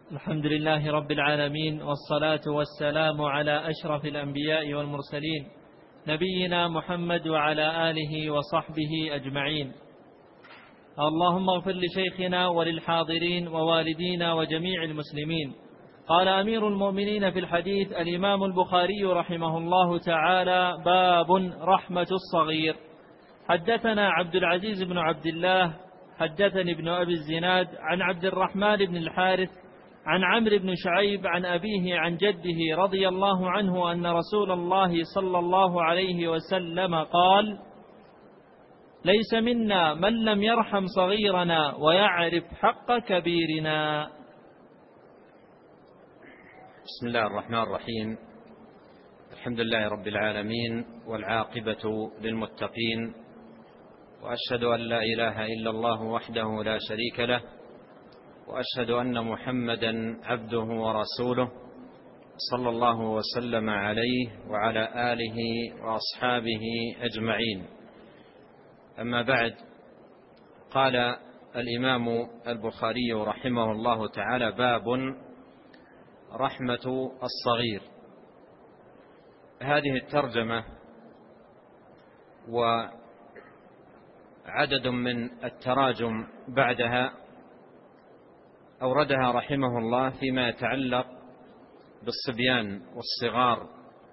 الحمد لله رب العالمين، والصلاة والسلام على أشرف الأنبياء والمرسلين، نبينا محمد وعلى آله وصحبه أجمعين. اللهم اغفر لشيخنا وللحاضرين ووالدينا وجميع المسلمين. قال أمير المؤمنين في الحديث الإمام البخاري رحمه الله تعالى: باب رحمة الصغير. حدثنا عبد العزيز بن عبد الله حدثني ابن أبي الزناد عن عبد الرحمن بن الحارث عن عمرو بن شعيب عن أبيه عن جده رضي الله عنه أن رسول الله صلى الله عليه وسلم قال: ليس منا من لم يرحم صغيرنا ويعرف حق كبيرنا. بسم الله الرحمن الرحيم. الحمد لله رب العالمين، والعاقبة للمتقين، وأشهد أن لا إله إلا الله وحده لا شريك له، وأشهد أن محمدا عبده ورسوله صلى الله وسلم عليه وعلى آله وأصحابه أجمعين. أما بعد، قال الإمام البخاري رحمه الله تعالى: باب رحمة الصغير. هذه الترجمة وعدد من التراجم بعدها أوردها رحمه الله فيما يتعلق بالصبيان والصغار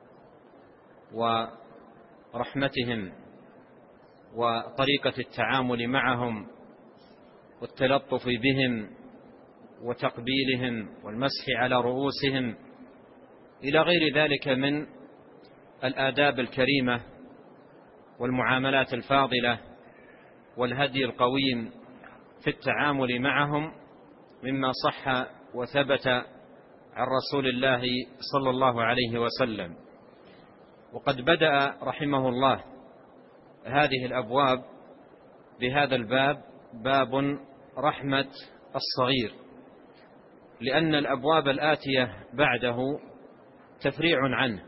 ورحمتهم وطريقة التعامل معهم والتلطف بهم وتقبيلهم والمسح على رؤوسهم إلى غير ذلك من الآداب الكريمة والمعاملات الفاضلة والهدي القويم في التعامل معهم، مما صح وثبت عن رسول الله صلى الله عليه وسلم. وقد بدأ رحمه الله هذه الأبواب بهذا الباب: باب رحمة الصغير، لأن الأبواب الآتية بعده تفريع عنه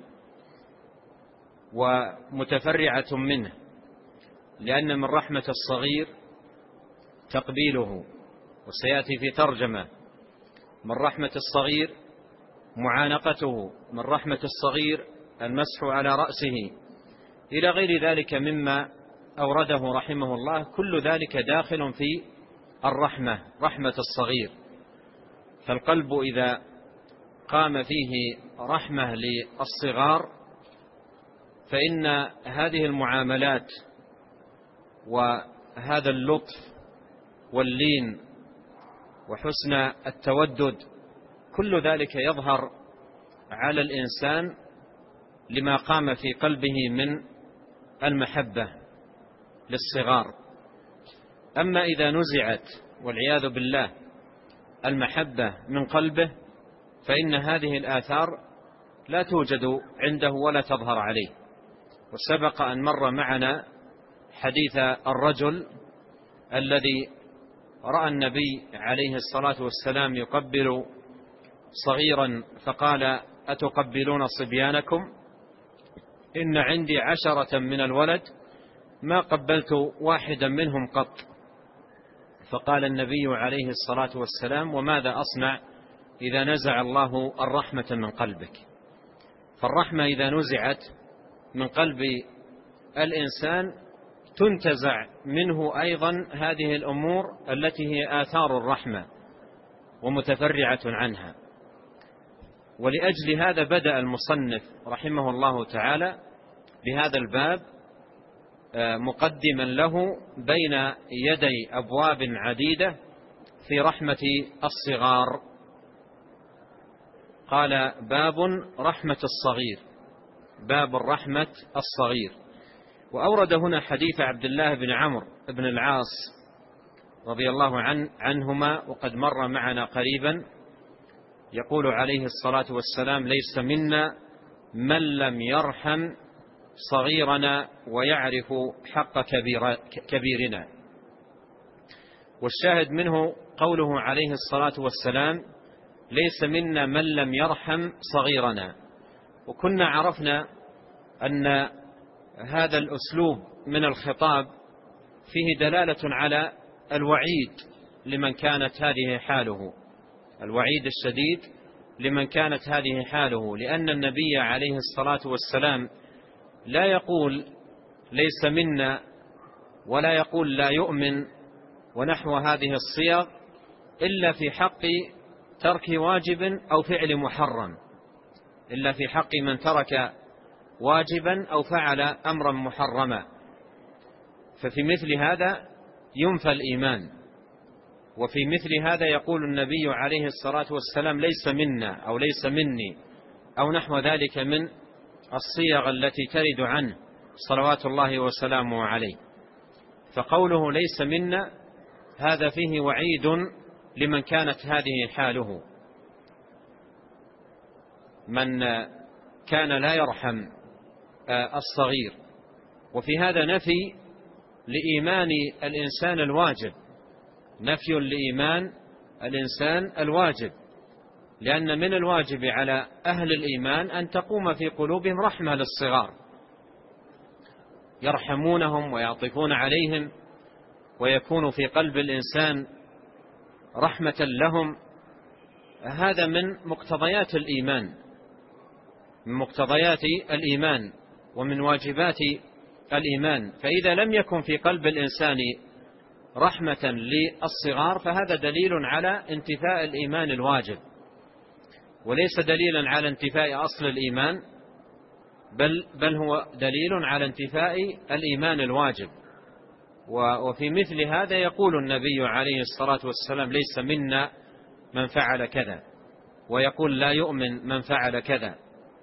ومتفرعة منه، لأن من رحمة الصغير تقبيله، وسيأتي في ترجمة: من رحمة الصغير معانقته، من رحمة الصغير المسح على رأسه، إلى غير ذلك مما أورده رحمه الله. كل ذلك داخل في الرحمة، رحمة الصغير. فالقلب إذا قام فيه رحمة للصغار فإن هذه المعاملات وهذا اللطف واللين وحسن التودد كل ذلك يظهر على الإنسان لما قام في قلبه من المحبة للصغار. أما إذا نزعت والعياذ بالله المحبة من قلبه فإن هذه الآثار لا توجد عنده ولا تظهر عليه. وسبق أن مر معنا حديث الرجل الذي رأى النبي عليه الصلاة والسلام يقبل صغيرا فقال: أتقبلون صبيانكم؟ إن عندي 10 من الولد ما قبلت واحدا منهم قط. فقال النبي عليه الصلاة والسلام: وماذا أصنع إذا نزع الله الرحمة من قلبك؟ فالرحمة إذا نزعت من قلب الإنسان تنتزع منه أيضا هذه الأمور التي هي آثار الرحمة ومتفرعة عنها. ولأجل هذا بدأ المصنف رحمه الله تعالى بهذا الباب مقدما له بين يدي أبواب عديدة في رحمة الصغار. قال: باب رحمة الصغير، باب الرحمة الصغير. وأورد هنا حديث عبد الله بن عمرو بن العاص رضي الله عنهما، وقد مر معنا قريبا. يقول عليه الصلاة والسلام: ليس منا من لم يرحم صغيرنا ويعرف حق كبيرنا. والشاهد منه قوله عليه الصلاة والسلام: ليس منا من لم يرحم صغيرنا. وكنا عرفنا أن هذا الأسلوب من الخطاب فيه دلالة على الوعيد لمن كانت هذه حاله، الوعيد الشديد لمن كانت هذه حاله، لأن النبي عليه الصلاة والسلام لا يقول ليس منا ولا يقول لا يؤمن ونحو هذه الصيغ إلا في حق ترك واجب أو فعل محرم، إلا في حق من ترك واجبا أو فعل أمرا محرما. ففي مثل هذا ينفى الإيمان، وفي مثل هذا يقول النبي عليه الصلاة والسلام ليس منا أو ليس مني أو نحو ذلك من الصيغ التي ترد عنه صلوات الله وسلامه عليه. فقوله ليس منا هذا فيه وعيد لمن كانت هذه حاله، من كان لا يرحم الصغير. وفي هذا نفي لإيمان الإنسان الواجب، نفي لإيمان الإنسان الواجب، لأن من الواجب على أهل الإيمان أن تقوم في قلوبهم رحمة للصغار، يرحمونهم ويعطفون عليهم، ويكون في قلب الإنسان رحمة لهم. هذا من مقتضيات الإيمان، من مقتضيات الإيمان ومن واجبات الإيمان. فإذا لم يكن في قلب الإنسان رحمة للصغار فهذا دليل على انتفاء الإيمان الواجب، وليس دليلا على انتفاء أصل الإيمان، بل هو دليل على انتفاء الإيمان الواجب. وفي مثل هذا يقول النبي عليه الصلاة والسلام ليس منا من فعل كذا، ويقول لا يؤمن من فعل كذا.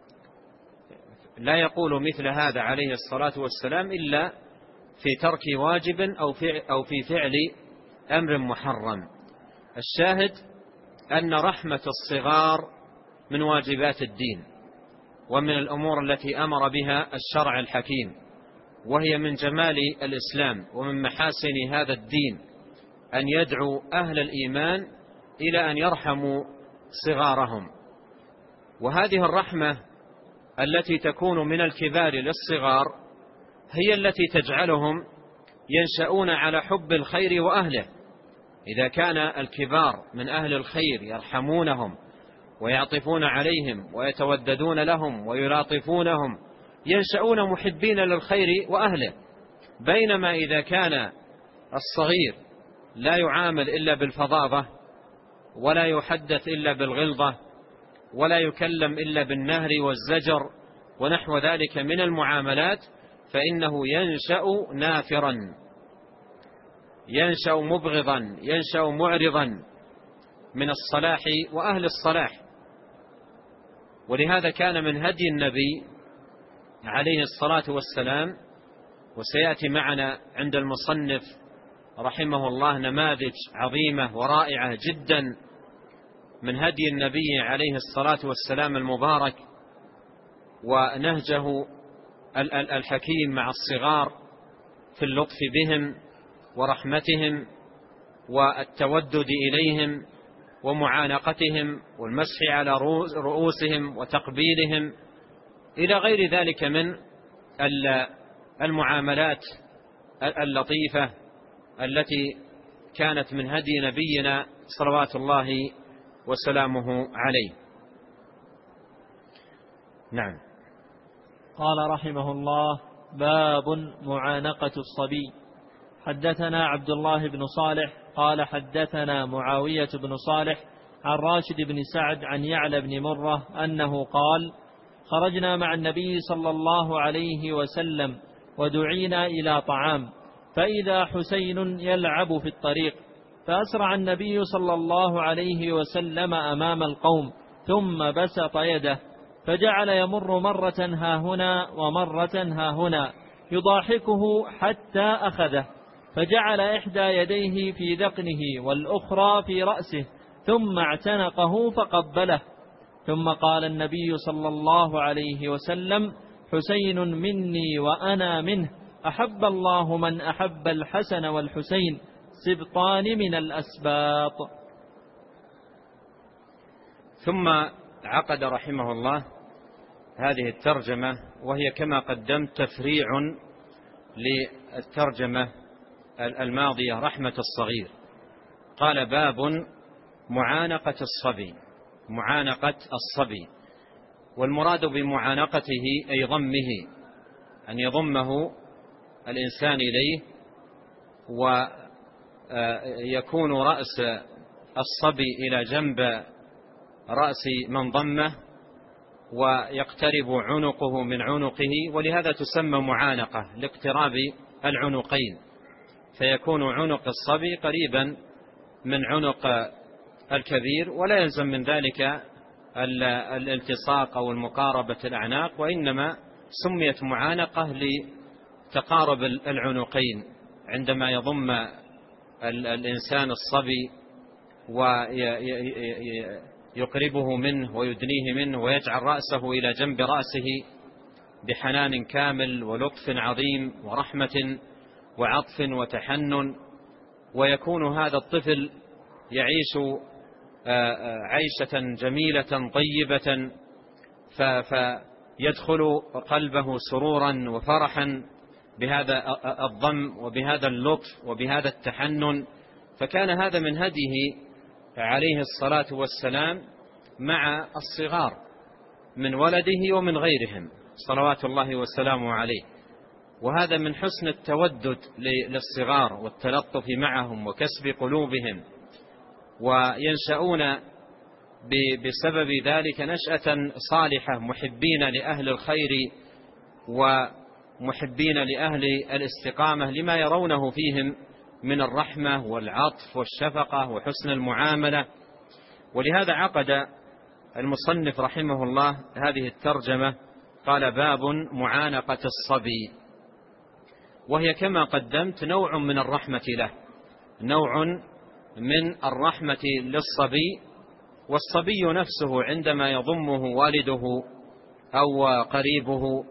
لا يقول مثل هذا عليه الصلاة والسلام إلا في ترك واجب أو في فعل أمر محرم. الشاهد أن رحمة الصغار من واجبات الدين، ومن الأمور التي أمر بها الشرع الحكيم، وهي من جمال الإسلام ومن محاسن هذا الدين أن يدعو أهل الإيمان إلى أن يرحموا صغارهم. وهذه الرحمة التي تكون من الكبار للصغار هي التي تجعلهم ينشأون على حب الخير وأهله. إذا كان الكبار من أهل الخير يرحمونهم ويعطفون عليهم ويتوددون لهم ويلاطفونهم، ينشأون محبين للخير وأهله. بينما إذا كان الصغير لا يعامل إلا بالفظاظة، ولا يحدث إلا بالغلظة، ولا يكلم إلا بالنهر والزجر ونحو ذلك من المعاملات، فإنه ينشأ نافرا، ينشأ مبغضا، ينشأ معرضا من الصلاح وأهل الصلاح. ولهذا كان من هدي النبي عليه الصلاة والسلام، وسيأتي معنا عند المصنف رحمه الله نماذج عظيمة ورائعة جدا من هدي النبي عليه الصلاة والسلام المبارك، ونهجه الحكيم مع الصغار في اللطف بهم ورحمتهم والتودد إليهم ومعانقتهم والمسح على رؤوسهم وتقبيلهم إلى غير ذلك من المعاملات اللطيفة التي كانت من هدي نبينا صلوات الله وسلامه عليه. نعم. قال رحمه الله: باب معانقة الصبي. حدثنا عبد الله بن صالح قال حدثنا معاوية بن صالح عن راشد بن سعد عن يعلى بن مرة أنه قال: خرجنا مع النبي صلى الله عليه وسلم ودعينا إلى طعام، فإذا حسين يلعب في الطريق، فأسرع النبي صلى الله عليه وسلم أمام القوم، ثم بسط يده، فجعل يمر مرة هاهنا ومرة هاهنا يضاحكه حتى أخذه، فجعل إحدى يديه في ذقنه والأخرى في رأسه، ثم اعتنقه فقبله. ثم قال النبي صلى الله عليه وسلم: حسين مني وأنا منه، أحب الله من أحب الحسن والحسين، سبطان من الأسباط. ثم عقد رحمه الله هذه الترجمة، وهي كما قدمت تفريع للترجمة الماضية رحمة الصغير. قال: باب معانقة الصبي، معانقة الصبي. والمراد بمعانقته أي ضمه، أن يضمه الإنسان إليه، ويكون رأس الصبي إلى جنب رأس من ضمه، ويقترب عنقه من عنقه، ولهذا تسمى معانقة لاقتراب العنقين، فيكون عنق الصبي قريبا من عنق الكبير، ولا يلزم من ذلك الالتصاق أو المقاربة الأعناق، وإنما سميت معانقة لتقارب العنقين عندما يضم الإنسان الصبي ويقربه منه ويدنيه منه، ويجعل رأسه إلى جنب رأسه بحنان كامل ولطف عظيم ورحمة وعطف وتحنن، ويكون هذا الطفل يعيش عيشة جميلة طيبة، فيدخل قلبه سرورا وفرحا بهذا الضم وبهذا اللطف وبهذا التحنن. فكان هذا من هديه عليه الصلاة والسلام مع الصغار من ولده ومن غيرهم صلوات الله والسلام عليه، وهذا من حسن التودد للصغار والتلطف معهم وكسب قلوبهم، وينشأون بسبب ذلك نشأة صالحة، محبين لأهل الخير ومحبين لأهل الاستقامة لما يرونه فيهم من الرحمة والعطف والشفقة وحسن المعاملة. ولهذا عقد المصنف رحمه الله هذه الترجمة، قال: باب معانقة الصبي، وهي كما قدمت نوع من الرحمة له، نوع من الرحمة للصبي. والصبي نفسه عندما يضمه والده أو قريبه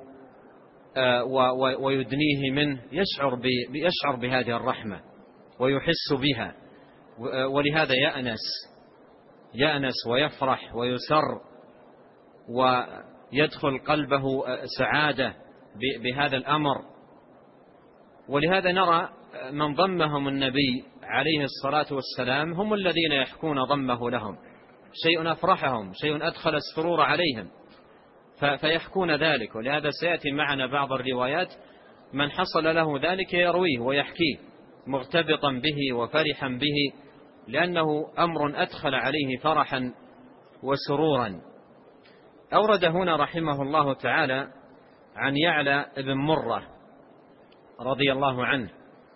ويدنيه منه يشعر بهذه الرحمة ويحس بها، ولهذا يأنس ويفرح ويسر، ويدخل قلبه سعادة بهذا الأمر. ولهذا نرى من ضمهم النبي عليه الصلاة والسلام هم الذين يحكون ضمه لهم، شيء أفرحهم، شيء أدخل السرور عليهم فيحكون ذلك. ولهذا سيأتي معنا بعض الروايات من حصل له ذلك يرويه ويحكيه مغتبطا به وفرحا به، لأنه أمر أدخل عليه فرحا وسرورا. أورد هنا رحمه الله تعالى عن يعلى بن مرة رضي الله عنه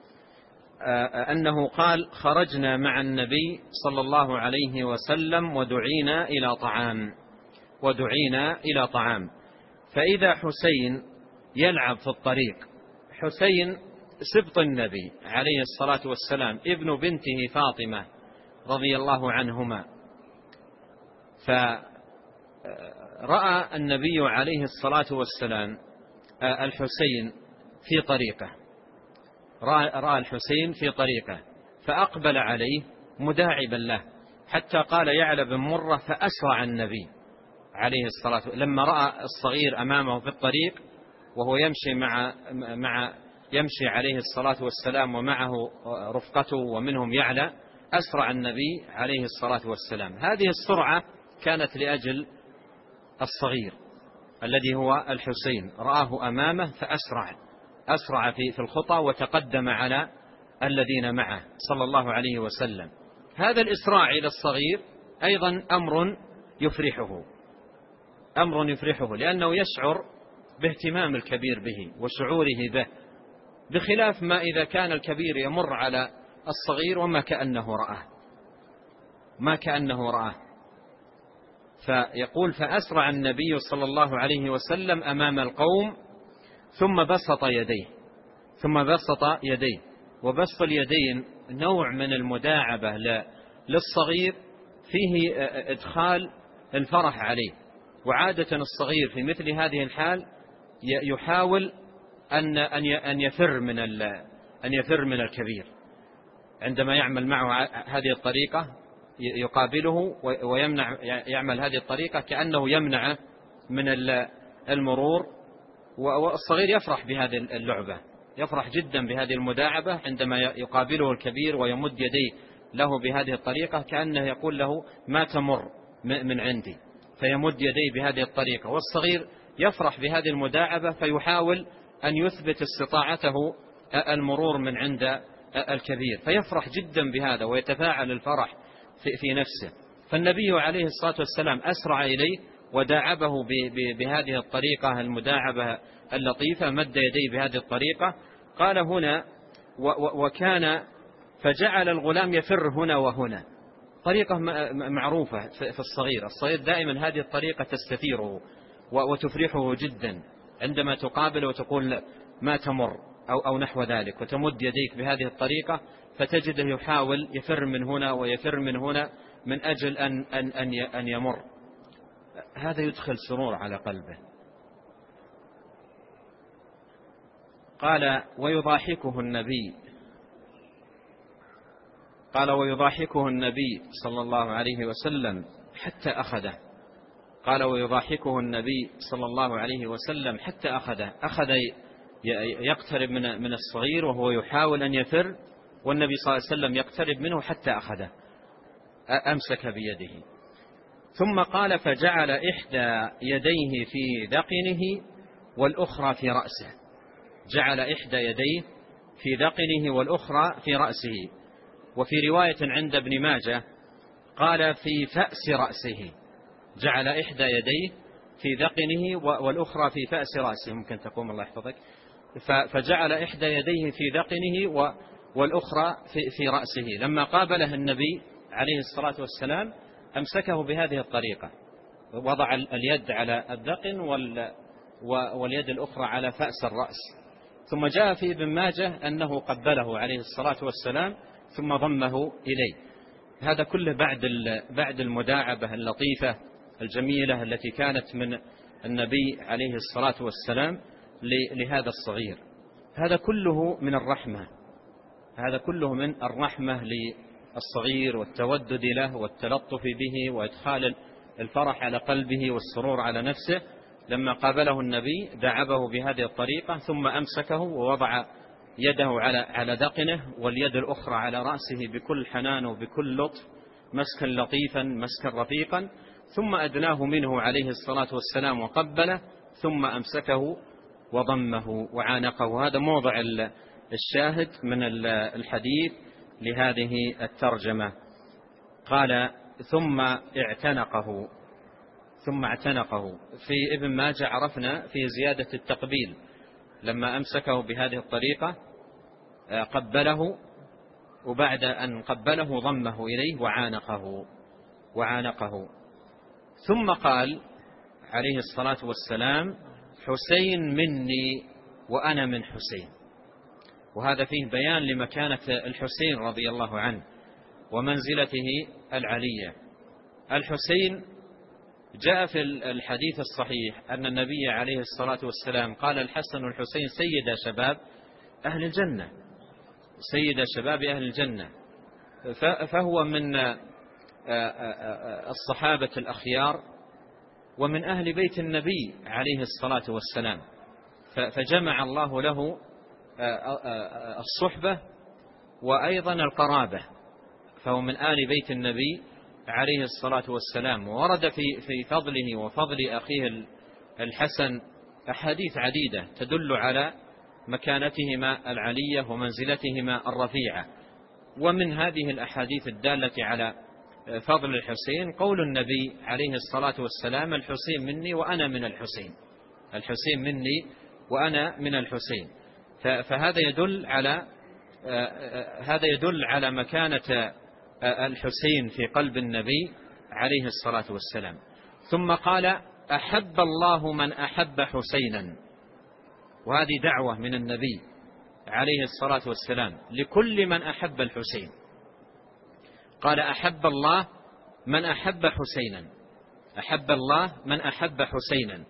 أنه قال: خرجنا مع النبي صلى الله عليه وسلم ودعينا إلى طعام، فإذا حسين يلعب في الطريق. حسين سبط النبي عليه الصلاة والسلام، ابن بنته فاطمة رضي الله عنهما. فرأى النبي عليه الصلاة والسلام الحسين في طريقه، رأى الحسين في طريقه فأقبل عليه مداعبا له، حتى قال يعلى بن مرة: فأسرع النبي عليه الصلاة والسلام لما رأى الصغير أمامه في الطريق وهو يمشي عليه الصلاة والسلام ومعه رفقته ومنهم يعلى، أسرع النبي عليه الصلاة والسلام. هذه السرعة كانت لأجل الصغير الذي هو الحسين، رآه أمامه فأسرع في الخطى وتقدم على الذين معه صلى الله عليه وسلم. هذا الإسراع إلى الصغير أيضا أمر يفرحه لأنه يشعر باهتمام الكبير به وشعوره به، بخلاف ما إذا كان الكبير يمر على الصغير وما كأنه رآه. فيقول: فأسرع النبي صلى الله عليه وسلم أمام القوم ثم بسط يديه. وبسط اليدين نوع من المداعبة للصغير فيه إدخال الفرح عليه، وعادة الصغير في مثل هذه الحال يحاول أن يفر من الكبير عندما يعمل معه هذه الطريقة، يقابله يعمل هذه الطريقة كأنه يمنعه من المرور. والصغير يفرح بهذه اللعبة، يفرح جدا بهذه المداعبة عندما يقابله الكبير ويمد يديه له بهذه الطريقة كأنه يقول له ما تمر من عندي، فيمد يديه بهذه الطريقة. والصغير يفرح بهذه المداعبة فيحاول أن يثبت استطاعته المرور من عند الكبير، فيفرح جدا بهذا ويتفاعل الفرح في نفسه. فالنبي عليه الصلاة والسلام أسرع إليه وداعبه بهذه الطريقة المداعبة اللطيفة، مد يديه بهذه الطريقة. قال هنا وكان فجعل الغلام يفر هنا وهنا، طريقة معروفة في الصغير دائما هذه الطريقة تستثيره وتفرحه جدا عندما تقابل وتقول ما تمر أو نحو ذلك، وتمد يديك بهذه الطريقة فتجده يحاول يفر من هنا ويفر من هنا من أجل أن يمر. هذا يدخل سرور على قلبه. قال ويضاحكه النبي صلى الله عليه وسلم حتى أخذه. قال ويضاحكه النبي صلى الله عليه وسلم حتى أخذ يقترب من الصغير وهو يحاول أن يفر، والنبي صلى الله عليه وسلم يقترب منه حتى أخذه، أمسك بيده. ثم قال فجعل إحدى يديه في ذقنه والأخرى في رأسه. جعل إحدى يديه في ذقنه والأخرى في رأسه. وفي رواية عند ابن ماجه قال في فأس رأسه. جعل إحدى يديه في ذقنه والأخرى في فأس رأسه. ممكن تقوم الله يحفظك. فجعل إحدى يديه في ذقنه والأخرى في رأسه. لما قابله النبي عليه الصلاة والسلام أمسكه بهذه الطريقة، وضع اليد على الذقن واليد الأخرى على فأس الرأس. ثم جاء في ابن ماجه أنه قبله عليه الصلاة والسلام ثم ضمه إليه. هذا كله بعد المداعبة اللطيفة الجميلة التي كانت من النبي عليه الصلاة والسلام لهذا الصغير. هذا كله من الرحمة، هذا كله من الرحمة للصغير والتودد له والتلطف به وإدخال الفرح على قلبه والسرور على نفسه. لما قابله النبي دعبه بهذه الطريقة ثم أمسكه ووضع يده على ذقنه واليد الأخرى على رأسه بكل حنان وبكل لطف، مسكا لطيفا مسكا رفيقا، ثم أدناه منه عليه الصلاة والسلام وقبله، ثم أمسكه وضمه وعانقه. هذا موضع الشاهد من الحديث لهذه الترجمة. قال ثم اعتنقه. في ابن ماجه عرفنا في زيادة التقبيل، لما أمسكه بهذه الطريقة قبله، وبعد أن قبله ضمه إليه وعانقه. ثم قال عليه الصلاة والسلام حسين مني وأنا من حسين. وهذا فيه بيان لمكانة الحسين رضي الله عنه ومنزلته العلية. الحسين جاء في الحديث الصحيح أن النبي عليه الصلاة والسلام قال الحسن والحسين سيد شباب أهل الجنة، فهو من الصحابة الأخيار ومن أهل بيت النبي عليه الصلاة والسلام، فجمع الله له الصحبة وأيضا القرابة، فهو من آل بيت النبي عليه الصلاة والسلام. وورد في فضله وفضل أخيه الحسن أحاديث عديدة تدل على مكانتهما العلية ومنزلتهما الرفيعة. ومن هذه الأحاديث الدالة على فضل الحسين قول النبي عليه الصلاة والسلام الحسين مني وأنا من الحسين، الحسين مني وأنا من الحسين. فهذا يدل على مكانة الحسين في قلب النبي عليه الصلاة والسلام. ثم قال أحب الله من أحب حسينا، وهذه دعوة من النبي عليه الصلاة والسلام لكل من أحب الحسين. قال أحب الله من أحب حسينا، أحب الله من أحب حسينا.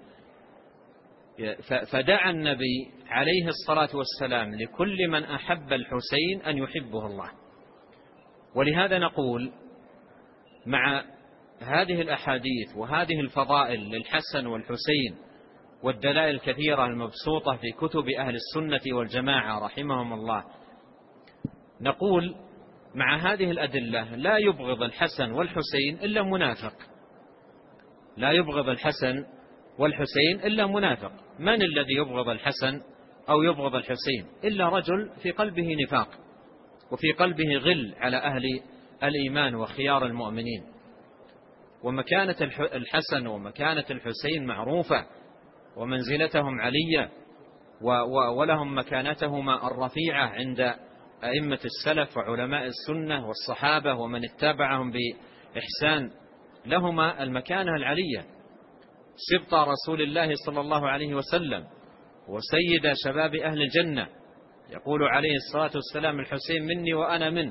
فدعا النبي عليه الصلاة والسلام لكل من أحب الحسين أن يحبه الله. ولهذا نقول مع هذه الأحاديث وهذه الفضائل للحسن والحسين والدلائل الكثيرة المبسوطة في كتب أهل السنة والجماعة رحمهم الله، نقول مع هذه الأدلة لا يبغض الحسن والحسين إلا منافق، لا يبغض الحسن والحسين إلا منافق. من الذي يبغض الحسن أو يبغض الحسين؟ إلا رجل في قلبه نفاق وفي قلبه غل على أهل الإيمان وخيار المؤمنين. ومكانة الحسن ومكانة الحسين معروفة، ومنزلتهم علية، ولهم مكانتهما الرفيعة عند أئمة السلف وعلماء السنة والصحابة ومن اتبعهم بإحسان، لهما المكانة العلية. سبط رسول الله صلى الله عليه وسلم وسيد شباب أهل الجنة، يقول عليه الصلاة والسلام: الحسين مني وأنا منه.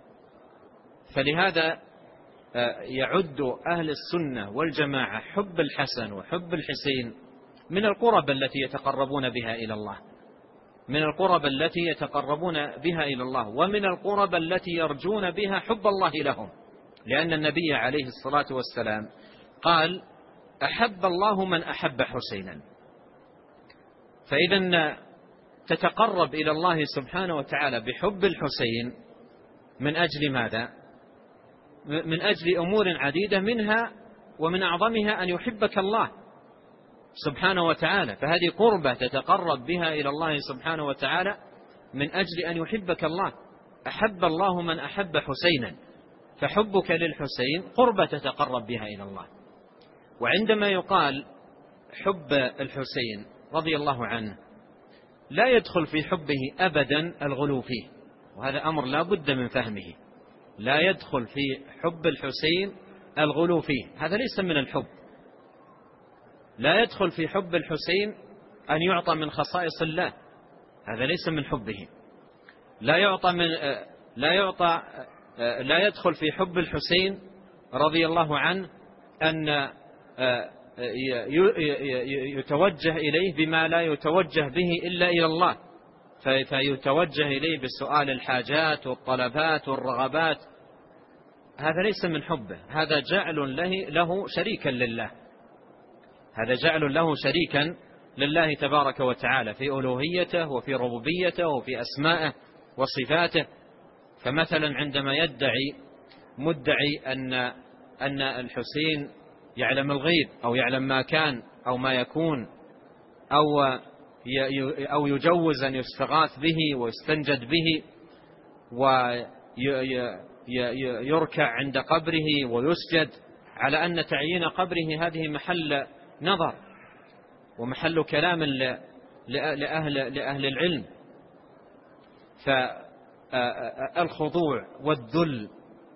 فلهذا يعد أهل السنة والجماعة حب الحسن وحب الحسين من القرب التي يتقربون بها إلى الله، من القرب التي يتقربون بها إلى الله، ومن القرب التي يرجون بها حب الله لهم، لأن النبي عليه الصلاة والسلام قال: أحب الله من أحب حسينا. فإذا تتقرب إلى الله سبحانه وتعالى بحب الحسين من أجل ماذا؟ من أجل أمور عديدة، منها ومن أعظمها أن يحبك الله سبحانه وتعالى. فهذه قربة تتقرب بها إلى الله سبحانه وتعالى من أجل أن يحبك الله. أحب الله من أحب حسينا، فحبك للحسين قربة تتقرب بها إلى الله. وعندما يقال حب الحسين رضي الله عنه، لا يدخل في حبه أبدا الغلو فيه، وهذا أمر لا بد من فهمه. لا يدخل في حب الحسين الغلو فيه، هذا ليس من الحب. لا يدخل في حب الحسين أن يعطى من خصائص الله، هذا ليس من حبه. لا يدخل في حب الحسين رضي الله عنه أن يتوجه إليه بما لا يتوجه به إلا إلى الله، فيتوجه إليه بسؤال الحاجات والطلبات والرغبات، هذا ليس من حبه. هذا جعل له شريكا لله، هذا جعل له شريكا لله تبارك وتعالى في ألوهيته وفي ربوبيته وفي أسمائه وصفاته. فمثلا عندما يدعي مدعي أن الحسين يعلم الغيب أو يعلم ما كان أو ما يكون، أو يجوز أن يستغاث به ويستنجد به ويركع عند قبره ويسجد، على أن تعيين قبره هذه محل نظر ومحل كلام لأهل العلم. فالخضوع والذل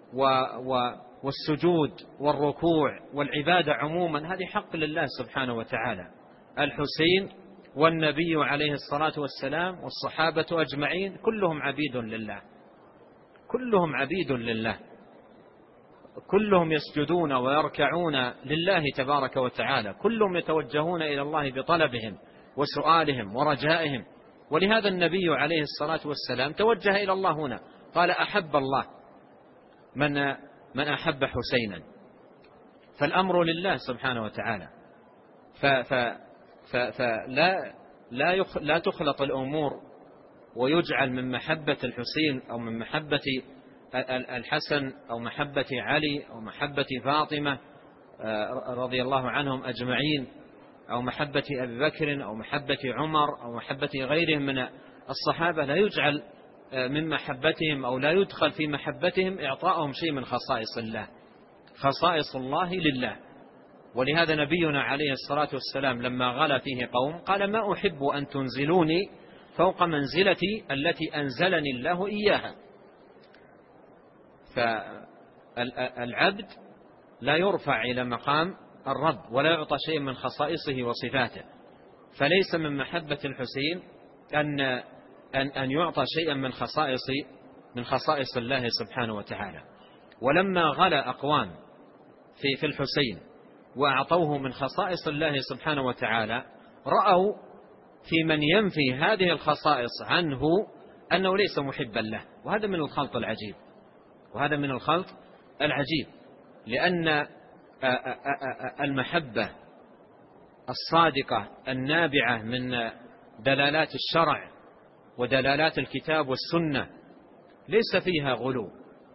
والسجود والركوع والعبادة عموما هذه حق لله سبحانه وتعالى. الحسين والنبي عليه الصلاة والسلام والصحابة أجمعين كلهم عبيد لله، كلهم عبيد لله، كلهم يسجدون ويركعون لله تبارك وتعالى، كلهم يتوجهون إلى الله بطلبهم وسؤالهم ورجائهم. ولهذا النبي عليه الصلاة والسلام توجه إلى الله هنا، قال: أحب الله من أحب حسينا. فالأمر لله سبحانه وتعالى. لا تخلط الأمور ويجعل من محبة الحسين أو من محبة الحسن أو محبة علي أو محبة فاطمة رضي الله عنهم أجمعين أو محبة أبي بكر أو محبة عمر أو محبة غيرهم من الصحابة، لا يجعل من محبتهم أو لا يدخل في محبتهم إعطاءهم شيء من خصائص الله. خصائص الله لله. ولهذا نبينا عليه الصلاة والسلام لما غلا فيه قوم قال: ما أحب أن تنزلوني فوق منزلتي التي أنزلني الله إياها. فالعبد لا يرفع إلى مقام الرب ولا يعطى شيء من خصائصه وصفاته. فليس من محبة الحسين أن يعطى شيئا من خصائص الله سبحانه وتعالى. ولما غلا أقوام في الحسين وأعطوه من خصائص الله سبحانه وتعالى، رأوا في من ينفي هذه الخصائص عنه أنه ليس محبا له. وهذا من الخلط العجيب، وهذا من الخلط العجيب، لأن المحبة الصادقة النابعة من دلالات الشرع ودلالات الكتاب والسنة ليس فيها غلو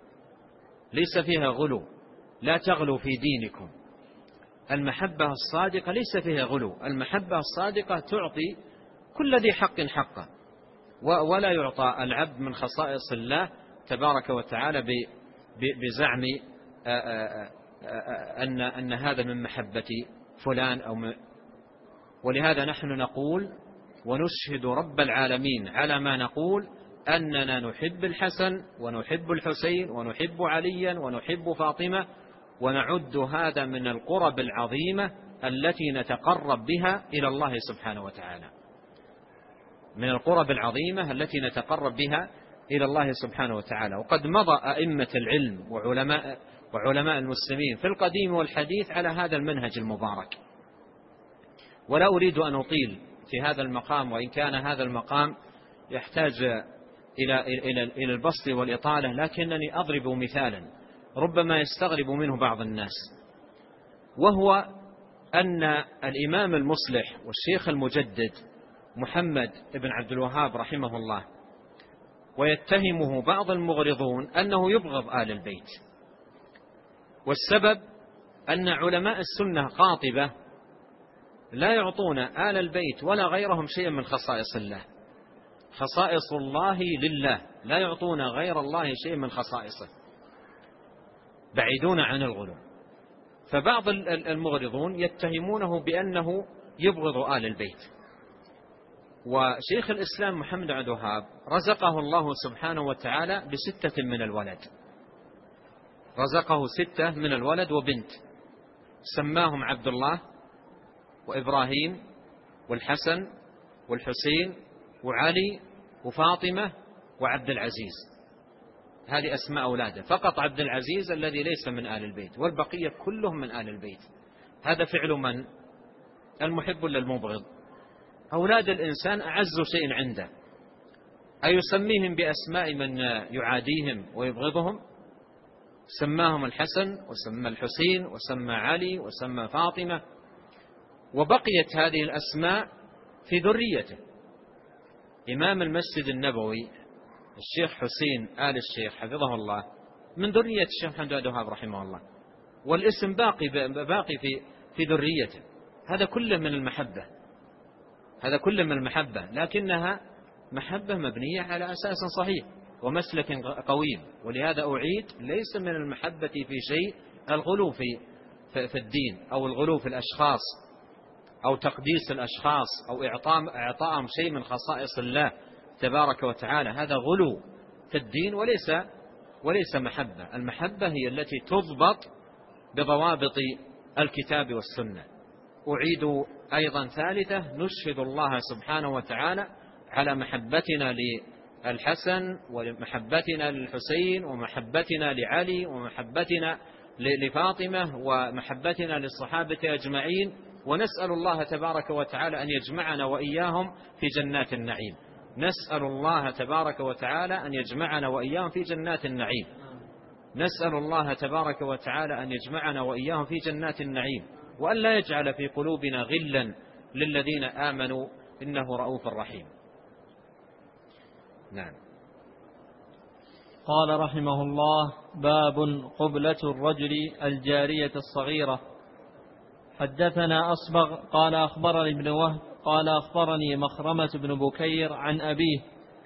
ليس فيها غلو، لا تغلو في دينكم. المحبة الصادقة ليس فيها غلو، المحبة الصادقة تعطي كل ذي حق حقه، ولا يعطى العبد من خصائص الله تبارك وتعالى بزعم أن هذا من محبة فلان ولهذا نحن نقول ونشهد رب العالمين على ما نقول أننا نحب الحسن ونحب الحسين ونحب عليا ونحب فاطمة، ونعد هذا من القرب العظيمة التي نتقرب بها إلى الله سبحانه وتعالى، من القرب العظيمة التي نتقرب بها إلى الله سبحانه وتعالى. وقد مضى أئمة العلم وعلماء المسلمين في القديم والحديث على هذا المنهج المبارك. ولا أريد أن أطيل في هذا المقام، وإن كان هذا المقام يحتاج إلى البسط والإطالة، لكنني أضرب مثالا ربما يستغرب منه بعض الناس، وهو أن الإمام المصلح والشيخ المجدد محمد بن عبد الوهاب رحمه الله ويتهمه بعض المغرضون أنه يبغض آل البيت، والسبب أن علماء السنة قاطبة لا يعطون آل البيت ولا غيرهم شيئا من خصائص الله، خصائص الله لله، لا يعطون غير الله شيئا من خصائصه، بعيدون عن الغلو. فبعض المغرضون يتهمونه بأنه يبغض آل البيت. وشيخ الإسلام محمد بن عبد الوهاب رزقه الله سبحانه وتعالى ب6 من الولد، رزقه 6 من الولد وبنت، سماهم عبد الله وإبراهيم والحسن والحسين وعلي وفاطمة وعبد العزيز، هذه أسماء أولاده. فقط عبد العزيز الذي ليس من آل البيت، والبقية كلهم من آل البيت. هذا فعل من؟ المحب ولا المبغض؟ أولاد الإنسان أعز شيء عنده، أيسميهم بأسماء من يعاديهم ويبغضهم؟ سماهم الحسن وسمى الحسين وسمى علي وسمى فاطمة، وبقيت هذه الأسماء في ذريته. إمام المسجد النبوي الشيخ حسين آل الشيخ حفظه الله من ذرية الشيخ محمد بن عبد الوهاب رحمه الله، والاسم باقي في ذريته. هذا كله من المحبة، هذا كله من المحبة، لكنها محبة مبنية على أساس صحيح ومسلك قويم. ولهذا أعيد، ليس من المحبة في شيء الغلو في الدين، أو الغلو في الأشخاص، أو تقديس الأشخاص، أو إعطائهم شيء من خصائص الله تبارك وتعالى. هذا غلو في الدين وليس محبة. المحبة هي التي تضبط بضوابط الكتاب والسنة. أعيد أيضا ثالثة، نشهد الله سبحانه وتعالى على محبتنا للحسن ومحبتنا للحسين ومحبتنا لعلي ومحبتنا لفاطمة ومحبتنا للصحابة أجمعين، ونسأل الله تبارك وتعالى أن يجمعنا وإياهم في جنات النعيم. نسأل الله تبارك وتعالى أن يجمعنا وإياهم في جنات النعيم. نسأل الله تبارك وتعالى أن يجمعنا وإياهم في جنات النعيم، وأن لا يجعل في قلوبنا غلا للذين آمنوا، إنه رؤوف رحيم. نعم. قال رحمه الله: باب قبلة الرجل الجارية الصغيرة. حدثنا أصبغ قال أخبرني ابن وهب قال أخبرني مخرمة بن بكير عن أبيه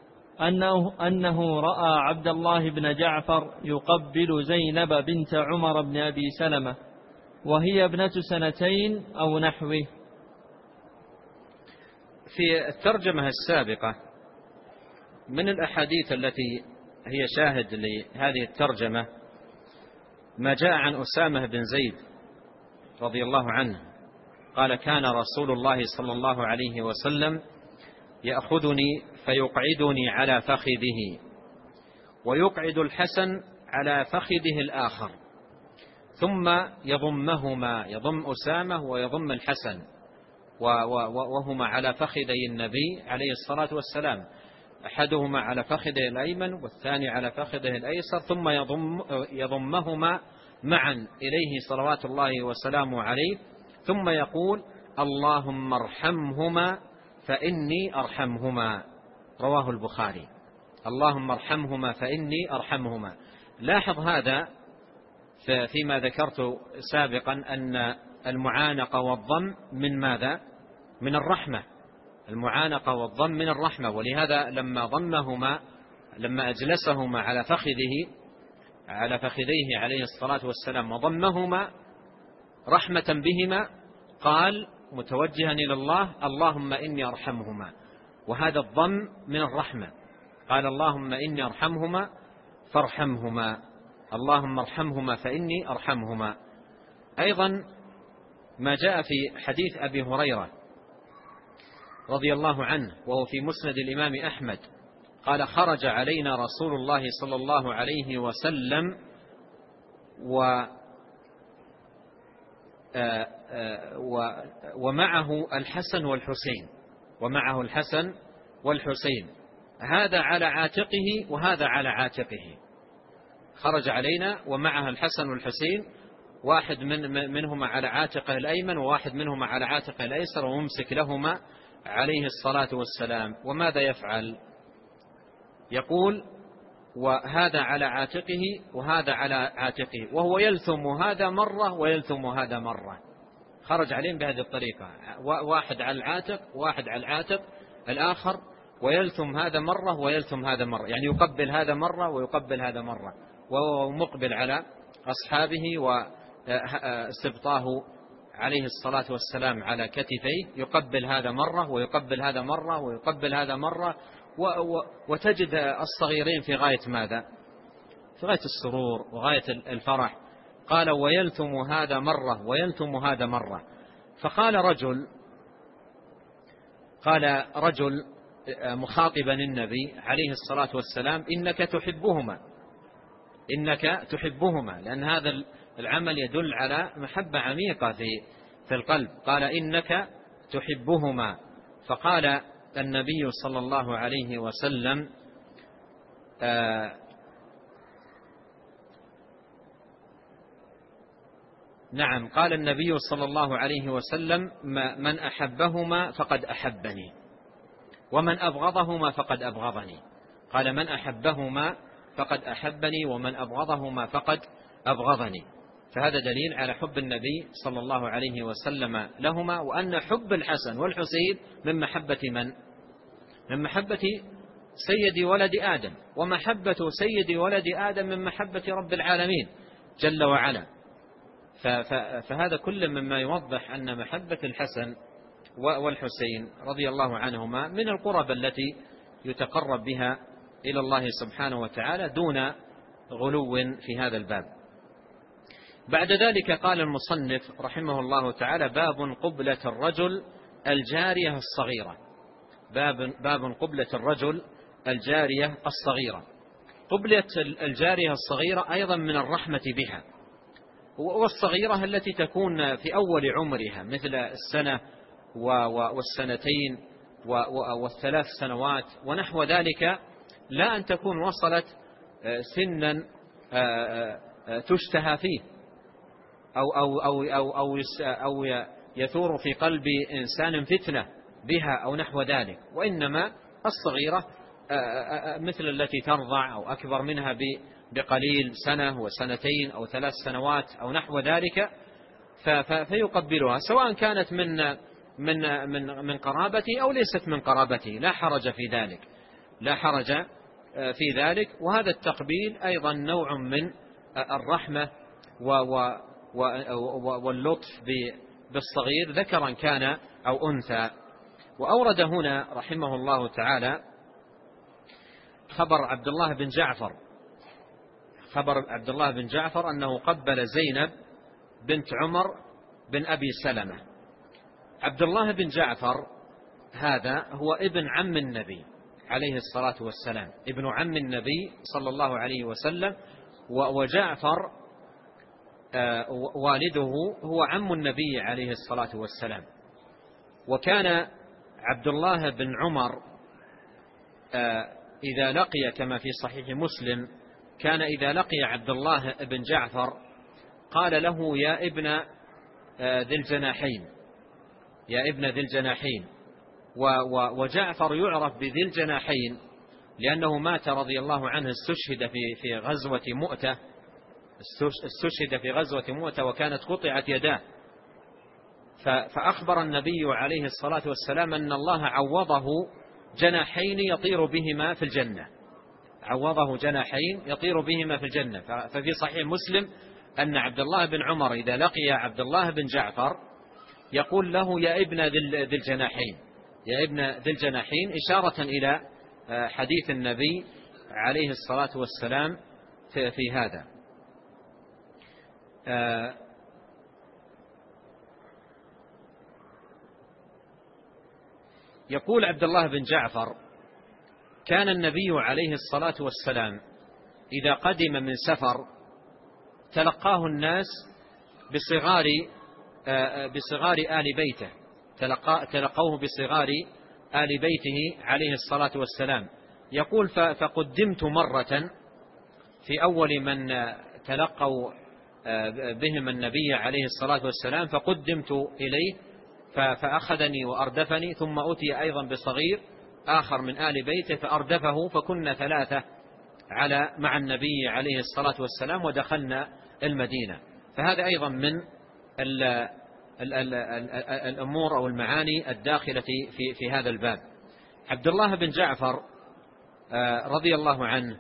أنه رأى عبد الله بن جعفر يقبل زينب بنت عمر بن أبي سلمة وهي ابنة 2 أو نحوه. في الترجمة السابقة من الأحاديث التي هي شاهد لهذه الترجمة ما جاء عن أسامة بن زيد رضي الله عنه قال: كان رسول الله صلى الله عليه وسلم يأخذني فيقعدني على فخذه، ويقعد الحسن على فخذه الآخر، ثم يضمهما، يضم أسامة ويضم الحسن، وهما على فخذي النبي عليه الصلاة والسلام، أحدهما على فخذه الأيمن والثاني على فخذه الأيسر، ثم يضمهما معا إليه صلوات الله وسلامه عليه، ثم يقول: اللهم ارحمهما فإني أرحمهما. رواه البخاري. اللهم ارحمهما فإني أرحمهما. لاحظ هذا فيما ذكرت سابقا أن المعانقة والضم من ماذا؟ من الرحمة. المعانقة والضم من الرحمة، ولهذا لما أجلسهما على فخذيه عليه الصلاة والسلام وضمهما رحمة بهما قال متوجها إلى الله: اللهم إني أرحمهما. وهذا الضم من الرحمة، قال: اللهم إني أرحمهما فارحمهما، اللهم ارحمهما فإني أرحمهما. أيضا ما جاء في حديث أبي هريرة رضي الله عنه وهو في مسند الإمام أحمد قال: خرج علينا رسول الله صلى الله عليه وسلم ومعه الحسن والحسين، هذا على عاتقه وهذا على عاتقه. خرج علينا ومعه الحسن والحسين، واحد منهما على عاتقه الأيمن وواحد منهما على عاتقه الأيسر، وممسك لهما عليه الصلاة والسلام. وماذا يفعل؟ يقول: وهذا على عاتقه وهذا على عاتقه، وهو يلثم هذا مرة ويلثم هذا مرة. خرج عليهم بهذه الطريقة، واحد على العاتق واحد على العاتق الآخر، ويلثم هذا مرة ويلثم هذا مرة، يعني يقبل هذا مرة ويقبل هذا مرة، وهو مقبل على أصحابه واستبطاه عليه الصلاة والسلام على كتفيه، يقبل هذا مرة ويقبل هذا مرة ويقبل هذا مرة. وتجد الصغيرين في غاية ماذا؟ في غاية السرور وغاية الفرح. قال: ويلثم هذا مرة ويلثم هذا مرة. فقال رجل مخاطبا النبي عليه الصلاة والسلام: إنك تحبهما، لأن هذا العمل يدل على محبة عميقة في القلب. قال: إنك تحبهما. فقال النبي صلى الله عليه وسلم: نعم. قال النبي صلى الله عليه وسلم: من أحبهما فقد أحبني، ومن أبغضهما فقد أبغضني. قال: من أحبهما فقد أحبني، ومن أبغضهما فقد أبغضني. فهذا دليل على حب النبي صلى الله عليه وسلم لهما، وأن حب الحسن والحسين من محبة من محبة سيد ولد آدم، ومحبة سيد ولد آدم من محبة رب العالمين جل وعلا. فهذا كل مما يوضح أن محبة الحسن والحسين رضي الله عنهما من القرب التي يتقرب بها إلى الله سبحانه وتعالى دون غلو في هذا الباب. بعد ذلك قال المصنف رحمه الله تعالى: باب قبلة الرجل الجارية الصغيرة. باب قبلة الرجل الجارية الصغيرة. قبلة الجارية الصغيرة أيضا من الرحمة بها، والصغيرة التي تكون في أول عمرها مثل السنة والسنتين والثلاث سنوات ونحو ذلك، لا أن تكون وصلت سنا تشتهى فيه أو يثور في قلب إنسان فتنة بها أو نحو ذلك، وإنما الصغيرة مثل التي ترضع أو أكبر منها بقليل، سنة وسنتين أو 3 سنوات أو نحو ذلك، فيقبلها سواء كانت من قرابته أو ليست من قرابته، لا حرج في ذلك. وهذا التقبيل أيضا نوع من الرحمة واللطف بالصغير ذكرا كان أو أنثى. وأورد هنا رحمه الله تعالى خبر عبد الله بن جعفر أنه قبل زينب بنت عمر بن أبي سلمة. عبد الله بن جعفر هذا هو ابن عم النبي عليه الصلاة والسلام، ابن عم النبي صلى الله عليه وسلم، وجعفر والده هو عم النبي عليه الصلاة والسلام. وكان عبد الله بن عمر إذا لقي كما في صحيح مسلم، كان إذا لقي عبد الله بن جعفر قال له: يا ابن ذي الجناحين. وجعفر يعرف بذي الجناحين لأنه مات رضي الله عنه، استشهد في غزوة مؤتة، استشهد في غزوة مؤتة وكانت قطعت يداه، فأخبر النبي عليه الصلاة والسلام أن الله عوضه جناحين يطير بهما في الجنة، عوضه جناحين يطير بهما في الجنة. ففي صحيح مسلم أن عبد الله بن عمر إذا لقي عبد الله بن جعفر يقول له يا ابن ذي الجناحين، يا ابن ذي الجناحين، إشارة إلى حديث النبي عليه الصلاة والسلام في هذا. يقول عبد الله بن جعفر كان النبي عليه الصلاة والسلام إذا قدم من سفر تلقاه الناس بصغار آل بيته، تلقوه بصغار آل بيته عليه الصلاة والسلام. يقول فقدمت مرة في أول من تلقوا بهم النبي عليه الصلاة والسلام، فقدمت إليه فأخذني وأردفني، ثم أتي أيضا بصغير آخر من آل بيته فأردفه، فكنا ثلاثة مع النبي عليه الصلاة والسلام ودخلنا المدينة. فهذا أيضا من الأمور أو المعاني الداخلة في هذا الباب. عبد الله بن جعفر رضي الله عنه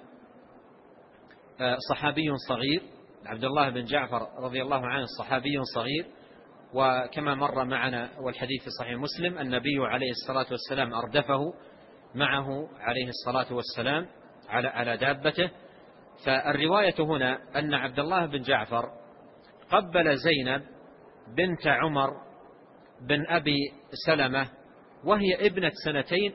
صحابي صغير، عبد الله بن جعفر رضي الله عنه صحابي صغير، وكما مر معنا والحديث في صحيح مسلم النبي عليه الصلاة والسلام أردفه معه عليه الصلاة والسلام على دابته. فالرواية هنا أن عبد الله بن جعفر قبل زينب بنت عمر بن أبي سلمة وهي ابنة سنتين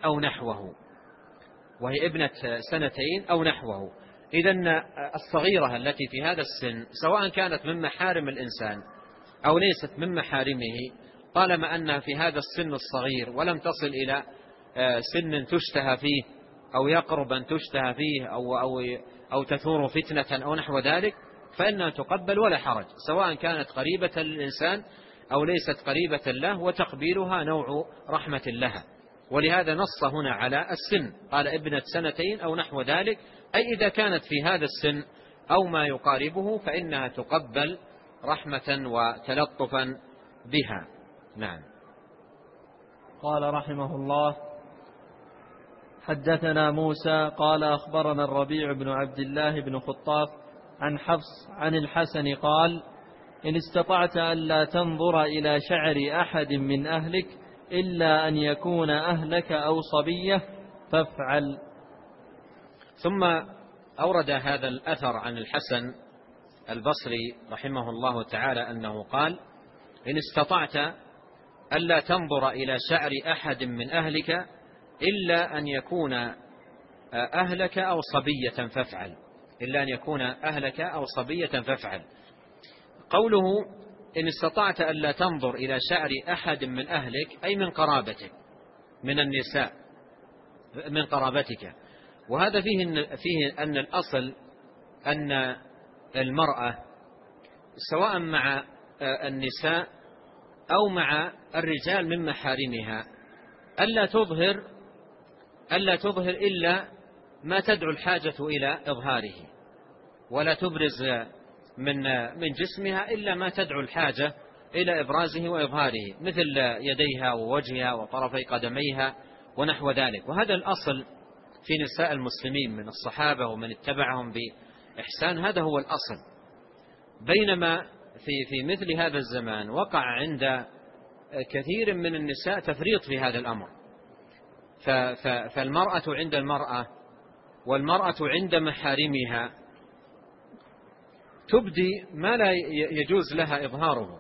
أو نحوه، إذن الصغيرة التي في هذا السن سواء كانت من محارم الإنسان أو ليست من محارمه، طالما أنها في هذا السن الصغير ولم تصل إلى سن تشتهى فيه أو يقرب أن تشتهى فيه أو تثور فتنة أو نحو ذلك، فإنها تقبل ولا حرج، سواء كانت قريبة للإنسان أو ليست قريبة له، وتقبيلها نوع رحمة لها. ولهذا نص هنا على السن، قال ابنة سنتين أو نحو ذلك، أي إذا كانت في هذا السن أو ما يقاربه فإنها تقبل رحمة وتلطفا بها. نعم. قال رحمه الله: حدثنا موسى قال أخبرنا الربيع بن عبد الله بن خطاف عن حفص عن الحسن قال: إن استطعت ألا تنظر إلى شعر أحد من أهلك إلا أن يكون أهلك أو صبية فافعل. ثم أورد هذا الأثر عن الحسن البصري رحمه الله تعالى أنه قال: إن استطعت ألا تنظر إلى شعر أحد من أهلك إلا أن يكون أهلك أو صبية فافعل، إلا أن يكون أهلك أو صبية فافعل. قوله إن استطعت ألا تنظر إلى شعر أحد من أهلك أي من قرابتك، من النساء من قرابتك. وهذا فيه أن الأصل أن المرأة سواء مع النساء أو مع الرجال من محارمها ألا تظهر إلا ما تدعو الحاجة إلى إظهاره، ولا تبرز من جسمها إلا ما تدعو الحاجة إلى إبرازه وإظهاره، مثل يديها ووجهها وطرفي قدميها ونحو ذلك. وهذا الأصل في نساء المسلمين من الصحابة ومن اتبعهم بإحسان، هذا هو الأصل. بينما في مثل هذا الزمان وقع عند كثير من النساء تفريط في هذا الأمر، فالمرأة عند المرأة والمرأة عند محارمها تبدي ما لا يجوز لها إظهاره،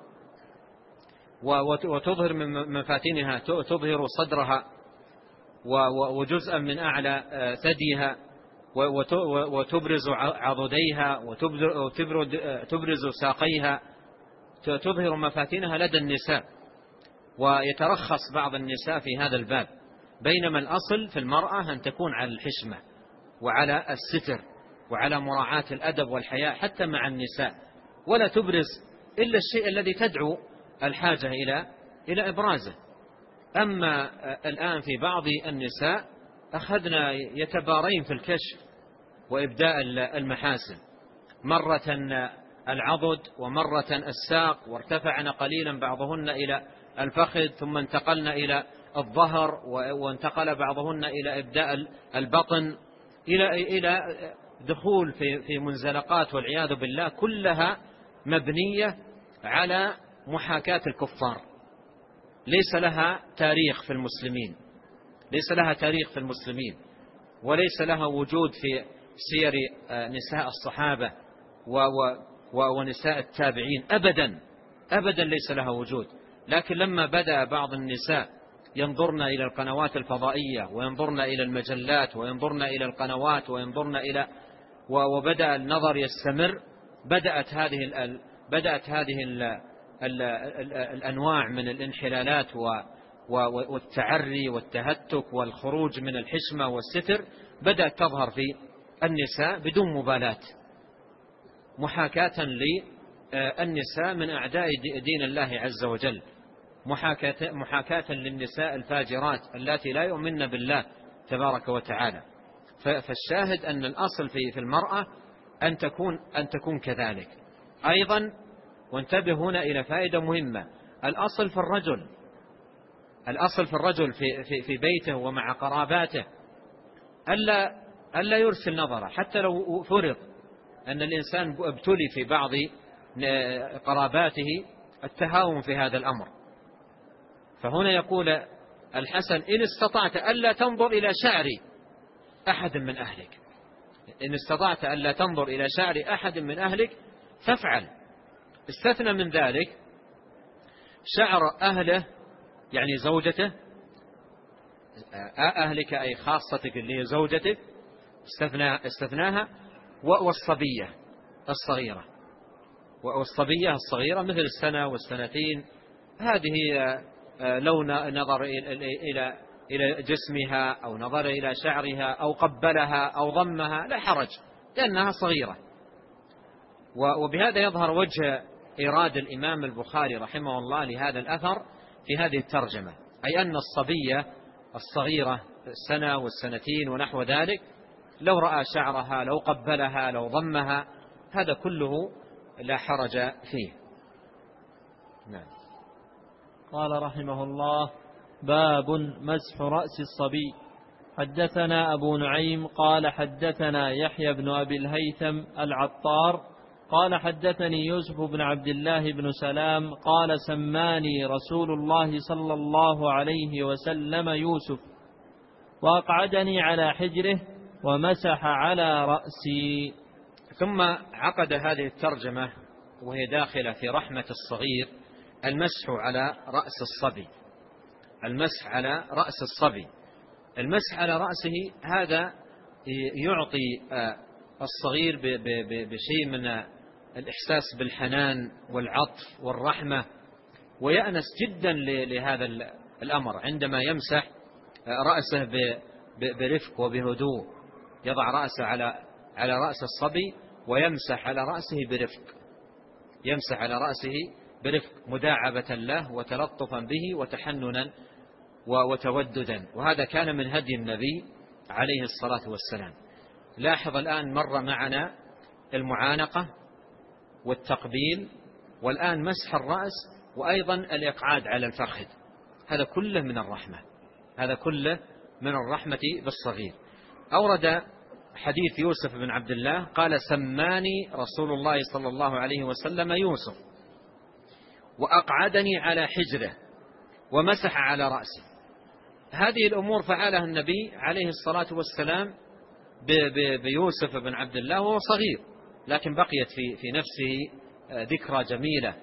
وتظهر من مفاتنها، تظهر صدرها وجزءا من أعلى ثديها، وتبرز عضديها، وتبرز ساقيها، تظهر مفاتنها لدى النساء، ويترخص بعض النساء في هذا الباب. بينما الأصل في المرأة أن تكون على الحشمة وعلى الستر وعلى مراعاة الأدب والحياء حتى مع النساء، ولا تبرز إلا الشيء الذي تدعو الحاجة إلى إبرازه. أما الآن في بعض النساء أخذنا يتبارين في الكشف وإبداء المحاسن، مرة العضد ومرة الساق، وارتفعن قليلا بعضهن إلى الفخذ، ثم انتقلن إلى الظهر، وانتقل بعضهن إلى إبداء البطن، إلى دخول في منزلقات والعياذ بالله، كلها مبنية على محاكاة الكفار، ليس لها تاريخ في المسلمين، ليس لها تاريخ في المسلمين، وليس لها وجود في سير نساء الصحابة ونساء التابعين أبدا أبدا، ليس لها وجود. لكن لما بدأ بعض النساء ينظرن إلى القنوات الفضائية، وينظرن إلى المجلات، وينظرن إلى القنوات، وينظرن إلى وبدأ النظر يستمر، بدأت هذه الأنواع من الانحلالات والتعري والتهتك والخروج من الحشمة والستر بدأت تظهر في النساء بدون مبالاة، محاكاة للنساء من أعداء دين الله عز وجل، محاكاة للنساء الفاجرات التي لا يؤمن بالله تبارك وتعالى. فالشاهد أن الأصل في المرأة أن تكون كذلك أيضا. وانتبه هنا إلى فائدة مهمة، الأصل في الرجل في بيته ومع قراباته ألا يرسل نظره، حتى لو فرض أن الإنسان ابتلي في بعض قراباته التهاون في هذا الأمر. فهنا يقول الحسن: إن استطعت ألا تنظر إلى شعر أحد من أهلك، إن استطعت ألا تنظر إلى شعر أحد من أهلك فافعل. استثنى من ذلك شعر أهله، يعني زوجته، أهلك أي خاصتك اللي هي زوجتك، استثناها، والصبية الصغيرة، مثل السنة والسنتين، هذه لو نظر إلى جسمها أو نظر إلى شعرها أو قبلها أو ضمها لا حرج، لأنها صغيرة. وبهذا يظهر وجه إيراد الإمام البخاري رحمه الله لهذا الأثر في هذه الترجمة، أي أن الصبية الصغيرة السنة والسنتين ونحو ذلك لو رأى شعرها، لو قبلها، لو ضمها، هذا كله لا حرج فيه. نعم. قال رحمه الله: باب مسح رأس الصبي. حدثنا أبو نعيم قال حدثنا يحيى بن أبي الهيثم العطار قال حدثني يوسف بن عبد الله بن سلام قال: سماني رسول الله صلى الله عليه وسلم يوسف، وأقعدني على حجره ومسح على رأسي. ثم عقد هذه الترجمة وهي داخلة في رحمة الصغير، المسح على رأس الصبي. المسح على رأس الصبي، المسح على رأسه هذا يعطي الصغير بشيء من الإحساس بالحنان والعطف والرحمة، ويأنس جدا لهذا الأمر عندما يمسح رأسه برفق وبهدوء، يضع رأسه على رأس الصبي ويمسح على رأسه برفق، يمسح على رأسه برفق مداعبة له وتلطفا به وتحننا وتوددا، وهذا كان من هدي النبي عليه الصلاة والسلام. لاحظ الآن مر معنا المعانقة والتقبيل، والآن مسح الرأس، وأيضا الإقعاد على الفخذ، هذا كله من الرحمة، هذا كله من الرحمة بالصغير. أورد حديث يوسف بن عبد الله قال: سماني رسول الله صلى الله عليه وسلم يوسف، وأقعدني على حجره ومسح على رأسي. هذه الأمور فعلها النبي عليه الصلاة والسلام بيوسف بن عبد الله وهو صغير، لكن بقيت في نفسه ذكرى جميلة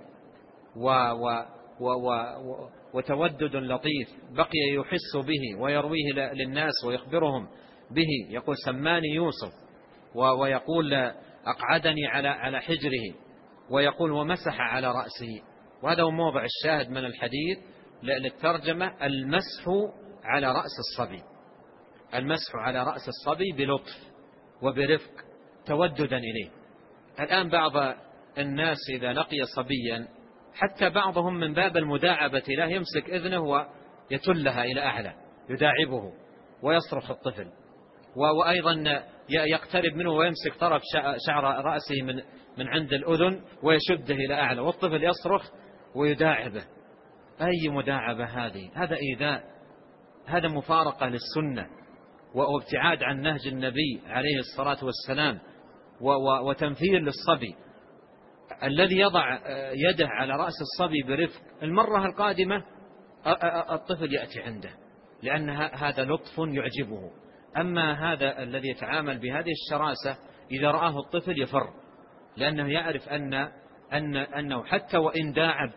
وتودد لطيف، بقي يحس به ويرويه للناس ويخبرهم به. يقول: سماني يوسف، ويقول: أقعدني على حجره، ويقول: ومسح على رأسه. وهذا هو موضع الشاهد من الحديث للترجمة: المسح على رأس الصبي، المسح على رأس الصبي بلطف وبرفق توددا إليه. الآن بعض الناس إذا لقي صبيا، حتى بعضهم من باب المداعبة له يمسك إذنه ويتلها إلى أعلى، يداعبه ويصرخ الطفل، وأيضا يقترب منه ويمسك طرف شعر رأسه من عند الأذن ويشده إلى أعلى، والطفل يصرخ ويداعبه. أي مداعبة هذه؟ هذا إيذاء، هذا مفارقة للسنة وابتعاد عن نهج النبي عليه الصلاة والسلام وتنفير للصبي. الذي يضع يده على رأس الصبي برفق، المرة القادمة الطفل يأتي عنده، لأن هذا لطف يعجبه. أما هذا الذي يتعامل بهذه الشراسة إذا رآه الطفل يفر، لأنه يعرف أنه حتى وإن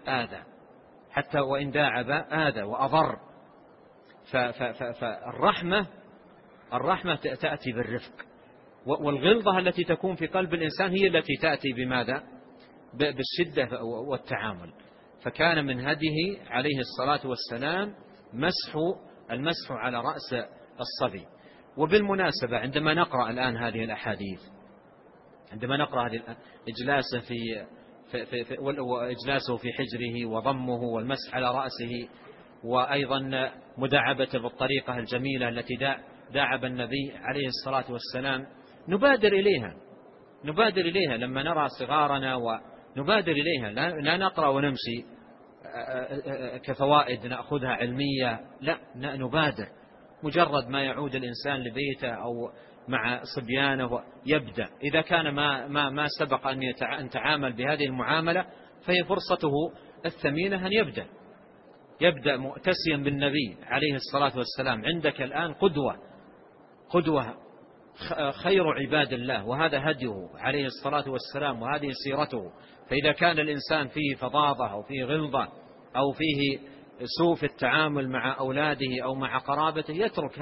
داعب آذى وأضر. فالرحمة تأتي بالرفق، والغلظة التي تكون في قلب الإنسان هي التي تأتي بماذا؟ بالشدة والتعامل. فكان من هديه عليه الصلاة والسلام المسح على رأس الصبي. وبالمناسبة عندما نقرأ الآن هذه الأحاديث، عندما نقرأ هذه إجلاسه في حجره وضمه والمسح على رأسه، وأيضا مداعبته بالطريقة الجميلة التي داعب النبي عليه الصلاة والسلام، نبادر إليها لما نرى صغارنا، ونبادر إليها، لا نقرأ ونمشي كفوائد نأخذها علمية، لا، نبادر. مجرد ما يعود الإنسان لبيته أو مع صبيانه يبدأ، إذا كان ما سبق أن يتعامل بهذه المعاملة فهي فرصته الثمينة أن يبدأ مؤتسيا بالنبي عليه الصلاة والسلام. عندك الآن قدوة خير عباد الله، وهذا هديه عليه الصلاة والسلام وهذه سيرته. فإذا كان الإنسان فيه فظاظة أو فيه غلظة أو فيه سوء في التعامل مع أولاده أو مع قرابته، يترك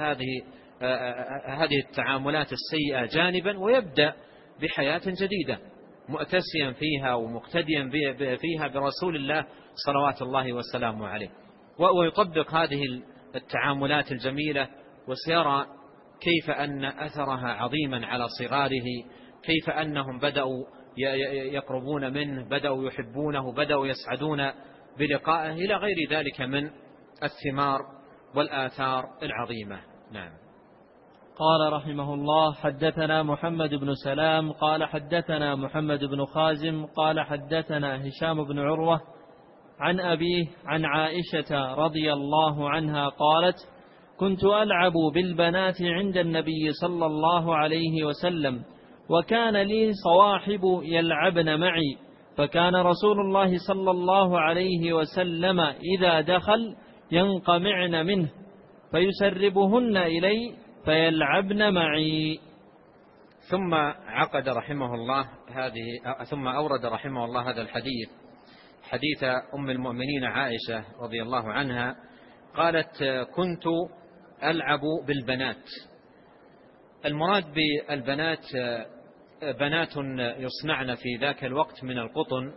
هذه التعاملات السيئة جانبا ويبدأ بحياة جديدة مؤتسيا فيها ومقتديا فيها برسول الله صلوات الله وسلامه عليه، ويطبق هذه التعاملات الجميلة، وسيرى كيف أن أثرها عظيما على صغاره، كيف أنهم بدأوا يقربون منه، بدأوا يحبونه، بدأوا يسعدون بلقائه، إلى غير ذلك من الثمار والآثار العظيمة. نعم. قال رحمه الله: حدثنا محمد بن سلام قال حدثنا محمد بن خازم قال حدثنا هشام بن عروة عن أبيه عن عائشة رضي الله عنها قالت: كنت ألعب بالبنات عند النبي صلى الله عليه وسلم، وكان لي صواحب يلعبن معي، فكان رسول الله صلى الله عليه وسلم إذا دخل ينقمعن منه فيسربهن إلي فيلعبن معي. ثم عقد رحمه الله ثم أورد رحمه الله هذا الحديث، حديث أم المؤمنين عائشة رضي الله عنها قالت: كنت ألعب بالبنات. المراد بالبنات بنات يصنعن في ذاك الوقت من القطن،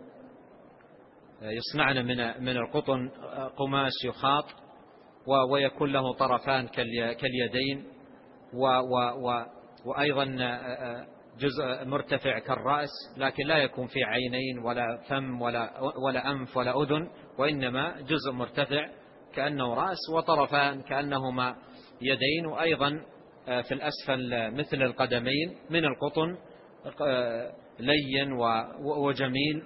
يصنعن من القطن قماش يخاط ويكون له طرفان كاليدين، وأيضا جزء مرتفع كالرأس، لكن لا يكون فيه عينين ولا فم ولا أنف ولا أذن، وإنما جزء مرتفع كأنه رأس، وطرفان كأنهما يدين، وأيضا في الأسفل مثل القدمين من القطن لين وجميل.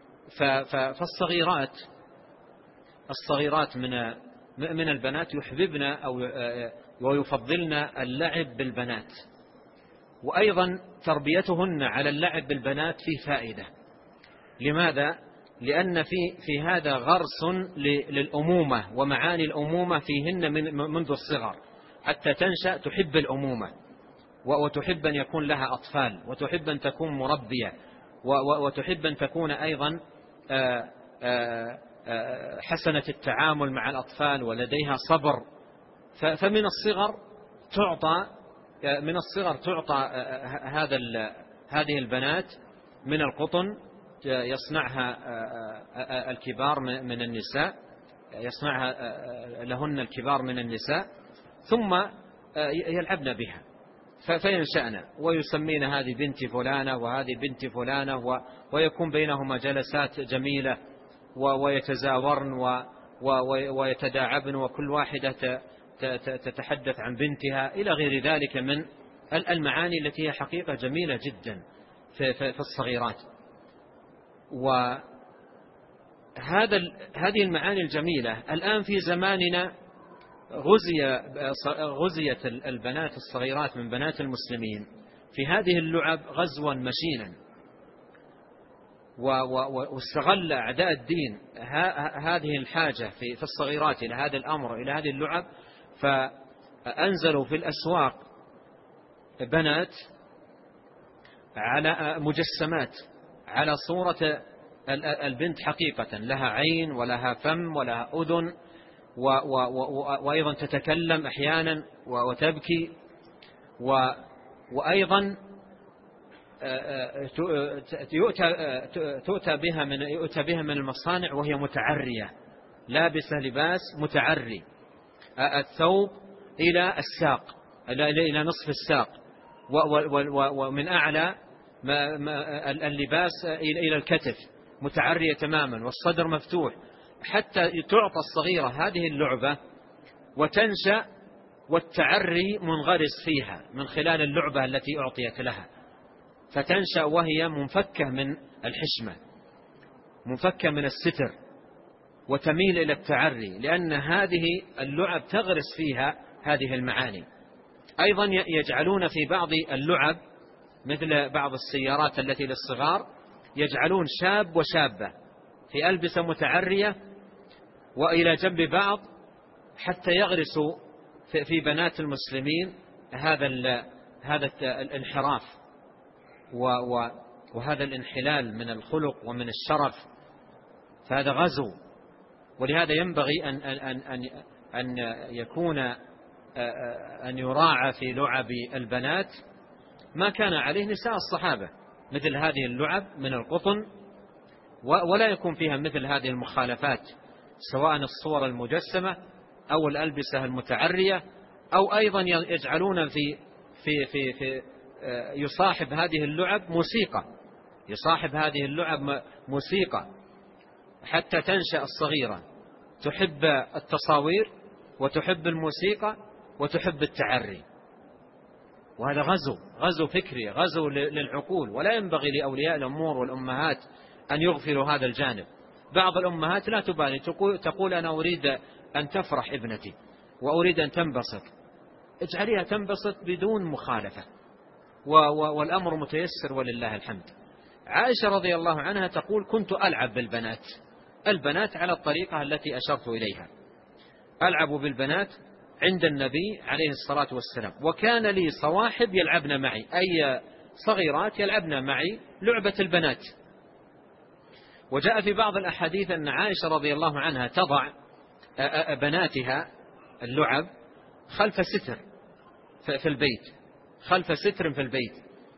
فالصغيرات من البنات يحببن أو ويفضلن اللعب بالبنات، وأيضا تربيتهن على اللعب بالبنات فيه فائدة. لماذا؟ لأن في هذا غرس للأمومة ومعاني الأمومة فيهن منذ الصغر، حتى تنشأ تحب الأمومة، وتحب أن يكون لها أطفال، وتحب أن تكون مربية، وتحب أن تكون أيضا حسنة التعامل مع الأطفال ولديها صبر. فمن الصغر تعطى هذه البنات من القطن، يصنعها الكبار من النساء، يصنعها لهن الكبار من النساء، ثم يلعبن بها فينشأن ويسمين هذه بنت فلانة وهذه بنت فلانة، ويكون بينهما جلسات جميلة، ويتزاورن ويتداعبن، وكل واحدة تتحدث عن بنتها، إلى غير ذلك من المعاني التي هي حقيقة جميلة جدا في الصغيرات. هذه المعاني الجميلة الآن في زماننا غزيت البنات الصغيرات من بنات المسلمين في هذه اللعب غزوا مشينا، واستغل أعداء الدين هذه الحاجة في الصغيرات إلى هذا الأمر، إلى هذه اللعب، فأنزلوا في الأسواق بنات على مجسمات على صورة البنت حقيقة، لها عين ولها فم ولها أذن، وأيضا تتكلم أحيانا وتبكي، وأيضا يؤتى بها من المصانع وهي متعرية، لابسة لباس متعري، الثوب إلى الساق، إلى نصف الساق، ومن أعلى اللباس إلى الكتف، متعرية تماما، والصدر مفتوح، حتى تعطى الصغيرة هذه اللعبة وتنشأ والتعري منغرس فيها من خلال اللعبة التي أعطيت لها، فتنشأ وهي منفكة من الحشمة، منفكة من الستر، وتميل إلى التعري، لأن هذه اللعب تغرس فيها هذه المعاني. أيضا يجعلون في بعض اللعب مثل بعض السيارات التي للصغار، يجعلون شاب وشابة في ألبسة متعرية وإلى جنب بعض، حتى يغرسوا في بنات المسلمين هذا الانحراف وهذا الانحلال من الخلق ومن الشرف، فهذا غزو. ولهذا ينبغي أن يكون أن يراعى في لعب البنات ما كان عليه نساء الصحابة، مثل هذه اللعب من القطن، ولا يكون فيها مثل هذه المخالفات، سواء الصور المجسمة أو الألبسة المتعرية، أو أيضا يجعلون في يصاحب هذه اللعب موسيقى، يصاحب هذه اللعب موسيقى، حتى تنشأ الصغيرة تحب التصاوير وتحب الموسيقى وتحب التعري. وهذا غزو فكري، غزو للعقول، ولا ينبغي لأولياء الأمور والأمهات أن يغفلوا هذا الجانب. بعض الأمهات لا تبالي، تقول أنا أريد أن تفرح ابنتي وأريد أن تنبسط، اجعليها تنبسط بدون مخالفة، والأمر متيسر ولله الحمد. عائشة رضي الله عنها تقول كنت ألعب بالبنات، البنات على الطريقة التي أشرت إليها، ألعب بالبنات عند النبي عليه الصلاة والسلام، وكان لي صواحب يلعبن معي، أي صغيرات يلعبن معي لعبة البنات. وجاء في بعض الأحاديث أن عائشة رضي الله عنها تضع بناتها اللعب خلف ستر في البيت، خلف ستر في البيت.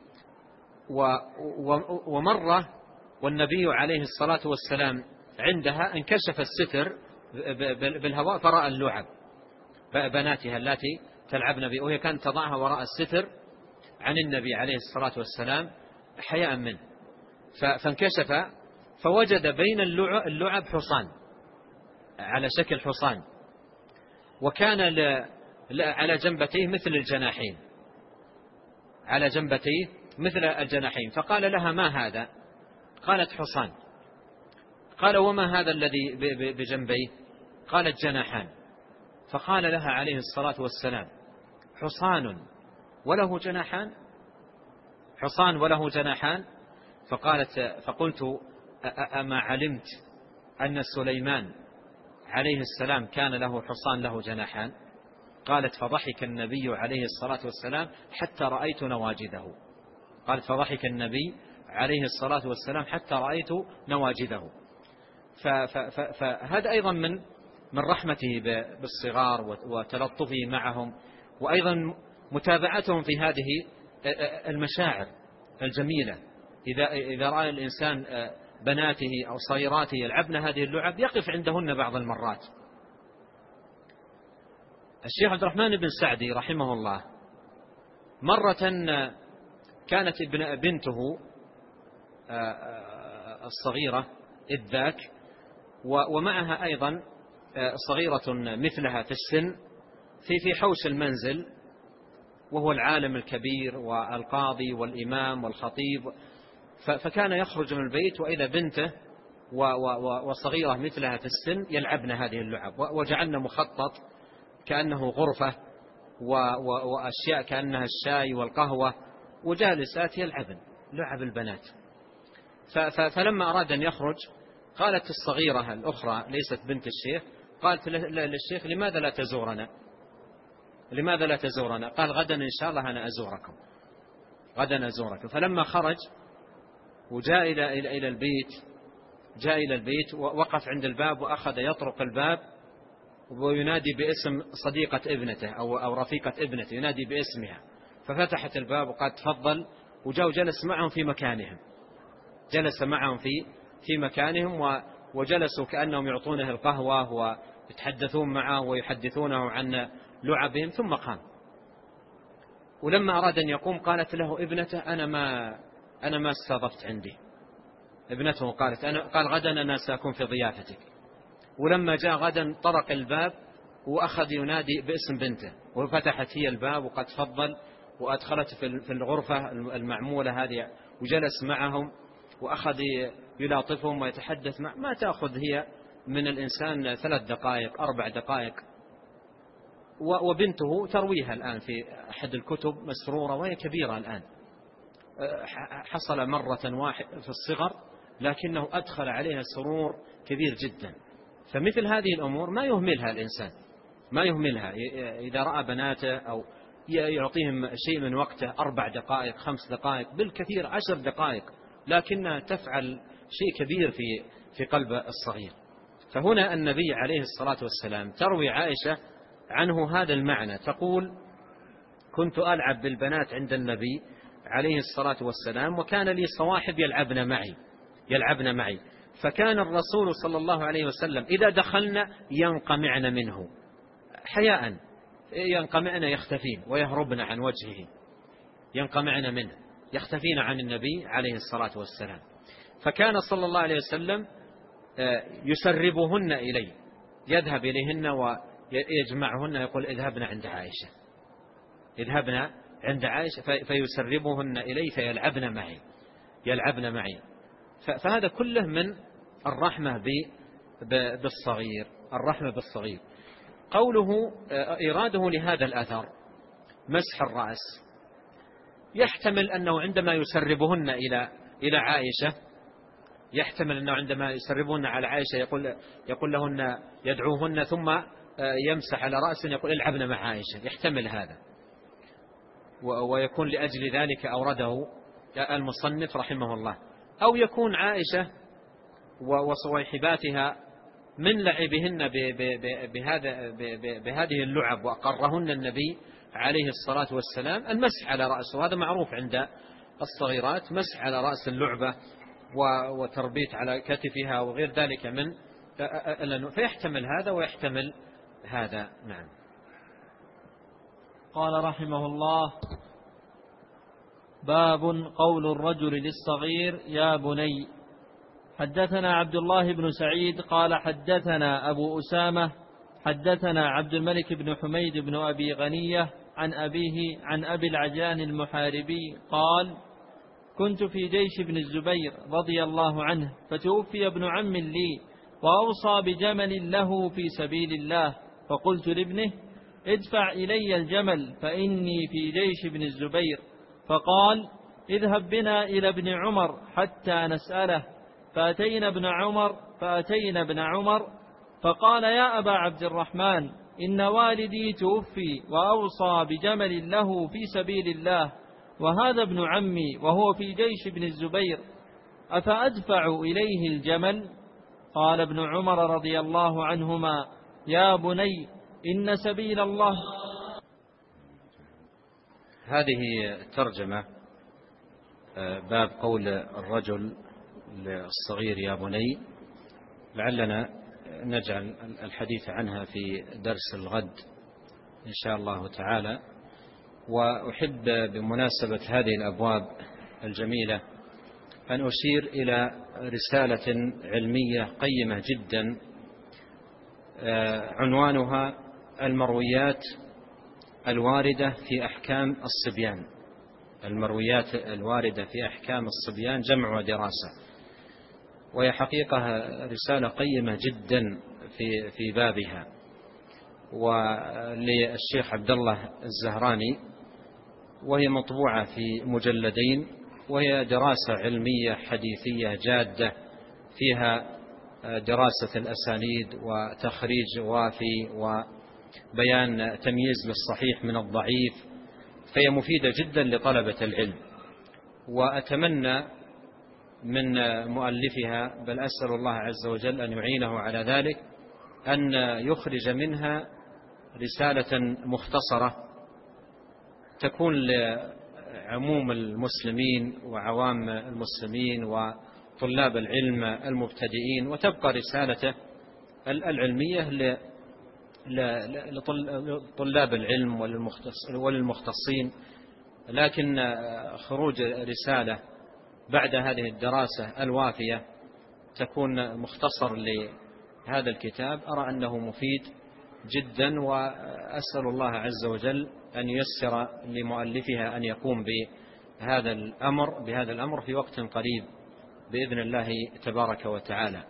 ومرة والنبي عليه الصلاة والسلام عندها انكشف الستر بالهواء فرأى اللعب بناتها التي تلعبن به، وهي كانت تضعها وراء الستر عن النبي عليه الصلاة والسلام حياء منه، فانكشف فوجد بين اللعب حصان على شكل حصان، وكان على جنبتيه مثل الجناحين، على جنبتيه مثل الجناحين. فقال لها ما هذا؟ قالت حصان. قال وما هذا الذي بجنبيه؟ قالت جناحان. فقال لها عليه الصلاة والسلام حصان وله جناحان؟ حصان وله جناحان؟ فقلت أما علمت أن سليمان عليه السلام كان له حصان له جناحان؟ قالت فضحك النبي عليه الصلاة والسلام حتى رأيت نواجذه. قالت فضحك النبي عليه الصلاة والسلام حتى رأيت نواجذه. فهذا أيضا من رحمته بالصغار وتلطفه معهم، وأيضا متابعتهم في هذه المشاعر الجميلة. إذا رأى الإنسان بناته أو صغيراته يلعبن هذه اللعب يقف عندهن بعض المرات. الشيخ عبد الرحمن بن سعدي رحمه الله مرة كانت بنته الصغيرة إذ ذاك ومعها أيضا صغيرة مثلها في السن في حوش المنزل، وهو العالم الكبير والقاضي والإمام والخطيب، فكان يخرج من البيت وإذا بنته وصغيرة مثلها في السن يلعبن هذه اللعب، وجعلنا مخطط كأنه غرفة وأشياء كأنها الشاي والقهوة، وجالسات يلعبن لعب البنات. فلما أراد أن يخرج قالت الصغيرة الأخرى ليست بنت الشيخ، قالت للشيخ لماذا لا تزورنا؟ لماذا لا تزورنا؟ قال غدا إن شاء الله أنا أزوركم، غدا أزوركم. فلما خرج وجاء إلى البيت ووقف عند الباب وأخذ يطرق الباب وينادي باسم صديقة ابنته أو رفيقة ابنته، ينادي باسمها. ففتحت الباب وقال تفضل، وجاء وجلس معهم في مكانهم، جلس معهم في مكانهم وجلسوا كأنهم يعطونه القهوة ويتحدثون معه ويحدثونه عن لعبهم. ثم قام، ولما أراد أن يقوم قالت له ابنته أنا ما استضفت عندي. ابنته قال غدا أنا سأكون في ضيافتك. ولما جاء غدا طرق الباب وأخذ ينادي باسم بنته، وفتحت هي الباب وقد تفضل، وأدخلت في الغرفة المعمولة هذه وجلس معهم وأخذ يلاطفهم ويتحدث ما تأخذ هي من الإنسان 3 دقائق 4 دقائق. وبنته ترويها الآن في أحد الكتب مسرورة وهي كبيرة الآن، حصل مرة واحدة في الصغر لكنه أدخل عليها سرور كبير جدا. فمثل هذه الأمور ما يهملها الإنسان، ما يهملها. إذا رأى بناته أو يعطيهم شيء من وقته 4 دقائق 5 دقائق بالكثير 10 دقائق، لكنها تفعل شيء كبير في قلب الصغير. فهنا النبي عليه الصلاة والسلام تروي عائشة عنه هذا المعنى، تقول كنت ألعب بالبنات عند النبي عليه الصلاة والسلام وكان لي صواحب يلعبن معي، فكان الرسول صلى الله عليه وسلم إذا دخلنا ينقمعن منه حياء، ينقمعن يختفين ويهربن عن وجهه، ينقمعن منه يختفين عن النبي عليه الصلاة والسلام. فكان صلى الله عليه وسلم يسربهن إليه، يذهب إليهن ويجمعهن، يقول اذهبن عند عائشة فيسربهن إليه فيلعبن معي. فهذا كله من الرحمة بالصغير. قوله إراده لهذا الأثر مسح الرأس، يحتمل أنه عندما يسربهن إلى عائشة، يحتمل أنه عندما يسربهن على عائشة يقول لهن يدعوهن ثم يمسح على رأس يقول العبن مع عائشة، يحتمل هذا، ويكون لأجل ذلك أورده المصنف رحمه الله. أو يكون عائشة وصويحباتها من لعبهن بهذه اللعب وأقرهن النبي عليه الصلاة والسلام المسح على رأسه، وهذا معروف عند الصغيرات، مسح على رأس اللعبة وتربيت على كتفها وغير ذلك من فيحتمل هذا ويحتمل هذا. نعم. قال رحمه الله: باب قول الرجل للصغير يا بني. حدثنا عبد الله بن سعيد قال حدثنا أبو أسامة حدثنا عبد الملك بن حميد بن أبي غنية عن أبيه عن أبي العجان المحاربي قال: كنت في جيش ابن الزبير رضي الله عنه، فتوفي ابن عم لي وأوصى بجمل له في سبيل الله، فقلت لابنه: ادفع إلي الجمل فإني في جيش ابن الزبير. فقال: اذهب بنا إلى ابن عمر حتى نسأله. فأتينا ابن عمر فقال: يا أبا عبد الرحمن، إن والدي توفي وأوصى بجمل له في سبيل الله، وهذا ابن عمي وهو في جيش ابن الزبير، أفأدفع إليه الجمل؟ قال ابن عمر رضي الله عنهما: يا بني إن سبيل الله. هذه الترجمة باب قول الرجل للصغير يا بني، لعلنا نجعل الحديث عنها في درس الغد إن شاء الله تعالى. وأحب بمناسبة هذه الأبواب الجميلة أن أشير إلى رسالة علمية قيمة جدا عنوانها المرويات الواردة في أحكام الصبيان. المرويات الواردة في أحكام الصبيان جمع ودراسة، وهي حقيقة رسالة قيمة جدا في بابها، وللشيخ عبد الله الزهراني، وهي مطبوعة في مجلدين، وهي دراسة علمية حديثية جادة فيها دراسة الأسانيد وتخريج وافي وبيان تمييز للصحيح من الضعيف، فهي مفيدة جدا لطلبة العلم. وأتمنى من مؤلفها، بل أسأل الله عز وجل أن يعينه على ذلك، أن يخرج منها رسالة مختصرة تكون لعموم المسلمين وعوام المسلمين وطلاب العلم المبتدئين، وتبقى رسالته العلمية لطلاب العلم وللمختصين، لكن خروج رسالة بعد هذه الدراسة الوافية تكون مختصر لهذا الكتاب أرى أنه مفيد جدا، وأسأل الله عز وجل أن ييسر لمؤلفها أن يقوم بهذا الأمر في وقت قريب بإذن الله تبارك وتعالى.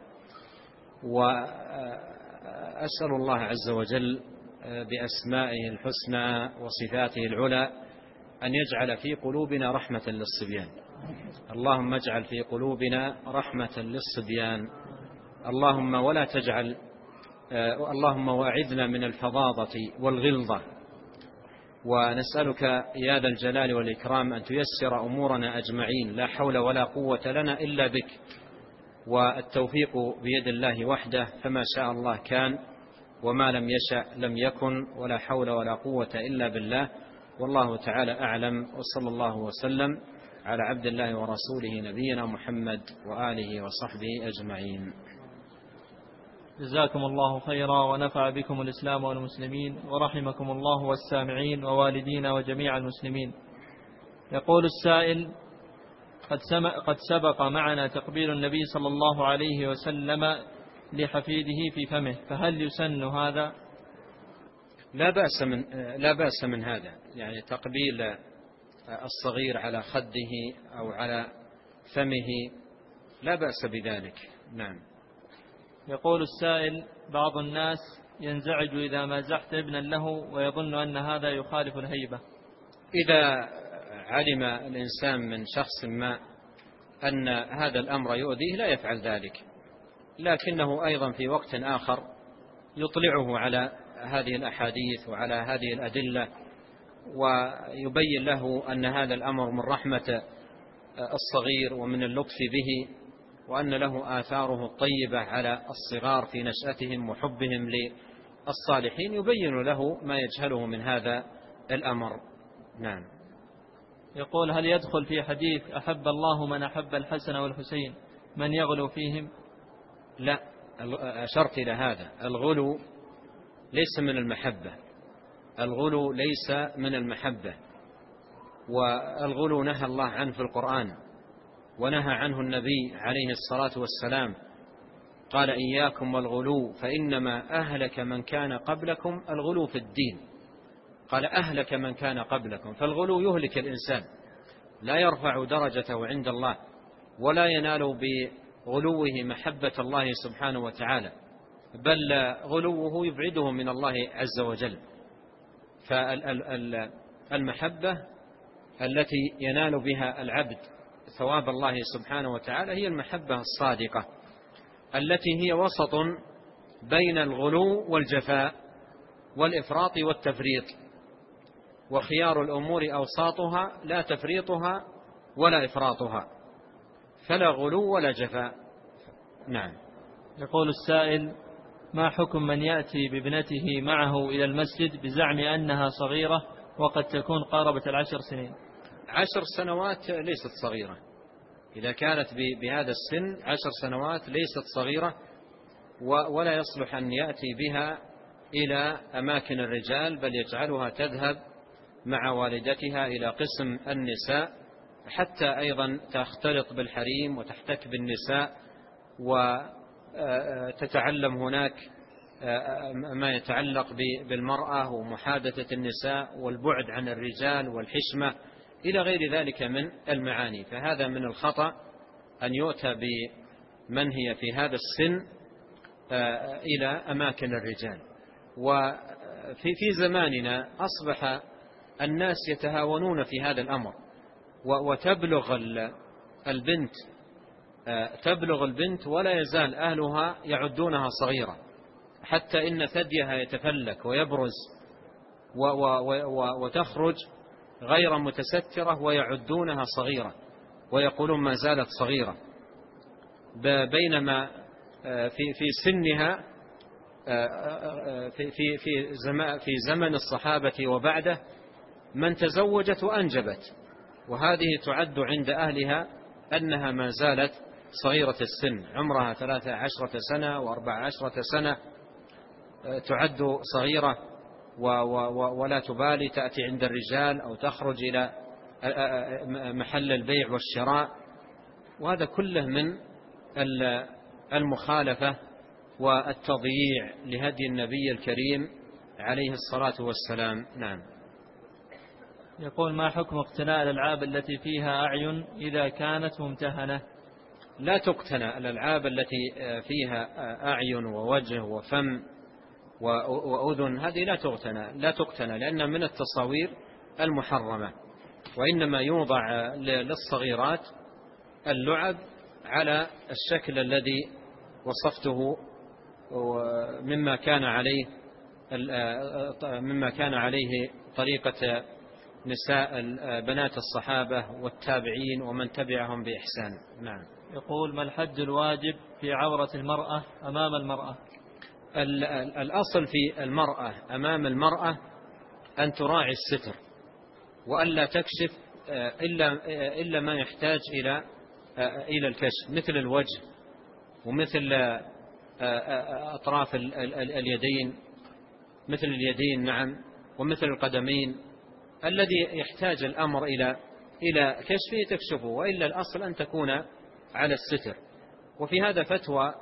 وأسأل الله عز وجل بأسمائه الحسنى وصفاته العلى أن يجعل في قلوبنا رحمة للصبيان. اللهم اجعل في قلوبنا رحمة للصبيان. اللهم واعذنا من الفظاظة والغلظة، ونسألك يا ذا الجلال والإكرام أن تيسر أمورنا أجمعين، لا حول ولا قوة لنا إلا بك، والتوفيق بيد الله وحده، فما شاء الله كان وما لم يشأ لم يكن، ولا حول ولا قوة إلا بالله. والله تعالى أعلم، وصلى الله وسلم على عبد الله ورسوله نبينا محمد وآله وصحبه أجمعين. جزاكم الله خيرا، ونفع بكم الإسلام والمسلمين، ورحمكم الله والسامعين ووالدينا وجميع المسلمين. يقول السائل: قد سبق معنا تقبيل النبي صلى الله عليه وسلم لحفيده في فمه، فهل يسن هذا؟ لا بأس من هذا، يعني تقبيل الصغير على خده أو على فمه لا بأس بذلك. نعم. يقول السائل: بعض الناس ينزعج إذا مازحت ابنا له ويظن أن هذا يخالف الهيبة. إذا علم الإنسان من شخص ما أن هذا الأمر يؤذيه لا يفعل ذلك، لكنه أيضا في وقت آخر يطلعه على هذه الأحاديث وعلى هذه الأدلة، ويبين له أن هذا الأمر من رحمة الصغير ومن اللطف به، وأن له آثاره الطيبة على الصغار في نشأتهم وحبهم للصالحين، يبين له ما يجهله من هذا الأمر. نعم. يقول: هل يدخل في حديث أحب الله من أحب الحسن والحسين من يغلو فيهم؟ لا، أشرت إلى هذا. الغلو ليس من المحبة، الغلو ليس من المحبة، والغلو نهى الله عنه في القرآن، ونهى عنه النبي عليه الصلاة والسلام، قال: إياكم والغلو فإنما أهلك من كان قبلكم الغلو في الدين. قال: أهلك من كان قبلكم، فالغلو يهلك الإنسان، لا يرفع درجته عند الله، ولا ينال بغلوه محبة الله سبحانه وتعالى، بل غلوه يبعده من الله عز وجل. فالمحبة التي ينال بها العبد ثواب الله سبحانه وتعالى هي المحبة الصادقة، التي هي وسط بين الغلو والجفاء والإفراط والتفريط، وخيار الأمور أوساطها لا تفريطها ولا إفراطها، فلا غلو ولا جفاء. نعم. يقول السائل: ما حكم من يأتي بابنته معه إلى المسجد بزعم أنها صغيرة وقد تكون قاربت 10 سنين؟ 10 سنوات ليست صغيرة، إذا كانت بهذا السن 10 سنوات ليست صغيرة، ولا يصلح أن يأتي بها إلى أماكن الرجال، بل يجعلها تذهب مع والدتها إلى قسم النساء، حتى أيضا تختلط بالحريم وتحتك بالنساء وتتعلم هناك ما يتعلق بالمرأة ومحادثة النساء والبعد عن الرجال والحشمة إلى غير ذلك من المعاني. فهذا من الخطأ أن يؤتى بمن هي في هذا السن إلى أماكن الرجال. وفي زماننا أصبح الناس يتهاونون في هذا الأمر، وتبلغ البنت ولا يزال أهلها يعدونها صغيرة، حتى إن ثديها يتفلك ويبرز وتخرج غير متسترة ويعدونها صغيرة ويقولون ما زالت صغيرة، بينما في سنها في زمن الصحابة وبعده من تزوجت وأنجبت، وهذه تعد عند أهلها أنها ما زالت صغيرة السن، عمرها 13 سنة و14 سنة، تعد صغيرة ولا تبالي، تأتي عند الرجال أو تخرج إلى محل البيع والشراء. وهذا كله من المخالفة والتضييع لهدي النبي الكريم عليه الصلاة والسلام. نعم. يقول: ما حكم اقتناء الألعاب التي فيها أعين إذا كانت ممتهنة؟ لا تقتنى الألعاب التي فيها أعين ووجه وفم وأذن، هذه لا تقتنى لأن من التصاوير المحرمة، وإنما يوضع للصغيرات اللعب على الشكل الذي وصفته مما كان عليه طريقة نساء بنات الصحابة والتابعين ومن تبعهم بإحسان. نعم. يقول: ما الحد الواجب في عورة المرأة أمام المرأة؟ الأصل في المرأة أمام المرأة أن تراعي الستر، وألا تكشف إلا ما يحتاج إلى الكشف، مثل الوجه ومثل أطراف اليدين، مثل اليدين نعم، ومثل القدمين، الذي يحتاج الأمر إلى كشفه تكشفه، وإلا الأصل أن تكون على الستر. وفي هذا فتوى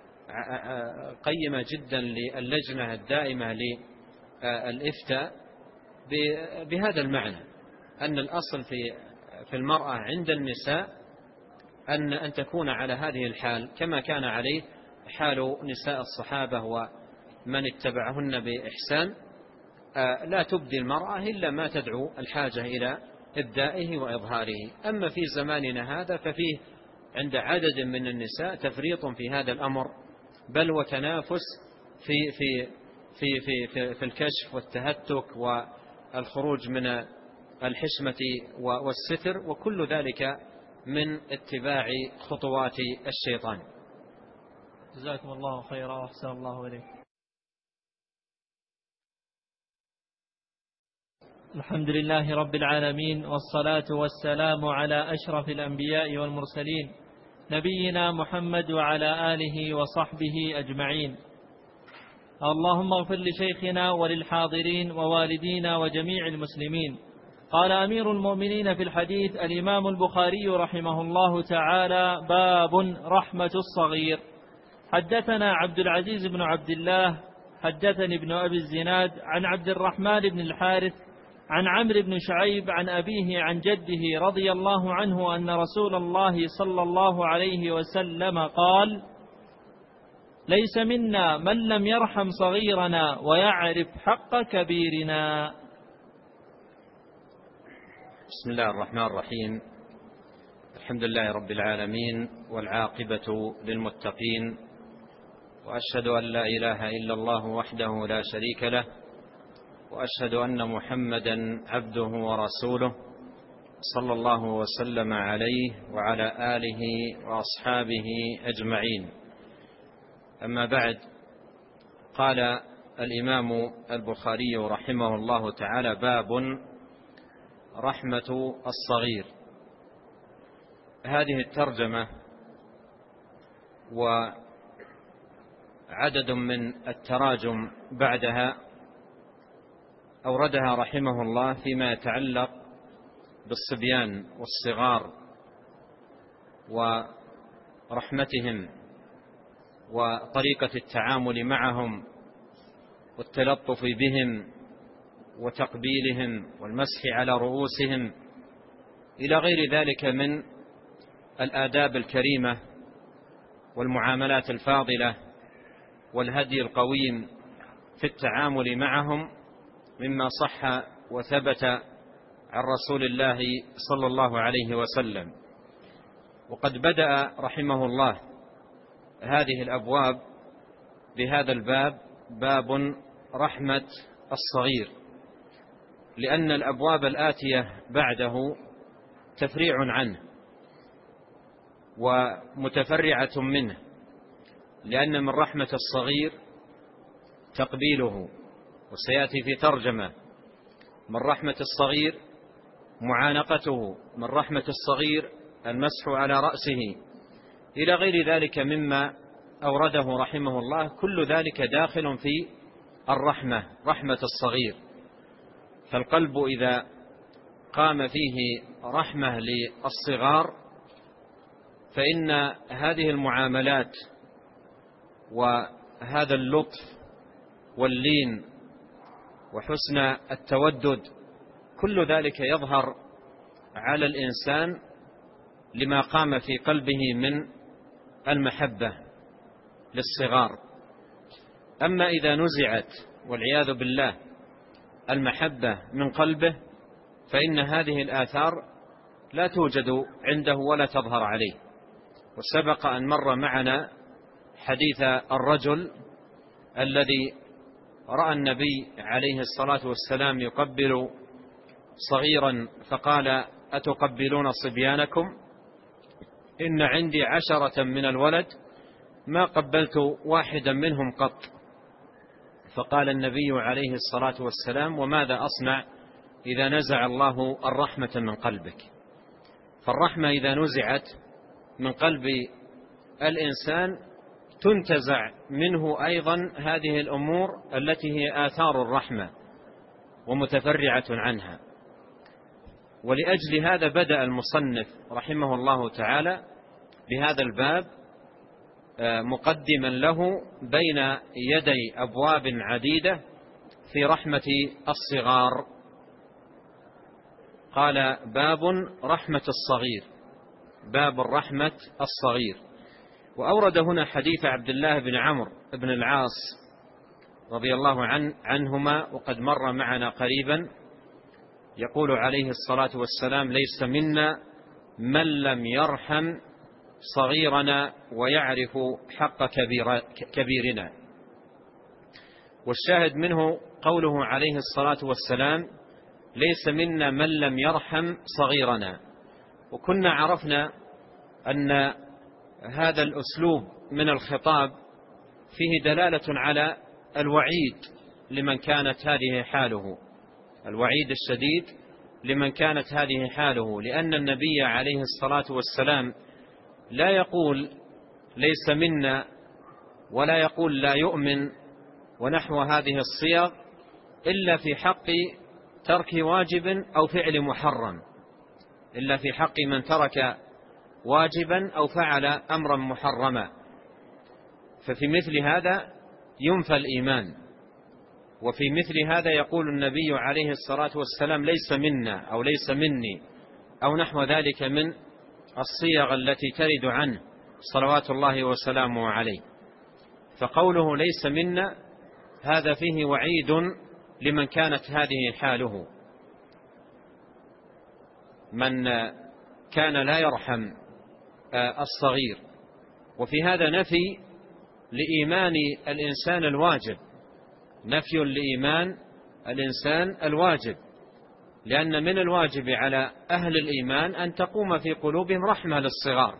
قيمة جدا للجنة الدائمة للإفتاء بهذا المعنى، أن الأصل في المرأة عند النساء أن تكون على هذه الحال كما كان عليه حال نساء الصحابة ومن اتبعهن بإحسان، لا تبدي المرأة إلا ما تدعو الحاجة إلى إبدائه وإظهاره. أما في زماننا هذا ففيه عند عدد من النساء تفريط في هذا الأمر، بل وتنافس في الكشف والتهتك والخروج من الحشمة والستر، وكل ذلك من اتباع خطوات الشيطان. جزاكم الله خيرا وأحسن الله إليك. الحمد لله رب العالمين، والصلاة والسلام على أشرف الأنبياء والمرسلين، نبينا محمد وعلى آله وصحبه أجمعين. اللهم اغفر لشيخنا وللحاضرين ووالدينا وجميع المسلمين. قال أمير المؤمنين في الحديث الإمام البخاري رحمه الله تعالى: باب رحمة الصغير. حدثنا عبد العزيز بن عبد الله حدثني ابن أبي الزناد عن عبد الرحمن بن الحارث عن عمرو بن شعيب عن أبيه عن جده رضي الله عنه أن رسول الله صلى الله عليه وسلم قال: ليس منا من لم يرحم صغيرنا ويعرف حق كبيرنا. بسم الله الرحمن الرحيم. الحمد لله رب العالمين، والعاقبة للمتقين، وأشهد أن لا إله إلا الله وحده لا شريك له، وأشهد أن محمدا عبده ورسوله صلى الله وسلم عليه وعلى آله وأصحابه أجمعين. أما بعد، قال الإمام البخاري رحمه الله تعالى: باب رحمة الصغير. هذه الترجمة وعدد من التراجم بعدها أوردها رحمه الله فيما يتعلق بالصبيان والصغار ورحمتهم وطريقة التعامل معهم والتلطف بهم وتقبيلهم والمسح على رؤوسهم إلى غير ذلك من الآداب الكريمة والمعاملات الفاضلة والهدي القويم في التعامل معهم، مما صح وثبت عن رسول الله صلى الله عليه وسلم. وقد بدأ رحمه الله هذه الأبواب بهذا الباب، باب رحمة الصغير، لأن الأبواب الآتية بعده تفريع عنه ومتفرعة منه، لأن من رحمة الصغير تقبيله، وسيأتي في ترجمة. من رحمة الصغير معانقته، من رحمة الصغير المسح على رأسه، إلى غير ذلك مما أورده رحمه الله. كل ذلك داخل في الرحمة، رحمة الصغير. فالقلب إذا قام فيه رحمة للصغار فإن هذه المعاملات وهذا اللطف واللين وحسن التودد كل ذلك يظهر على الإنسان لما قام في قلبه من المحبة للصغار. أما إذا نزعت والعياذ بالله المحبة من قلبه فإن هذه الآثار لا توجد عنده ولا تظهر عليه. وسبق أن مر معنا حديث الرجل الذي رأى النبي عليه الصلاة والسلام يقبل صغيرا فقال: أتقبلون صبيانكم؟ إن عندي 10 من الولد ما قبلت واحدا منهم قط. فقال النبي عليه الصلاة والسلام: وماذا أصنع إذا نزع الله الرحمة من قلبك؟ فالرحمة إذا نزعت من قلب الإنسان تنتزع منه أيضا هذه الأمور التي هي آثار الرحمة ومتفرعة عنها. ولأجل هذا بدأ المصنف رحمه الله تعالى بهذا الباب مقدما له بين يدي أبواب عديدة في رحمة الصغار. قال: باب رحمة الصغير، باب الرحمة الصغير. وأورد هنا حديث عبد الله بن عمرو بن العاص رضي الله عنهما، وقد مر معنا قريبا. يقول عليه الصلاة والسلام: ليس منا من لم يرحم صغيرنا ويعرف حق كبيرنا. والشاهد منه قوله عليه الصلاة والسلام: ليس منا من لم يرحم صغيرنا. وكنا عرفنا أن هذا الأسلوب من الخطاب فيه دلالة على الوعيد لمن كانت هذه حاله، الوعيد الشديد لمن كانت هذه حاله، لأن النبي عليه الصلاة والسلام لا يقول ليس منا ولا يقول لا يؤمن ونحو هذه الصيغ إلا في حق ترك واجب أو فعل محرم، إلا في حق من ترك واجبا أو فعل أمرا محرما. ففي مثل هذا ينفى الإيمان، وفي مثل هذا يقول النبي عليه الصلاة والسلام: ليس منا أو ليس مني أو نحو ذلك من الصيغ التي ترد عنه صلوات الله وسلامه عليه. فقوله ليس منا هذا فيه وعيد لمن كانت هذه حاله، من كان لا يرحم الصغير. وفي هذا نفي لإيمان الإنسان الواجب، نفي لإيمان الإنسان الواجب، لأن من الواجب على أهل الإيمان أن تقوم في قلوبهم رحمة للصغار،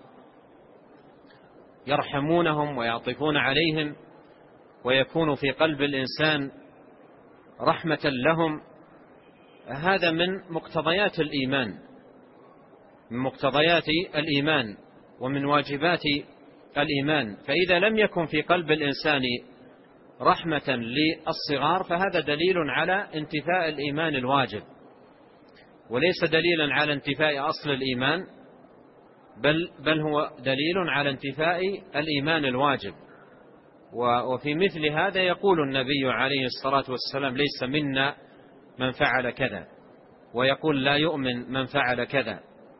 يرحمونهم ويعطفون عليهم، ويكون في قلب الإنسان رحمة لهم. هذا من مقتضيات الإيمان، من مقتضيات الإيمان ومن واجبات الإيمان. فإذا لم يكن في قلب الإنسان رحمة للصغار فهذا دليل على انتفاء الإيمان الواجب، وليس دليلا على انتفاء أصل الإيمان، بل هو دليل على انتفاء الإيمان الواجب. وفي مثل هذا يقول النبي عليه الصلاة والسلام: ليس منا من فعل كذا، ويقول لا يؤمن من فعل كذا.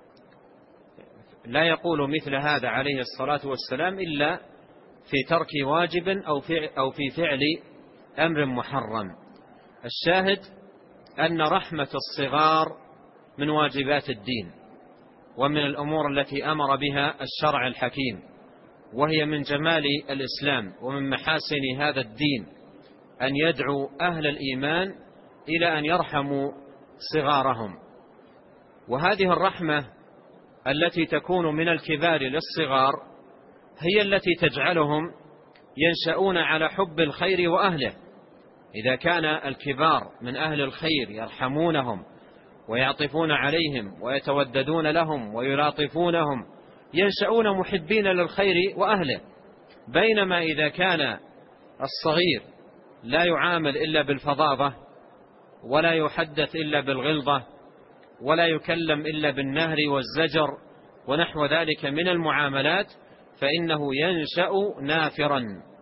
لا يقول مثل هذا عليه الصلاة والسلام إلا في ترك واجب أو في فعل أمر محرم. الشاهد أن رحمة الصغار من واجبات الدين ومن الأمور التي أمر بها الشرع الحكيم، وهي من جمال الإسلام ومن محاسن هذا الدين أن يدعو أهل الإيمان إلى أن يرحموا صغارهم. وهذه الرحمة التي تكون من الكبار للصغار هي التي تجعلهم ينشأون على حب الخير وأهله. إذا كان الكبار من أهل الخير يرحمونهم ويعطفون عليهم ويتوددون لهم ويلاطفونهم، ينشأون محبين للخير وأهله. بينما إذا كان الصغير لا يعامل إلا بالفظاظة، ولا يحدث إلا بالغلظة، ولا يكلم إلا بالنهر والزجر ونحو ذلك من المعاملات، فإنه ينشأ نافرا،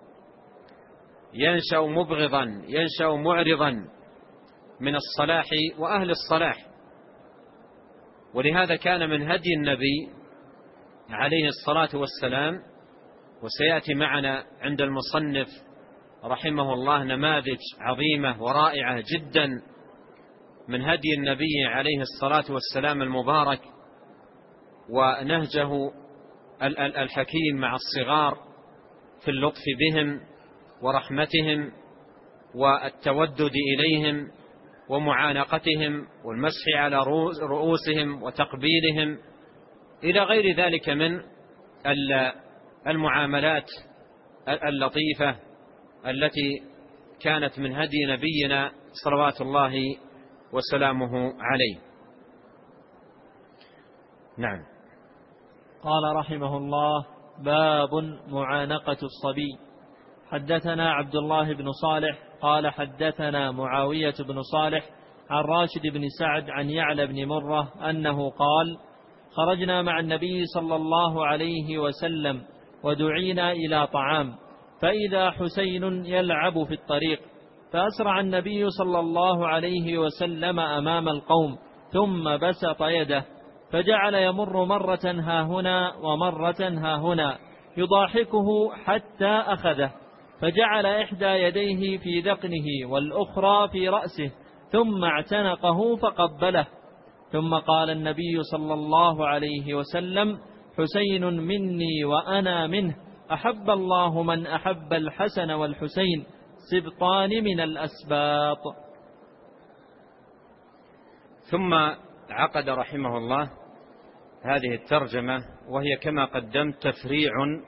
ينشأ مبغضا، ينشأ معرضا من الصلاح وأهل الصلاح. ولهذا كان من هدي النبي عليه الصلاة والسلام، وسيأتي معنا عند المصنف رحمه الله نماذج عظيمة ورائعة جدا من هدي النبي عليه الصلاة والسلام المبارك ونهجه الحكيم مع الصغار في اللطف بهم ورحمتهم والتودد إليهم ومعانقتهم والمسح على رؤوسهم وتقبيلهم إلى غير ذلك من المعاملات اللطيفة التي كانت من هدي نبينا صلوات الله وسلامه عليه. نعم. قال رحمه الله: باب معانقة الصبي. حدثنا عبد الله بن صالح قال حدثنا معاوية بن صالح عن راشد بن سعد عن يعلى بن مرة أنه قال: خرجنا مع النبي صلى الله عليه وسلم ودعينا إلى طعام، فإذا حسين يلعب في الطريق، فأسرع النبي صلى الله عليه وسلم أمام القوم، ثم بسط يده، فجعل يمر مرة هاهنا ومرة هاهنا يضاحكه حتى أخذه، فجعل إحدى يديه في ذقنه والأخرى في رأسه، ثم اعتنقه فقبله. ثم قال النبي صلى الله عليه وسلم: حسين مني وأنا منه، أحب الله من أحب الحسن والحسين، سبطان من الأسباط. ثم عقد رحمه الله هذه الترجمة، وهي كما قدمت تفريع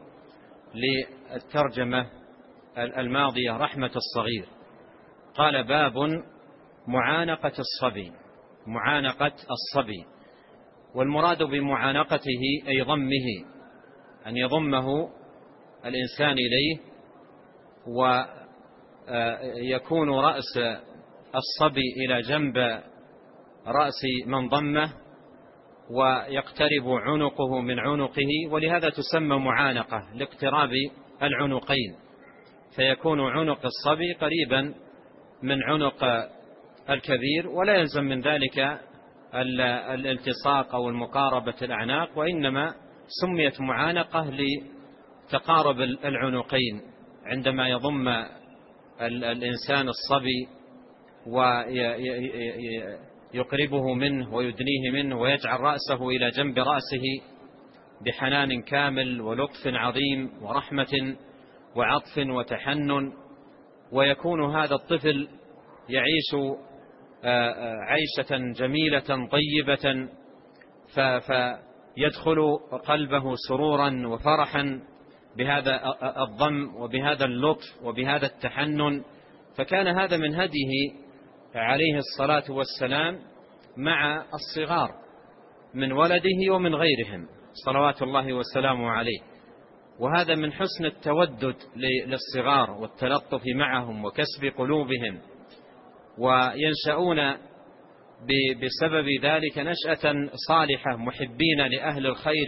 للترجمة الماضية رحمة الصغير. قال: باب معانقة الصبي. معانقة الصبي، والمراد بمعانقته أي ضمه، أن يضمه الإنسان إليه، ويكون رأس الصبي إلى جنب رأس من ضمه، ويقترب عنقه من عنقه، ولهذا تسمى معانقة لاقتراب العنقين، فيكون عنق الصبي قريبا من عنق الكبير، ولا يلزم من ذلك الالتصاق أو المقاربة الأعناق، وإنما سميت معانقة لتقارب العنقين عندما يضم الإنسان الصبي ويقربه منه ويدنيه منه ويجعل رأسه إلى جنب رأسه بحنان كامل ولطف عظيم ورحمة وعطف وتحنن، ويكون هذا الطفل يعيش عيشة جميلة طيبة، فيدخل قلبه سرورا وفرحا بهذا الضم وبهذا اللطف وبهذا التحنن. فكان هذا من هديه عليه الصلاة والسلام مع الصغار من ولده ومن غيرهم صلوات الله وسلامه عليه. وهذا من حسن التودد للصغار والتلطف معهم وكسب قلوبهم، وينشأون بسبب ذلك نشأة صالحة، محبين لأهل الخير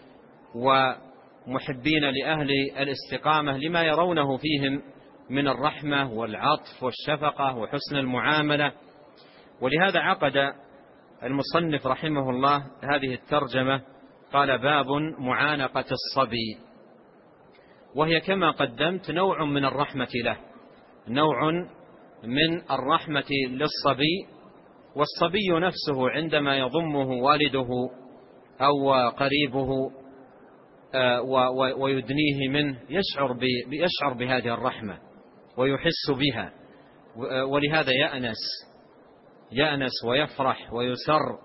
ومحبين لأهل الاستقامة، لما يرونه فيهم من الرحمة والعطف والشفقة وحسن المعاملة. ولهذا عقد المصنف رحمه الله هذه الترجمة قال: باب معانقة الصبي، وهي كما قدمت نوع من الرحمة له، نوع من الرحمة للصبي. والصبي نفسه عندما يضمه والده أو قريبه ويدنيه منه يشعر بهذه الرحمة ويحس بها، ولهذا يأنس ويفرح ويسر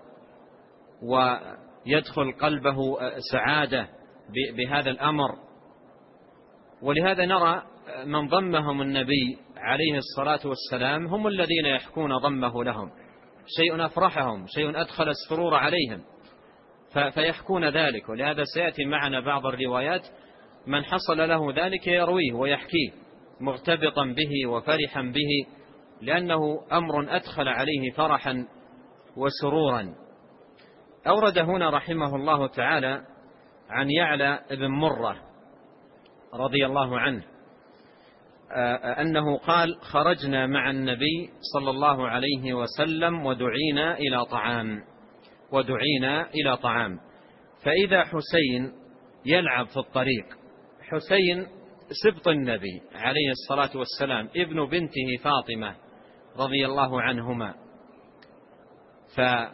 ويدخل قلبه سعادة بهذا الأمر. ولهذا نرى من ضمهم النبي عليه الصلاة والسلام هم الذين يحكون ضمه لهم، شيء أفرحهم، شيء أدخل السرور عليهم فيحكون ذلك. ولهذا سيأتي معنا بعض الروايات من حصل له ذلك يرويه ويحكيه مغتبطا به وفرحا به، لأنه أمر أدخل عليه فرحا وسرورا. أورد هنا رحمه الله تعالى عن يعلى بن مرة رضي الله عنه أنه قال: خرجنا مع النبي صلى الله عليه وسلم ودعينا إلى طعام، فإذا حسين يلعب في الطريق. حسين سبط النبي عليه الصلاة والسلام، ابن بنته فاطمة رضي الله عنهما. فرأى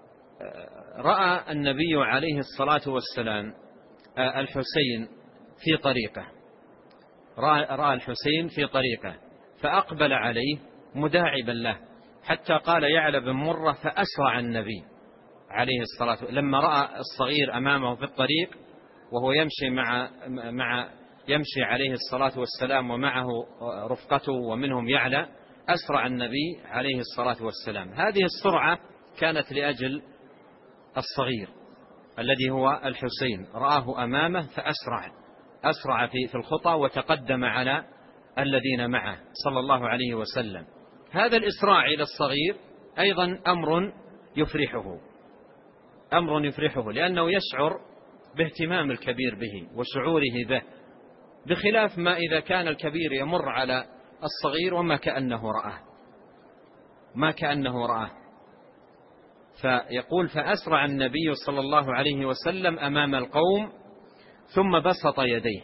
النبي عليه الصلاة والسلام الحسين في طريقه فأقبل عليه مداعبا له، حتى قال يعلى بن مرة: فأسرع النبي عليه الصلاة والسلام لما رأى الصغير أمامه في الطريق وهو يمشي عليه الصلاة والسلام ومعه رفقته ومنهم يعلى، أسرع النبي عليه الصلاة والسلام. هذه السرعة كانت لأجل الصغير الذي هو الحسين، رآه أمامه فأسرع في الخطى وتقدم على الذين معه صلى الله عليه وسلم. هذا الإسراع إلى الصغير أيضا أمر يفرحه لأنه يشعر باهتمام الكبير به وشعوره به، بخلاف ما إذا كان الكبير يمر على الصغير وما كأنه رآه. فيقول: فأسرع النبي صلى الله عليه وسلم أمام القوم ثم بسط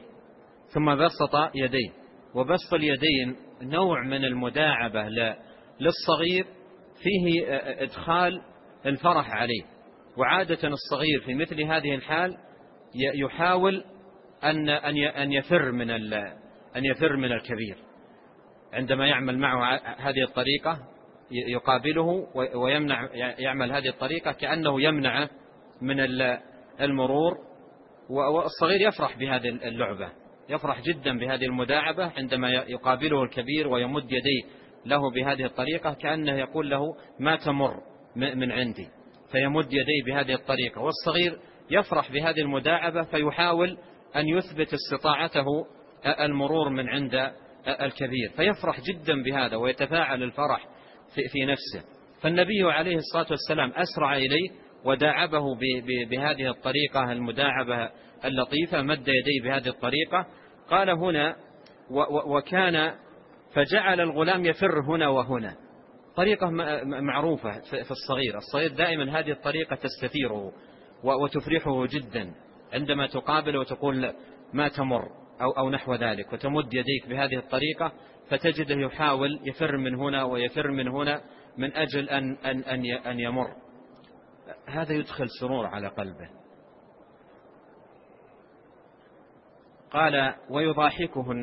يديه. وبسط اليدين نوع من المداعبة للصغير فيه إدخال الفرح عليه. وعادة الصغير في مثل هذه الحال يحاول أن يفر من الكبير، عندما يعمل معه هذه الطريقة يقابله يعمل هذه الطريقة كأنه يمنع من المرور. والصغير يفرح بهذه اللعبة، يفرح جدا بهذه المداعبة عندما يقابله الكبير ويمد يديه له بهذه الطريقة، كأنه يقول له: ما تمر من عندي، فيمد يديه بهذه الطريقة. والصغير يفرح بهذه المداعبة فيحاول أن يثبت استطاعته المرور من عند الكبير، فيفرح جدا بهذا ويتفاعل الفرح في نفسه. فالنبي عليه الصلاة والسلام أسرع إليه وداعبه بهذه الطريقة المداعبة اللطيفة، مد يديه بهذه الطريقة. قال هنا: وكان فجعل الغلام يفر هنا وهنا. طريقة معروفة في الصغير دائما هذه الطريقة تستثيره وتفرحه جدا عندما تقابل وتقول: ما تمر أو نحو ذلك، وتمد يديك بهذه الطريقة فتجده يحاول يفر من هنا ويفر من هنا من أجل أن يمر. هذا يدخل سرور على قلبه. قال: ويضاحكه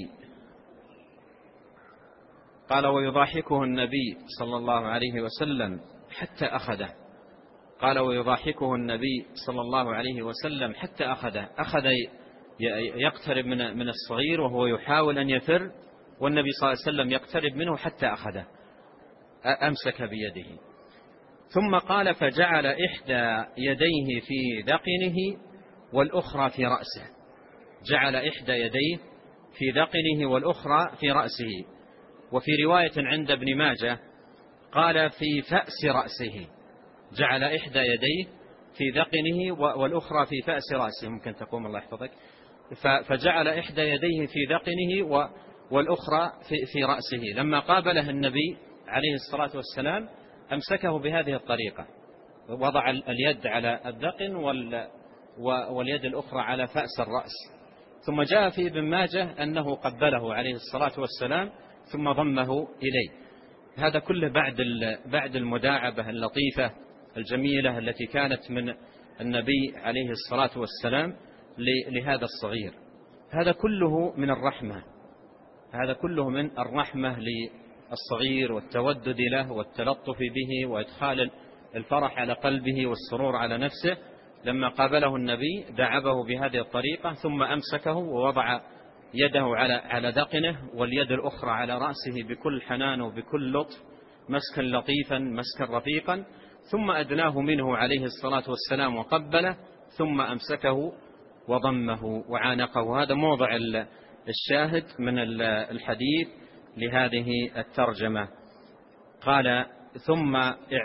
النبي صلى الله عليه وسلم حتى أخذه. قال: ويضاحكه النبي صلى الله عليه وسلم حتى أخذ يقترب من الصغير وهو يحاول أن يفر، والنبي صلى الله عليه وسلم يقترب منه حتى أخذه، أمسك بيده. ثم قال: فجعل إحدى يديه في ذقنه والأخرى في رأسه. جعل إحدى يديه في ذقنه والأخرى في رأسه. وفي رواية عند ابن ماجه قال: في فأس رأسه. جعل إحدى يديه في ذقنه والأخرى في فأس رأسه. ممكن تقوم، الله يحفظك. فجعل إحدى يديه في ذقنه والأخرى في رأسه. لما قابله النبي عليه الصلاة والسلام أمسكه بهذه الطريقة، وضع اليد على الذقن واليد الأخرى على فأس الرأس. ثم جاء في ابن ماجه أنه قبله عليه الصلاة والسلام ثم ضمه إليه. هذا كله بعد المداعبة اللطيفة الجميلة التي كانت من النبي عليه الصلاة والسلام لهذا الصغير. هذا كله من الرحمة، هذا كله من الرحمة للصغير والتودد له والتلطف به وإدخال الفرح على قلبه والسرور على نفسه. لما قابله النبي دعبه بهذه الطريقة ثم أمسكه ووضع يده على ذقنه واليد الأخرى على رأسه بكل حنان وبكل لطف، مسكا لطيفا مسكا رفيقا، ثم أدناه منه عليه الصلاة والسلام وقبله ثم أمسكه وضمه وعانقه. هذا موضع الشاهد من الحديث لهذه الترجمة. قال ثم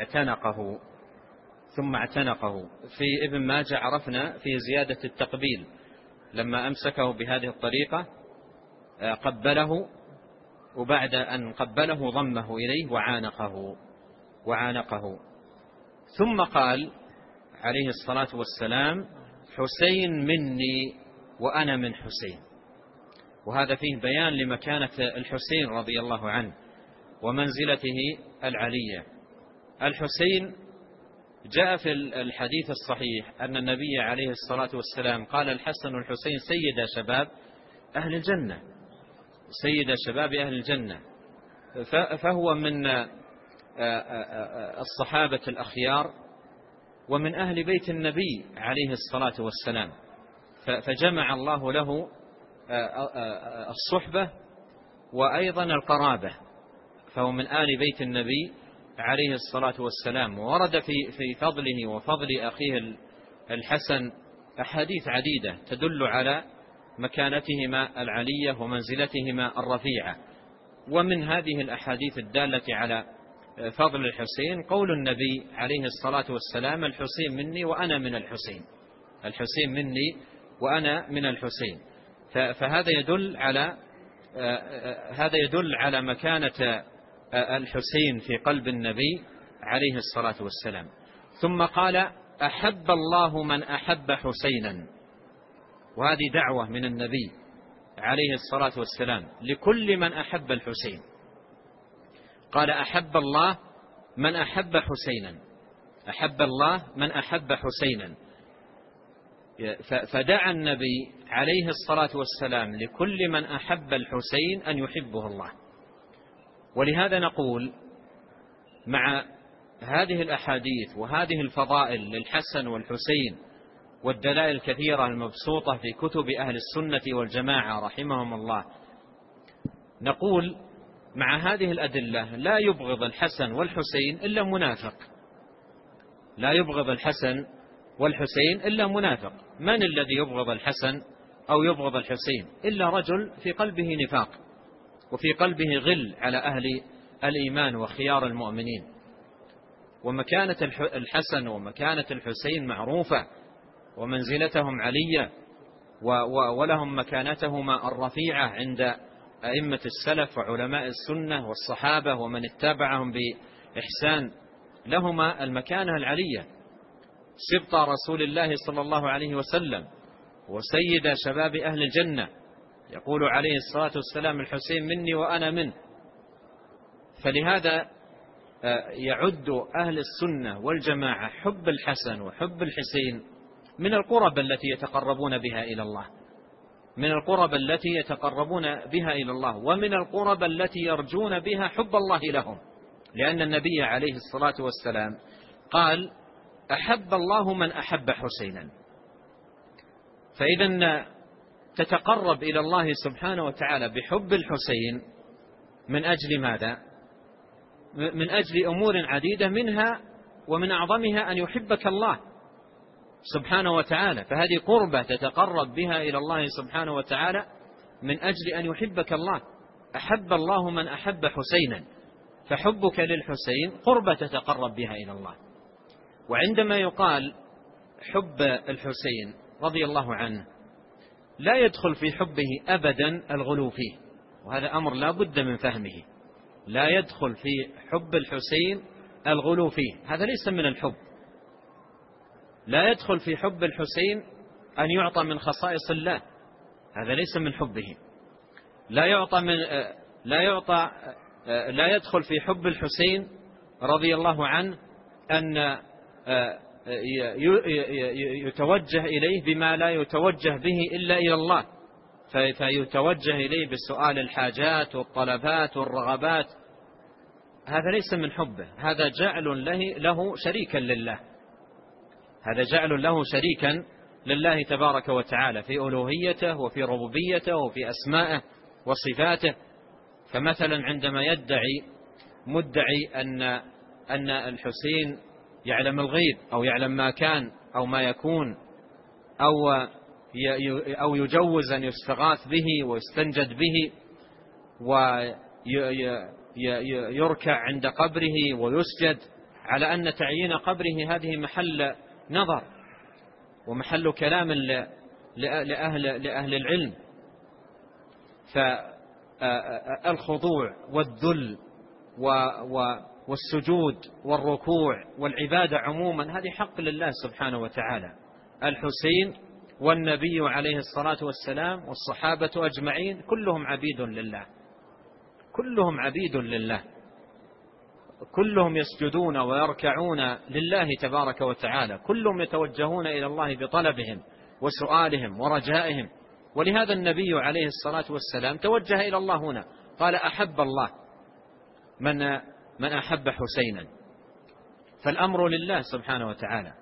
اعتنقه. في ابن ماجه عرفنا في زيادة التقبيل، لما أمسكه بهذه الطريقة قبله، وبعد أن قبله ضمه إليه وعانقه. ثم قال عليه الصلاة والسلام حسين مني وأنا من حسين. وهذا فيه بيان لمكانة الحسين رضي الله عنه ومنزلته العلية. الحسين جاء في الحديث الصحيح أن النبي عليه الصلاة والسلام قال الحسن والحسين سيد شباب أهل الجنة، فهو من الصحابة الأخيار ومن أهل بيت النبي عليه الصلاة والسلام، فجمع الله له الصحبة وأيضا القرابة، فهو من آل بيت النبي عليه الصلاة والسلام. وورد في فضله وفضل أخيه الحسن أحاديث عديدة تدل على مكانتهما العلية ومنزلتهما الرفيعة. ومن هذه الأحاديث الدالة على فضل الحسين قول النبي عليه الصلاة والسلام الحسين مني وأنا من الحسين، الحسين مني وأنا من الحسين. فهذا يدل على مكانة الحسين في قلب النبي عليه الصلاة والسلام. ثم قال أحب الله من أحب حسينا، وهذه دعوة من النبي عليه الصلاة والسلام لكل من أحب الحسين. قال أحب الله من أحب حسينا، أحب الله من أحب حسينا. فدعا النبي عليه الصلاة والسلام لكل من أحب الحسين أن يحبه الله. ولهذا نقول مع هذه الأحاديث وهذه الفضائل للحسن والحسين والدلائل الكثيرة المبسوطة في كتب أهل السنة والجماعة رحمهم الله، نقول مع هذه الأدلة لا يبغض الحسن والحسين إلا منافق، لا يبغض الحسن والحسين إلا منافق. من الذي يبغض الحسن أو يبغض الحسين؟ إلا رجل في قلبه نفاق وفي قلبه غل على أهل الإيمان وخيار المؤمنين. ومكانة الحسن ومكانة الحسين معروفة ومنزلتهم علية ولهم مكانتهما الرفيعة عند أئمة السلف وعلماء السنة والصحابة ومن اتبعهم بإحسان، لهما المكانة العلية. سبط رسول الله صلى الله عليه وسلم وسيد شباب أهل الجنة، يقول عليه الصلاة والسلام الحسين مني وأنا منه. فلهذا يعد أهل السنة والجماعة حب الحسن وحب الحسين من القرب التي يتقربون بها إلى الله، من القرب التي يتقربون بها إلى الله، ومن القرب التي يرجون بها حب الله لهم، لأن النبي عليه الصلاة والسلام قال أحب الله من أحب حسينا. فإذا تتقرب إلى الله سبحانه وتعالى بحب الحسين من أجل ماذا؟ من أجل أمور عديدة، منها ومن أعظمها أن يحبك الله سبحانه وتعالى. فهذه قربة تتقرب بها إلى الله سبحانه وتعالى من أجل أن يحبك الله. أحب الله من أحب حسينا، فحبك للحسين قربة تتقرب بها إلى الله. وعندما يقال حب الحسين رضي الله عنه لا يدخل في حبه أبدا الغلو فيه، وهذا أمر لا بد من فهمه. لا يدخل في حب الحسين الغلو فيه، هذا ليس من الحب. لا يدخل في حب الحسين أن يعطى من خصائص الله، هذا ليس من حبه. لا يدخل في حب الحسين رضي الله عنه أن يتوجه إليه بما لا يتوجه به إلا إلى الله، فيتوجه إليه بسؤال الحاجات والطلبات والرغبات، هذا ليس من حبه، هذا جعل له شريكا لله، هذا جعل له شريكا لله تبارك وتعالى في ألوهيته وفي ربوبيته وفي أسمائه وصفاته. فمثلا عندما يدعي مدعي أن الحسين يعلم الغيب أو يعلم ما كان أو ما يكون أو يجوز أن يستغاث به ويستنجد به ويركع عند قبره ويسجد، على أن تعيين قبره هذه محل نظر ومحل كلام لأهل العلم. فالخضوع والذل والسجود والركوع والعبادة عموما هذه حق لله سبحانه وتعالى. الحسين والنبي عليه الصلاة والسلام والصحابة أجمعين كلهم عبيد لله، كلهم عبيد لله، كلهم يسجدون ويركعون لله تبارك وتعالى، كلهم يتوجهون إلى الله بطلبهم وسؤالهم ورجائهم. ولهذا النبي عليه الصلاة والسلام توجه إلى الله هنا، قال أحب الله من أحب حسينا، فالأمر لله سبحانه وتعالى.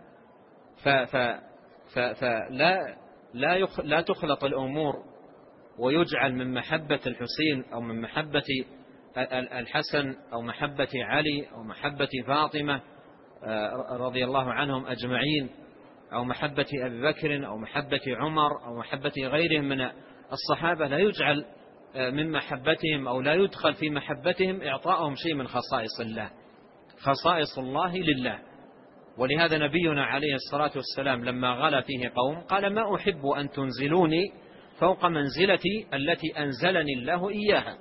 لا تخلط الأمور ويجعل من محبة الحسين أو من محبة الحسن أو محبة علي أو محبة فاطمة رضي الله عنهم أجمعين أو محبة أبي بكر أو محبة عمر أو محبة غيرهم من الصحابة، لا يجعل من محبتهم أو لا يدخل في محبتهم إعطاءهم شيء من خصائص الله. خصائص الله لله. ولهذا نبينا عليه الصلاة والسلام لما غلا فيه قوم قال ما أحب أن تنزلوني فوق منزلتي التي أنزلني الله إياها.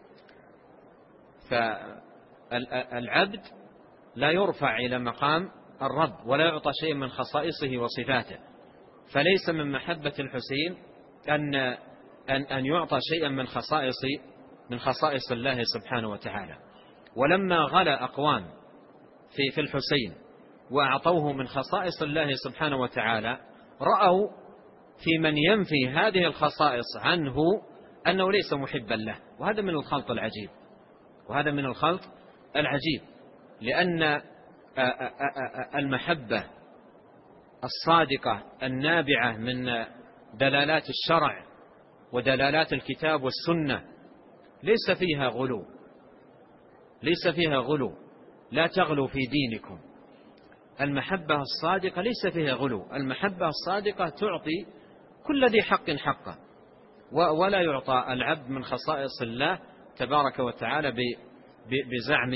فالعبد لا يرفع إلى مقام الرب ولا يعطى شيء من خصائصه وصفاته، فليس من محبة الحسين أن يعطى شيئا من خصائص الله سبحانه وتعالى. ولما غلا أقوام في الحسين وأعطوه من خصائص الله سبحانه وتعالى، رأوا في من ينفي هذه الخصائص عنه أنه ليس محبا له، وهذا من الخلط العجيب، وهذا من الخلط العجيب. لأن المحبة الصادقة النابعة من دلالات الشرع ودلالات الكتاب والسنة ليس فيها غلو، ليس فيها غلو. لا تغلو في دينكم. المحبة الصادقة ليس فيها غلو. المحبة الصادقة تعطي كل ذي حق حقه، ولا يعطى العبد من خصائص الله تبارك وتعالى بزعم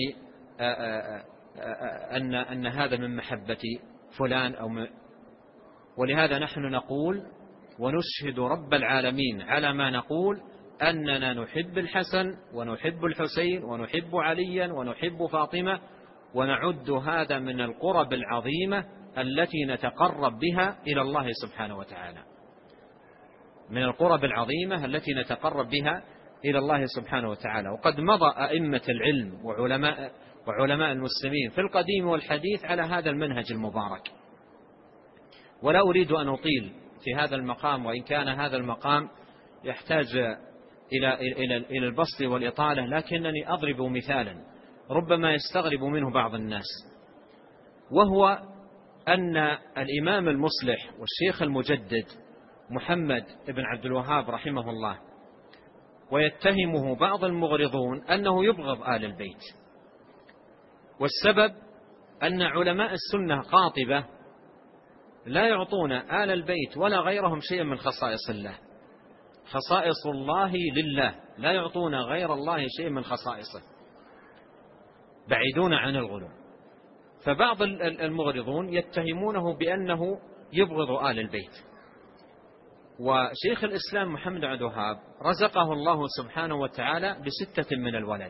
أن هذا من محبة فلان ولهذا نحن نقول ونشهد رب العالمين على ما نقول أننا نحب الحسن ونحب الحسين ونحب عليا ونحب فاطمة، ونعد هذا من القرب العظيمة التي نتقرب بها إلى الله سبحانه وتعالى، من القرب العظيمة التي نتقرب بها إلى الله سبحانه وتعالى. وقد مضى أئمة العلم وعلماء المسلمين في القديم والحديث على هذا المنهج المبارك. ولا أريد أن أطيل في هذا المقام، وإن كان هذا المقام يحتاج إلى البسط والإطالة، لكنني أضرب مثالا ربما يستغرب منه بعض الناس، وهو أن الإمام المصلح والشيخ المجدد محمد بن عبد الوهاب رحمه الله ويتهمه بعض المغرضون أنه يبغض آل البيت، والسبب أن علماء السنة قاطبة لا يعطون آل البيت ولا غيرهم شيئا من خصائص الله. خصائص الله لله، لا يعطون غير الله شيئا من خصائصه، بعيدون عن الغلو. فبعض المغرضون يتهمونه بأنه يبغض آل البيت. وشيخ الإسلام محمد بن عبد الوهاب رزقه الله سبحانه وتعالى ب6 من الولد،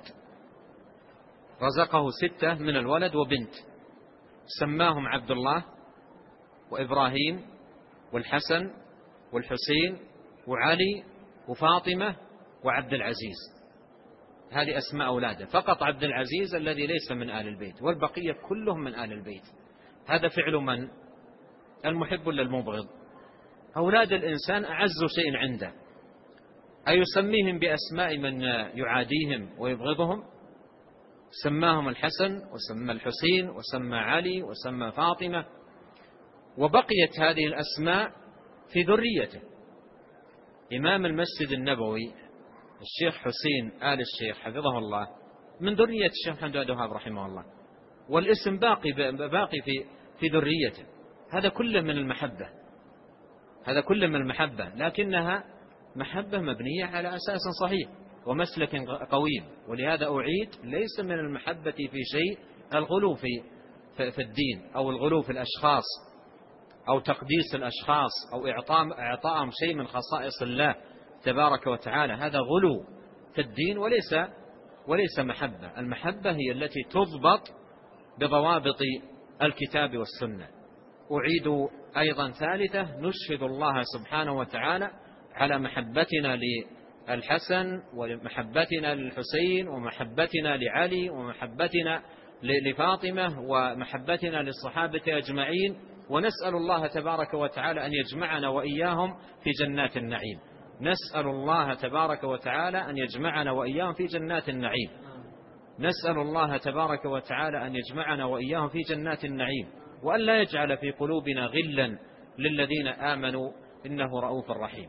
رزقه 6 من الولد وبنت، سماهم عبد الله وإبراهيم والحسن والحسين وعلي وفاطمة وعبد العزيز، هذه أسماء أولاده. فقط عبد العزيز الذي ليس من آل البيت، والبقية كلهم من آل البيت. هذا فعل من؟ المحب ولا المبغض؟ أولاد الإنسان أعز شيء عنده، أيسميهم بأسماء من يعاديهم ويبغضهم؟ سماهم الحسن وسمى الحسين وسمى علي وسمى فاطمة، وبقيت هذه الأسماء في ذريته. إمام المسجد النبوي الشيخ حسين آل الشيخ حفظه الله من ذرية الشيخ محمد عبد الوهاب رحمه الله، والاسم باقي في ذريته. هذا كله من المحبة، هذا كله من المحبة، لكنها محبة مبنية على أساس صحيح ومسلك قويم. ولهذا أعيد، ليس من المحبة في شيء الغلو في الدين، أو الغلو في الأشخاص، أو تقديس الأشخاص، أو إعطائهم شيء من خصائص الله تبارك وتعالى. هذا غلو في الدين وليس محبة. المحبة هي التي تضبط بضوابط الكتاب والسنة. أعيد أيضا ثالثة، نشهد الله سبحانه وتعالى على محبتنا للحسن ومحبتنا للحسين ومحبتنا لعلي ومحبتنا لفاطمة ومحبتنا للصحابة أجمعين، ونسأل الله تبارك وتعالى أن يجمعنا وإياهم في جنات النعيم. نسأل الله تبارك وتعالى أن يجمعنا وإياهم في جنات النعيم. نسأل الله تبارك وتعالى أن يجمعنا وإياهم في جنات النعيم، وأن لا يجعل في قلوبنا غلا للذين آمنوا، إنه رؤوف رحيم.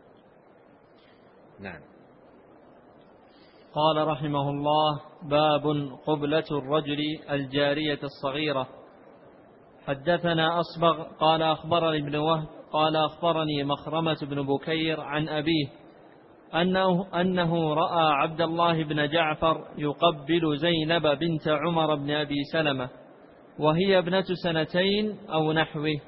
نعم. قال رحمه الله: باب قبلة الرجل الجارية الصغيرة. حدثنا أصبغ قال أخبرني ابن وهب قال أخبرني مخرمة بن بكير عن أبيه أنه رأى عبد الله بن جعفر يقبل زينب بنت عمر بن أبي سلمة وهي ابنة 2 أو نحوه.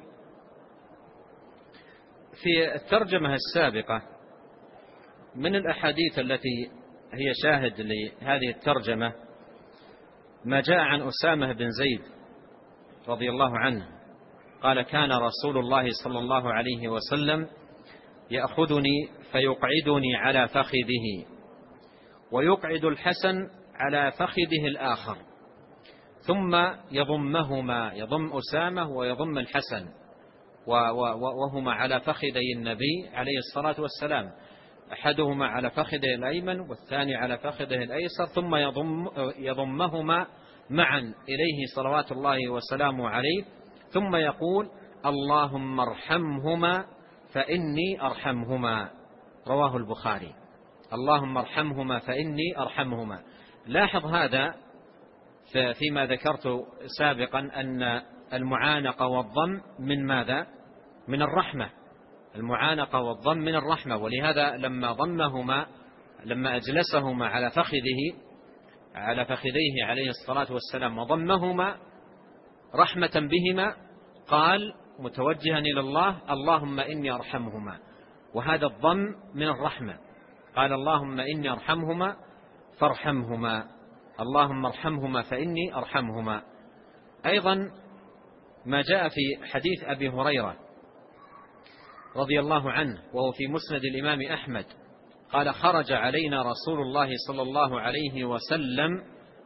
في الترجمة السابقة من الأحاديث التي هي شاهد لهذه الترجمة ما جاء عن أسامة بن زيد رضي الله عنه قال: كان رسول الله صلى الله عليه وسلم يأخذني فيقعدني على فخذه، ويقعد الحسن على فخذه الآخر، ثم يضمهما، يضم أسامة ويضم الحسن، وهما على فخذي النبي عليه الصلاة والسلام، أحدهما على فخذه الأيمن والثاني على فخذه الأيسر، ثم يضمهما معا إليه صلوات الله وسلامه عليه، ثم يقول: اللهم ارحمهما فإني أرحمهما. رواه البخاري. اللهم ارحمهما فإني أرحمهما. لاحظ هذا فيما ذكرت سابقا أن المعانقة والضم من ماذا؟ من الرحمة. المعانقة والضم من الرحمة، ولهذا لما أجلسهما على فخذيه عليه الصلاة والسلام وضمهما رحمة بهما قال متوجها إلى الله: اللهم إني أرحمهما. وهذا الضم من الرحمة. قال: اللهم إني أرحمهما فارحمهما، اللهم ارحمهما فإني أرحمهما. أيضا ما جاء في حديث أبي هريرة رضي الله عنه وهو في مسند الإمام أحمد قال: خرج علينا رسول الله صلى الله عليه وسلم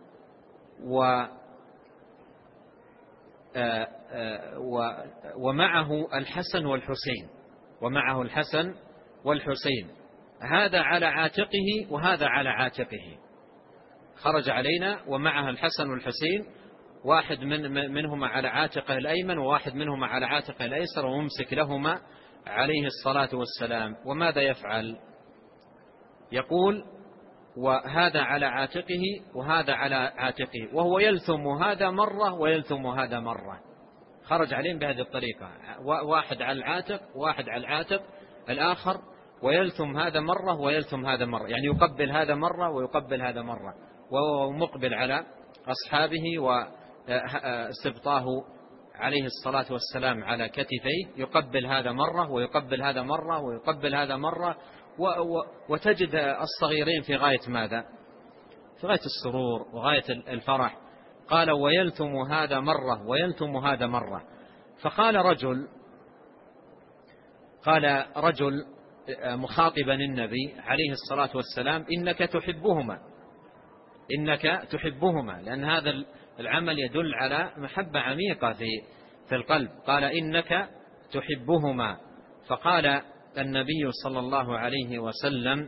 ومعه الحسن والحسين، هذا على عاتقه وهذا على عاتقه. خرج علينا ومعه الحسن والحسين، واحد منهما على عاتقه الأيمن وواحد منهما على عاتقه الأيسر، وممسك لهما عليه الصلاة والسلام. وماذا يفعل؟ يقول: وهذا على عاتقه وهذا على عاتقه، وهو يلثم هذا مرة ويلثم هذا مرة. خرج عليهم بهذه الطريقة، واحد على العاتق واحد على العاتق الآخر، ويلثم هذا مرة ويلثم هذا مرة، يعني يقبل هذا مرة ويقبل هذا مرة، وهو مقبل على أصحابه وسبطاه عليه الصلاة والسلام على كتفيه، يقبل هذا مرة ويقبل هذا مرة ويقبل هذا مرة، وتجد الصغيرين في غاية ماذا؟ في غاية السرور وغاية الفرح. قال: ويلثم هذا مرة ويلثم هذا مرة. فقال رجل: قال رجل مخاطبا النبي عليه الصلاة والسلام: إنك تحبهما، إنك تحبهما، لأن هذا العمل يدل على محبة عميقة في القلب. قال: إنك تحبهما. فقال النبي صلى الله عليه وسلم: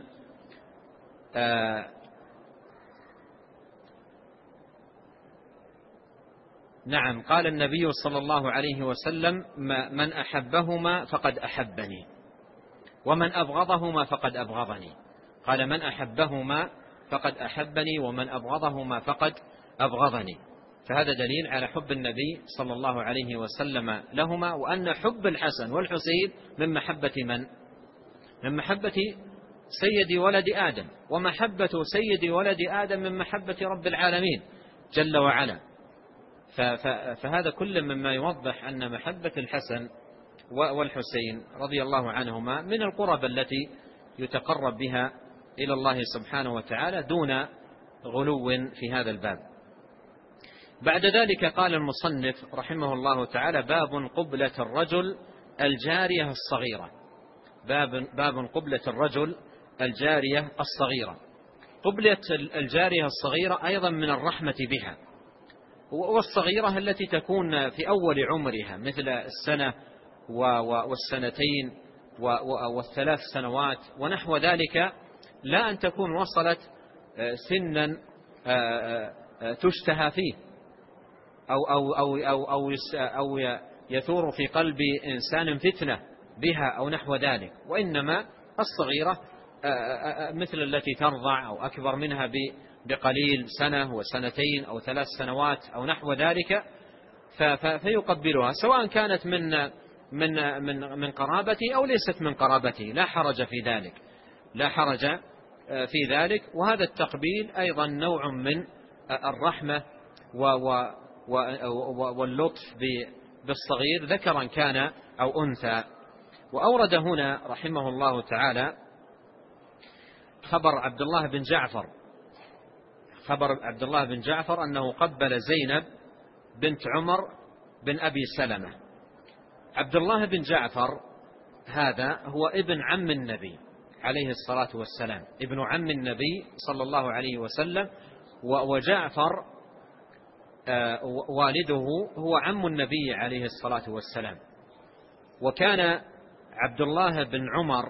نعم، قال النبي صلى الله عليه وسلم: من أحبهما فقد أحبني، ومن أبغضهما فقد أبغضني. قال: من أحبهما فقد أحبني، ومن أبغضهما فقد أبغضني. فهذا دليل على حب النبي صلى الله عليه وسلم لهما، وأن حب الحسن والحسين من محبة من؟ من محبة سيد ولد آدم، ومحبة سيد ولد آدم من محبة رب العالمين جل وعلا. فهذا كل مما يوضح أن محبة الحسن والحسين رضي الله عنهما من القرب التي يتقرب بها إلى الله سبحانه وتعالى دون غلو في هذا الباب. بعد ذلك قال المصنف رحمه الله تعالى: باب قبلة الرجل الجارية الصغيرة. باب قبلة الرجل الجارية الصغيرة. قبلة الجارية الصغيرة أيضا من الرحمة بها، والصغيرة التي تكون في أول عمرها مثل السنة والسنتين والثلاث سنوات ونحو ذلك، لا أن تكون وصلت سنا تشتهى فيه أو يثور في قلب إنسان فتنة بها أو نحو ذلك، وإنما الصغيرة مثل التي ترضع أو أكبر منها بقليل، سنة وسنتين أو 3 سنوات أو نحو ذلك، فيقبلها سواء كانت من قرابته أو ليست من قرابته، لا حرج في ذلك، لا حرج في ذلك. وهذا التقبيل أيضا نوع من الرحمة واللطف بالصغير ذكرا كان أو أنثى. وأورد هنا رحمه الله تعالى خبر عبد الله بن جعفر أنه قبل زينب بنت عمر بن أبي سلمة. عبد الله بن جعفر هذا هو ابن عم النبي عليه الصلاة والسلام، ابن عم النبي صلى الله عليه وسلم، وجعفر والده هو عم النبي عليه الصلاة والسلام. وكان عبد الله بن عمر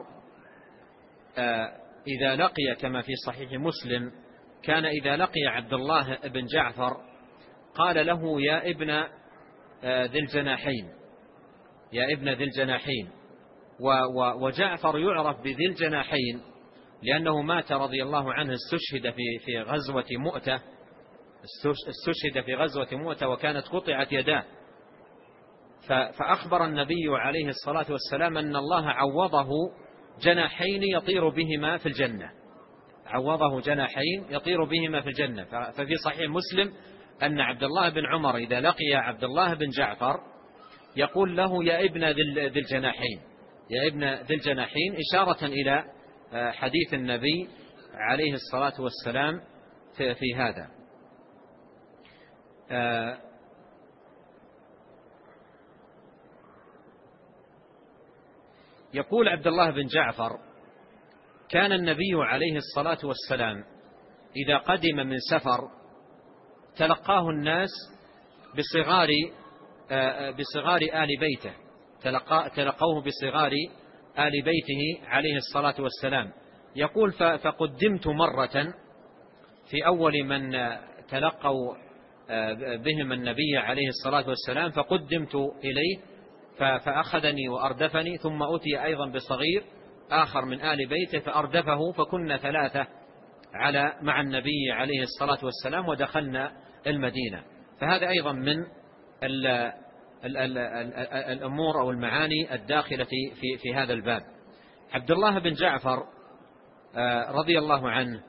إذا لقي، كما في صحيح مسلم، كان إذا لقي عبد الله بن جعفر قال له: يا ابن ذي الجناحين، يا ابن ذي الجناحين. وجعفر يعرف بذي الجناحين لأنه مات رضي الله عنه، استشهد في غزوة مؤتة، استشهد في غزوة مؤتة وكانت قطعت يداه. فأخبر النبي عليه الصلاة والسلام أن الله عوضه جناحين يطير بهما في الجنة، عوضه جناحين يطير بهما في الجنة. ففي صحيح مسلم أن عبد الله بن عمر إذا لقي عبد الله بن جعفر يقول له: يا ابن ذي الجناحين، يا ابن ذي الجناحين، إشارة إلى حديث النبي عليه الصلاة والسلام في هذا. يقول عبد الله بن جعفر: كان النبي عليه الصلاة والسلام إذا قدم من سفر تلقاه الناس بصغار آل بيته، تلقوه بصغار آل بيته عليه الصلاة والسلام. يقول: فقدمت مرة في أول من تلقوا بهم النبي عليه الصلاة والسلام، فقدمت إليه فأخذني وأردفني، ثم أتي أيضا بصغير آخر من آل بيته فأردفه، فكنا 3 مع النبي عليه الصلاة والسلام ودخلنا المدينة. فهذا أيضا من الأمور أو المعاني الداخلة في هذا الباب. عبد الله بن جعفر رضي الله عنه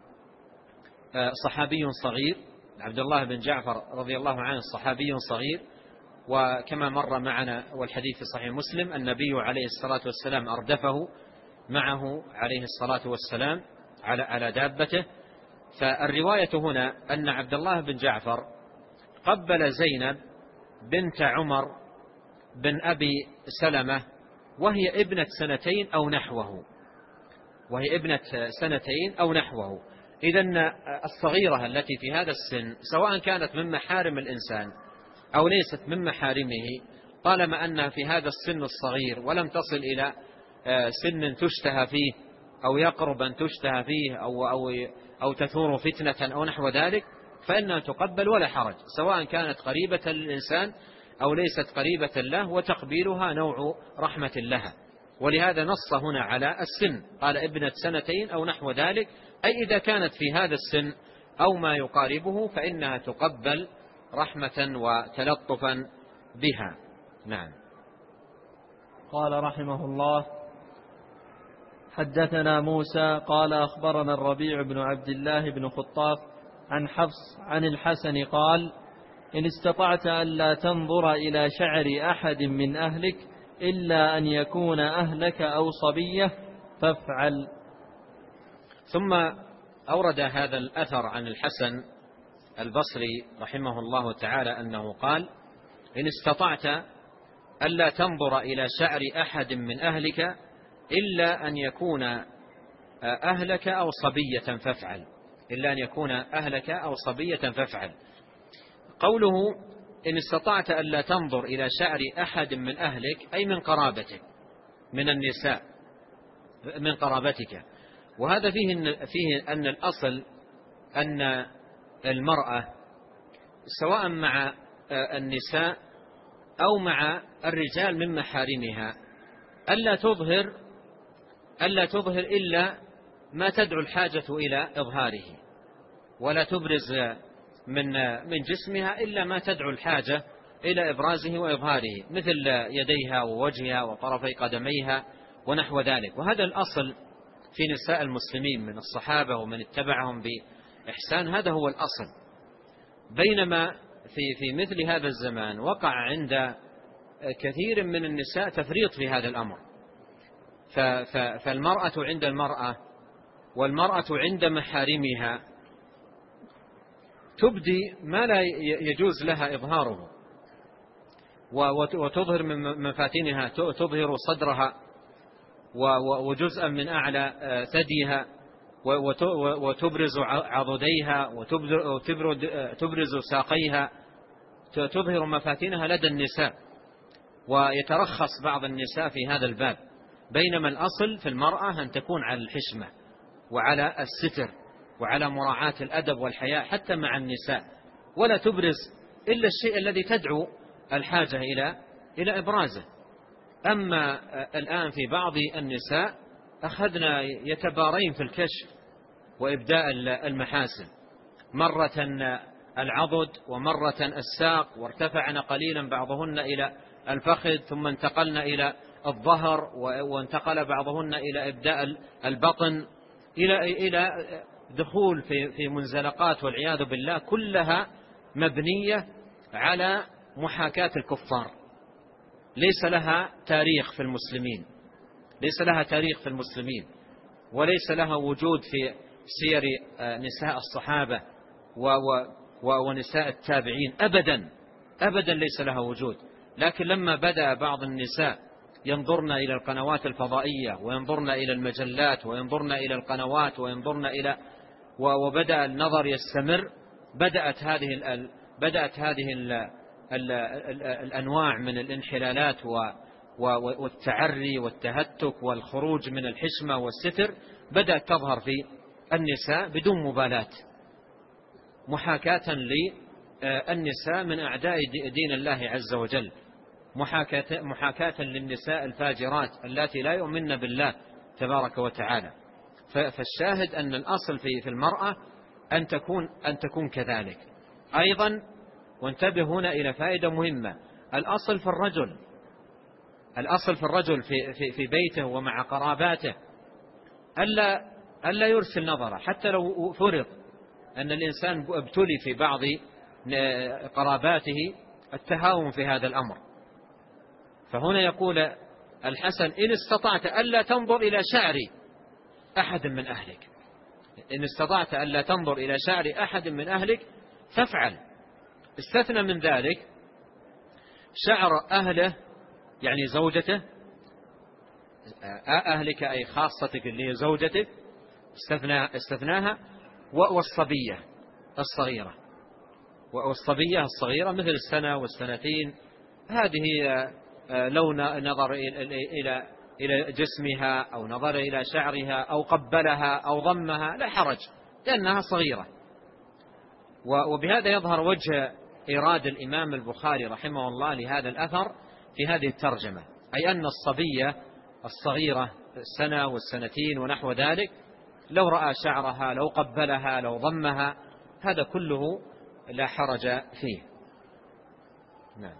صحابي صغير، عبد الله بن جعفر رضي الله عنه صحابي صغير، وكما مر معنا والحديث في صحيح مسلم النبي عليه الصلاة والسلام أردفه معه عليه الصلاة والسلام على دابته. فالرواية هنا أن عبد الله بن جعفر قبل زينب بنت عمر بن أبي سلمة وهي ابنة 2 أو نحوه، وهي ابنة 2 أو نحوه. إذن الصغيرة التي في هذا السن سواء كانت من محارم الإنسان أو ليست من محارمه، طالما أنها في هذا السن الصغير ولم تصل إلى سن تشتهى فيه أو يقرب أن تشتهى فيه أو تثور فتنة أو نحو ذلك، فإنها تقبل ولا حرج، سواء كانت قريبة للإنسان أو ليست قريبة له، وتقبيلها نوع رحمة لها. ولهذا نص هنا على السن، قال ابنة 2 أو نحو ذلك، أي إذا كانت في هذا السن أو ما يقاربه فإنها تقبل رحمة وتلطفا بها. نعم. قال رحمه الله: حدثنا موسى قال أخبرنا الربيع بن عبد الله بن خطاف عن حفص عن الحسن قال: إن استطعت ألا تنظر إلى شعر أحد من أهلك إلا أن يكون أهلك أو صبية فافعل. ثم أورد هذا الأثر عن الحسن البصري رحمه الله تعالى أنه قال: إن استطعت ألا تنظر إلى شعر أحد من أهلك إلا أن يكون أهلك أو صبية فافعل، إلا أن يكون أهلك أو صبية فافعل. قوله إن استطعت ألا تنظر إلى شعر أحد من أهلك أي من قرابتك، من النساء من قرابتك. وهذا فيه أن الأصل أن المرأة سواء مع النساء أو مع الرجال من محارمها ألا تظهر إلا ما تدعو الحاجة إلى إظهاره، ولا تبرز من جسمها إلا ما تدعو الحاجة إلى إبرازه وإظهاره، مثل يديها ووجهها وطرفي قدميها ونحو ذلك. وهذا الأصل في نساء المسلمين من الصحابة ومن اتبعهم بإحسان، هذا هو الأصل. بينما في مثل هذا الزمان وقع عند كثير من النساء تفريط في هذا الأمر، فالمرأة عند المرأة والمرأة عند محارمها تبدي ما لا يجوز لها إظهاره، وتظهر من مفاتنها، تظهر صدرها وجزءا من أعلى ثديها، وتبرز عضديها، وتبرز ساقيها، تظهر مفاتنها لدى النساء، ويترخص بعض النساء في هذا الباب. بينما الأصل في المرأة أن تكون على الحشمة وعلى الستر وعلى مراعاة الأدب والحياء حتى مع النساء، ولا تبرز إلا الشيء الذي تدعو الحاجة إلى إبرازه. أما الآن في بعض النساء أخذنا يتبارين في الكشف وإبداء المحاسن، مرة العضد ومرة الساق، وارتفعنا قليلا بعضهن إلى الفخذ، ثم انتقلنا إلى الظهر، وانتقل بعضهن إلى إبداء البطن، إلى دخول في منزلقات والعياذ بالله، كلها مبنية على محاكاة الكفار، ليس لها تاريخ في المسلمين، ليس لها تاريخ في المسلمين، وليس لها وجود في سير نساء الصحابة ونساء التابعين أبدا أبدا، ليس لها وجود. لكن لما بدأ بعض النساء ينظرن إلى القنوات الفضائية، وينظرن إلى المجلات، وينظرن إلى القنوات، وينظرن إلى وبدأ النظر يستمر، بدأت هذه الأنواع من الانحلالات والتعري والتهتك والخروج من الحشمة والستر بدأت تظهر في النساء بدون مبالاة، محاكاة للنساء من أعداء دين الله عز وجل، محاكاة للنساء الفاجرات التي لا يؤمن بالله تبارك وتعالى. فالشاهد أن الأصل في المرأة أن تكون كذلك أيضا. وانتبه هنا إلى فائدة مهمة، الأصل في الرجل في بيته ومع قراباته ألا يرسل نظره، حتى لو فرض أن الإنسان ابتلي في بعض قراباته التهاون في هذا الأمر. فهنا يقول الحسن: إن استطعت ألا تنظر إلى شعر أحد من أهلك، إن استطعت ألا تنظر إلى شعر أحد من أهلك فافعل. استثنى من ذلك شعر أهله، يعني زوجته أهلك أي خاصتك اللي هي زوجتك استثناها، والصبية الصغيرة. والصبية الصغيرة مثل السنة والسنتين، هذه لو نظر إلى جسمها أو نظر إلى شعرها أو قبلها أو ضمها لا حرج، لأنها صغيرة. وبهذا يظهر وجه إيراد الإمام البخاري رحمه الله لهذا الأثر في هذه الترجمة، أي أن الصبية الصغيرة السنة والسنتين ونحو ذلك لو رأى شعرها لو قبلها لو ضمها هذا كله لا حرج فيه. نعم.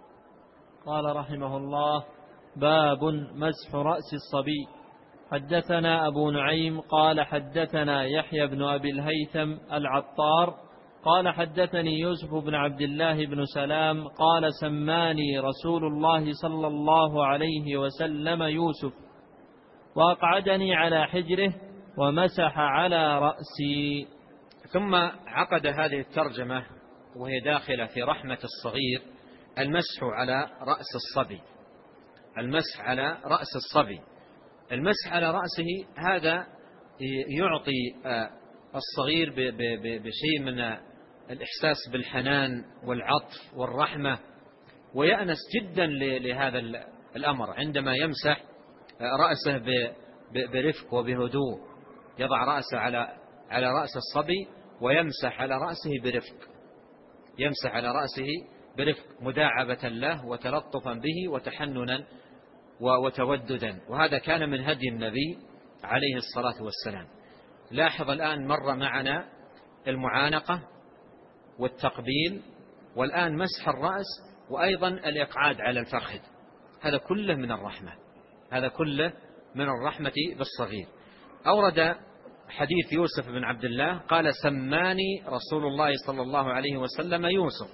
قال رحمه الله: باب مسح رأس الصبي. حدثنا أبو نعيم قال حدثنا يحيى بن أبي الهيثم العطار قال حدثني يوسف بن عبد الله بن سلام قال سماني رسول الله صلى الله عليه وسلم يوسف، وأقعدني على حجره ومسح على رأسي. ثم عقد هذه الترجمة وهي داخلة في رحمة الصغير المسح على رأس الصبي. المسح على رأس الصبي، المسح على رأسه هذا يعطي الصغير بشيء من الإحساس بالحنان والعطف والرحمة، ويأنس جدا لهذا الأمر عندما يمسح رأسه برفق وبهدوء، يضع رأسه على رأس الصبي ويمسح على رأسه برفق، يمسح على رأسه برفق مداعبة له وتلطفا به وتحننا وتوددا، وهذا كان من هدي النبي عليه الصلاة والسلام. لاحظ الآن مر معنا المعانقة والتقبيل، والآن مسح الرأس وأيضا الإقعاد على الفخذ، هذا كله من الرحمة، هذا كله من الرحمة بالصغير. أورد حديث يوسف بن عبد الله قال سماني رسول الله صلى الله عليه وسلم يوسف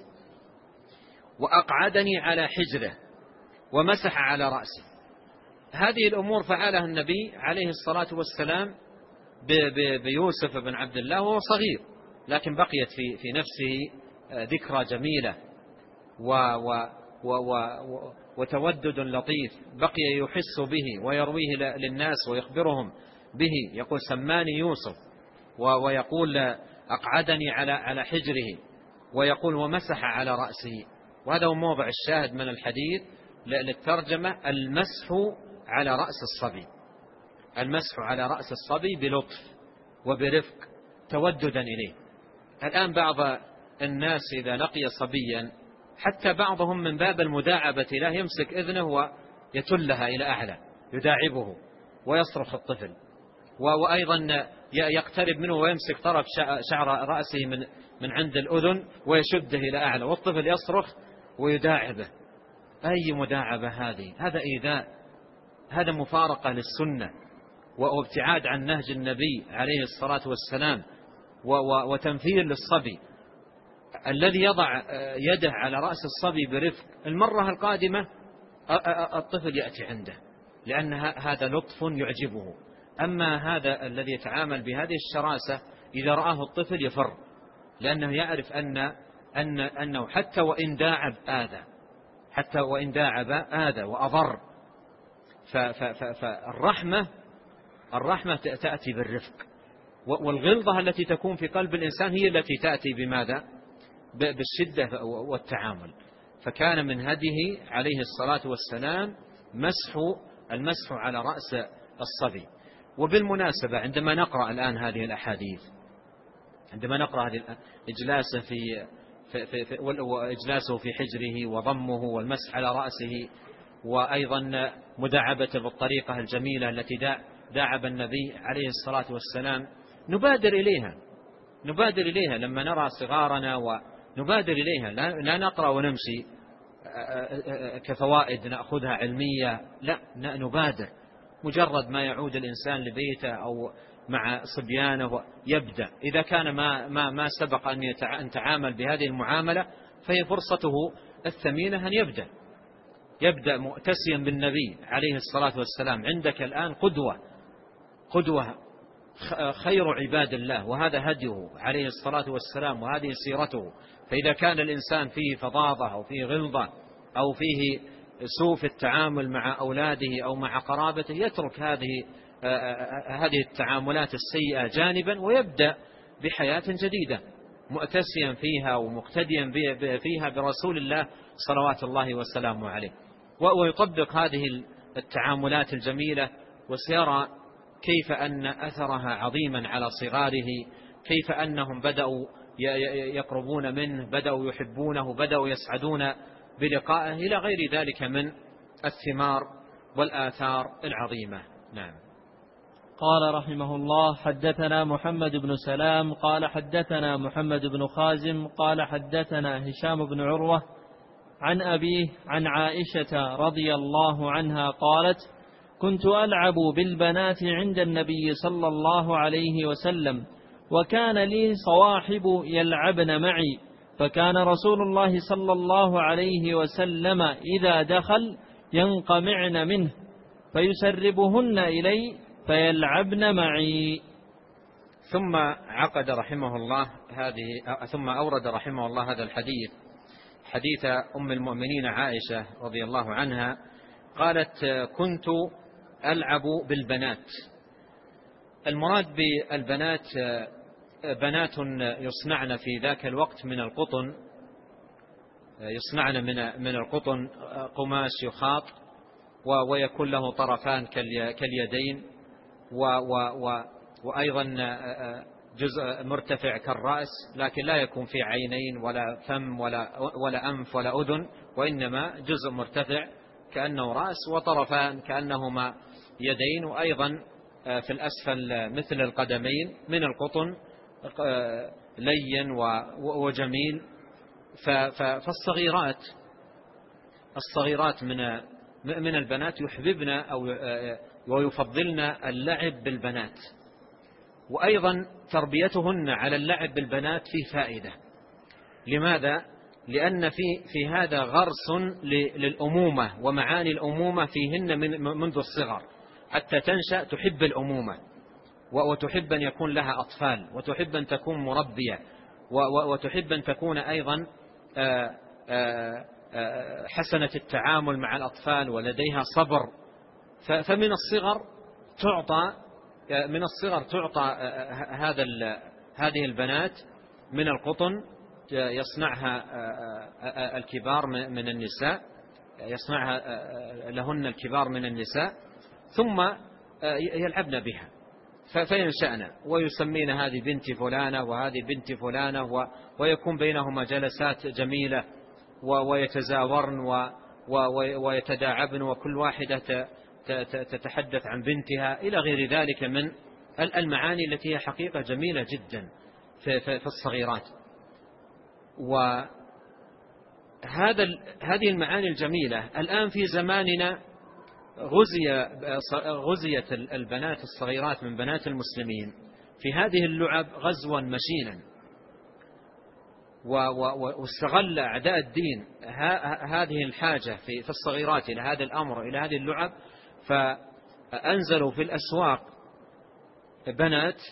وأقعدني على حجره ومسح على رأسي. هذه الأمور فعلها النبي عليه الصلاة والسلام بيوسف بن عبد الله وهو صغير، لكن بقيت في نفسه ذكرى جميلة وتودد لطيف، بقي يحس به ويرويه للناس ويخبرهم به. يقول سماني يوسف، ويقول أقعدني على حجره، ويقول ومسح على رأسه. وهذا هو موضع الشاهد من الحديث للترجمة، المسح على رأس الصبي، المسح على رأس الصبي بلطف وبرفق توددا إليه. الآن بعض الناس إذا لقي صبيا حتى بعضهم من باب المداعبة له يمسك إذنه ويتلها إلى أعلى يداعبه ويصرخ الطفل، وأيضا يقترب منه ويمسك طرف شعر رأسه من عند الأذن ويشده إلى أعلى، والطفل يصرخ ويداعبه. أي مداعبة هذه؟ هذا إيذاء، هذا مفارقة للسنة وابتعاد عن نهج النبي عليه الصلاة والسلام وتنفير للصبي. الذي يضع يده على رأس الصبي برفق المرة القادمة الطفل يأتي عنده، لأن هذا لطف يعجبه. أما هذا الذي يتعامل بهذه الشراسة إذا رآه الطفل يفر، لأنه يعرف أنه حتى وإن داعب آذى، حتى وإن داعب آذى وأضر. فالرحمة تأتي بالرفق، والغلظة التي تكون في قلب الإنسان هي التي تأتي بماذا؟ بالشدة والتعامل. فكان من هديه عليه الصلاة والسلام المسح على رأس الصبي. وبالمناسبة عندما نقرأ الآن هذه الأحاديث، عندما نقرأ هذه إجلاسه وإجلاسه في حجره وضمه والمسح على رأسه، وأيضا مداعبته بالطريقة الجميلة التي داعب النبي عليه الصلاة والسلام، نبادر إليها لما نرى صغارنا، ونبادر إليها، لا نقرأ ونمشي كفوائد نأخذها علمية، لا نبادر. مجرد ما يعود الإنسان لبيته أو مع صبيانه يبدأ، إذا كان ما سبق أن تعامل بهذه المعاملة فهي فرصته الثمينة أن يبدأ مؤتسيا بالنبي عليه الصلاة والسلام. عندك الآن قدوة خير عباد الله، وهذا هديه عليه الصلاة والسلام وهذه سيرته. فإذا كان الإنسان فيه فظاظة أو فيه غلظة أو فيه سوء في التعامل مع أولاده أو مع قرابته يترك هذه التعاملات السيئة جانبا ويبدأ بحياة جديدة مؤتسيا فيها ومقتديا فيها برسول الله صلوات الله وسلامه عليه، ويطبق هذه التعاملات الجميلة وسيرى كيف أن أثرها عظيما على صغاره، كيف أنهم بدأوا يقربون منه، بدأوا يحبونه، بدأوا يسعدون بلقائه، إلى غير ذلك من الثمار والآثار العظيمة. نعم. قال رحمه الله: حدثنا محمد بن سلام قال حدثنا محمد بن خازم قال حدثنا هشام بن عروة عن أبيه عن عائشة رضي الله عنها قالت: كنت ألعب بالبنات عند النبي صلى الله عليه وسلم، وكان لي صواحب يلعبن معي، فكان رسول الله صلى الله عليه وسلم إذا دخل ينقمعن منه فيسربهن إلي فيلعبن معي. ثم عقد رحمه الله ثم أورد رحمه الله هذا الحديث، حديث أم المؤمنين عائشة رضي الله عنها قالت: كنت ألعب بالبنات. المراد بالبنات بنات يصنعن في ذاك الوقت من القطن، يصنعن من القطن قماش يخاط ويكون له طرفان كاليدين، وأيضا جزء مرتفع كالرأس، لكن لا يكون في عينين ولا فم ولا أنف ولا أذن، وإنما جزء مرتفع كأنه رأس وطرفان كأنهما يدين، وأيضا في الأسفل مثل القدمين من القطن لين وجميل. فالصغيرات من البنات يحببن أو ويفضلن اللعب بالبنات، وأيضا تربيتهن على اللعب بالبنات فيه فائدة. لماذا؟ لأن في هذا غرس للأمومة ومعاني الأمومة فيهن منذ الصغر، حتى تنشأ تحب الأمومة وتحب أن يكون لها أطفال، وتحب أن تكون مربية، وتحب أن تكون أيضا حسنة التعامل مع الأطفال ولديها صبر. فمن الصغر تعطى هذه البنات من القطن، يصنعها الكبار من النساء، يصنعها لهن الكبار من النساء، ثم يلعبن بها فينشأن ويسمين هذه بنت فلانة وهذه بنت فلانة، ويكون بينهما جلسات جميلة ويتزاورن ويتداعبن، وكل واحدة تتحدث عن بنتها إلى غير ذلك من المعاني التي هي حقيقة جميلة جدا في الصغيرات. هذه المعاني الجميلة الآن في زماننا غزيت البنات الصغيرات من بنات المسلمين في هذه اللعب غزوا مشينا، واستغل أعداء الدين هذه الحاجة في الصغيرات إلى هذا الأمر، إلى هذه اللعب، فأنزلوا في الأسواق بنات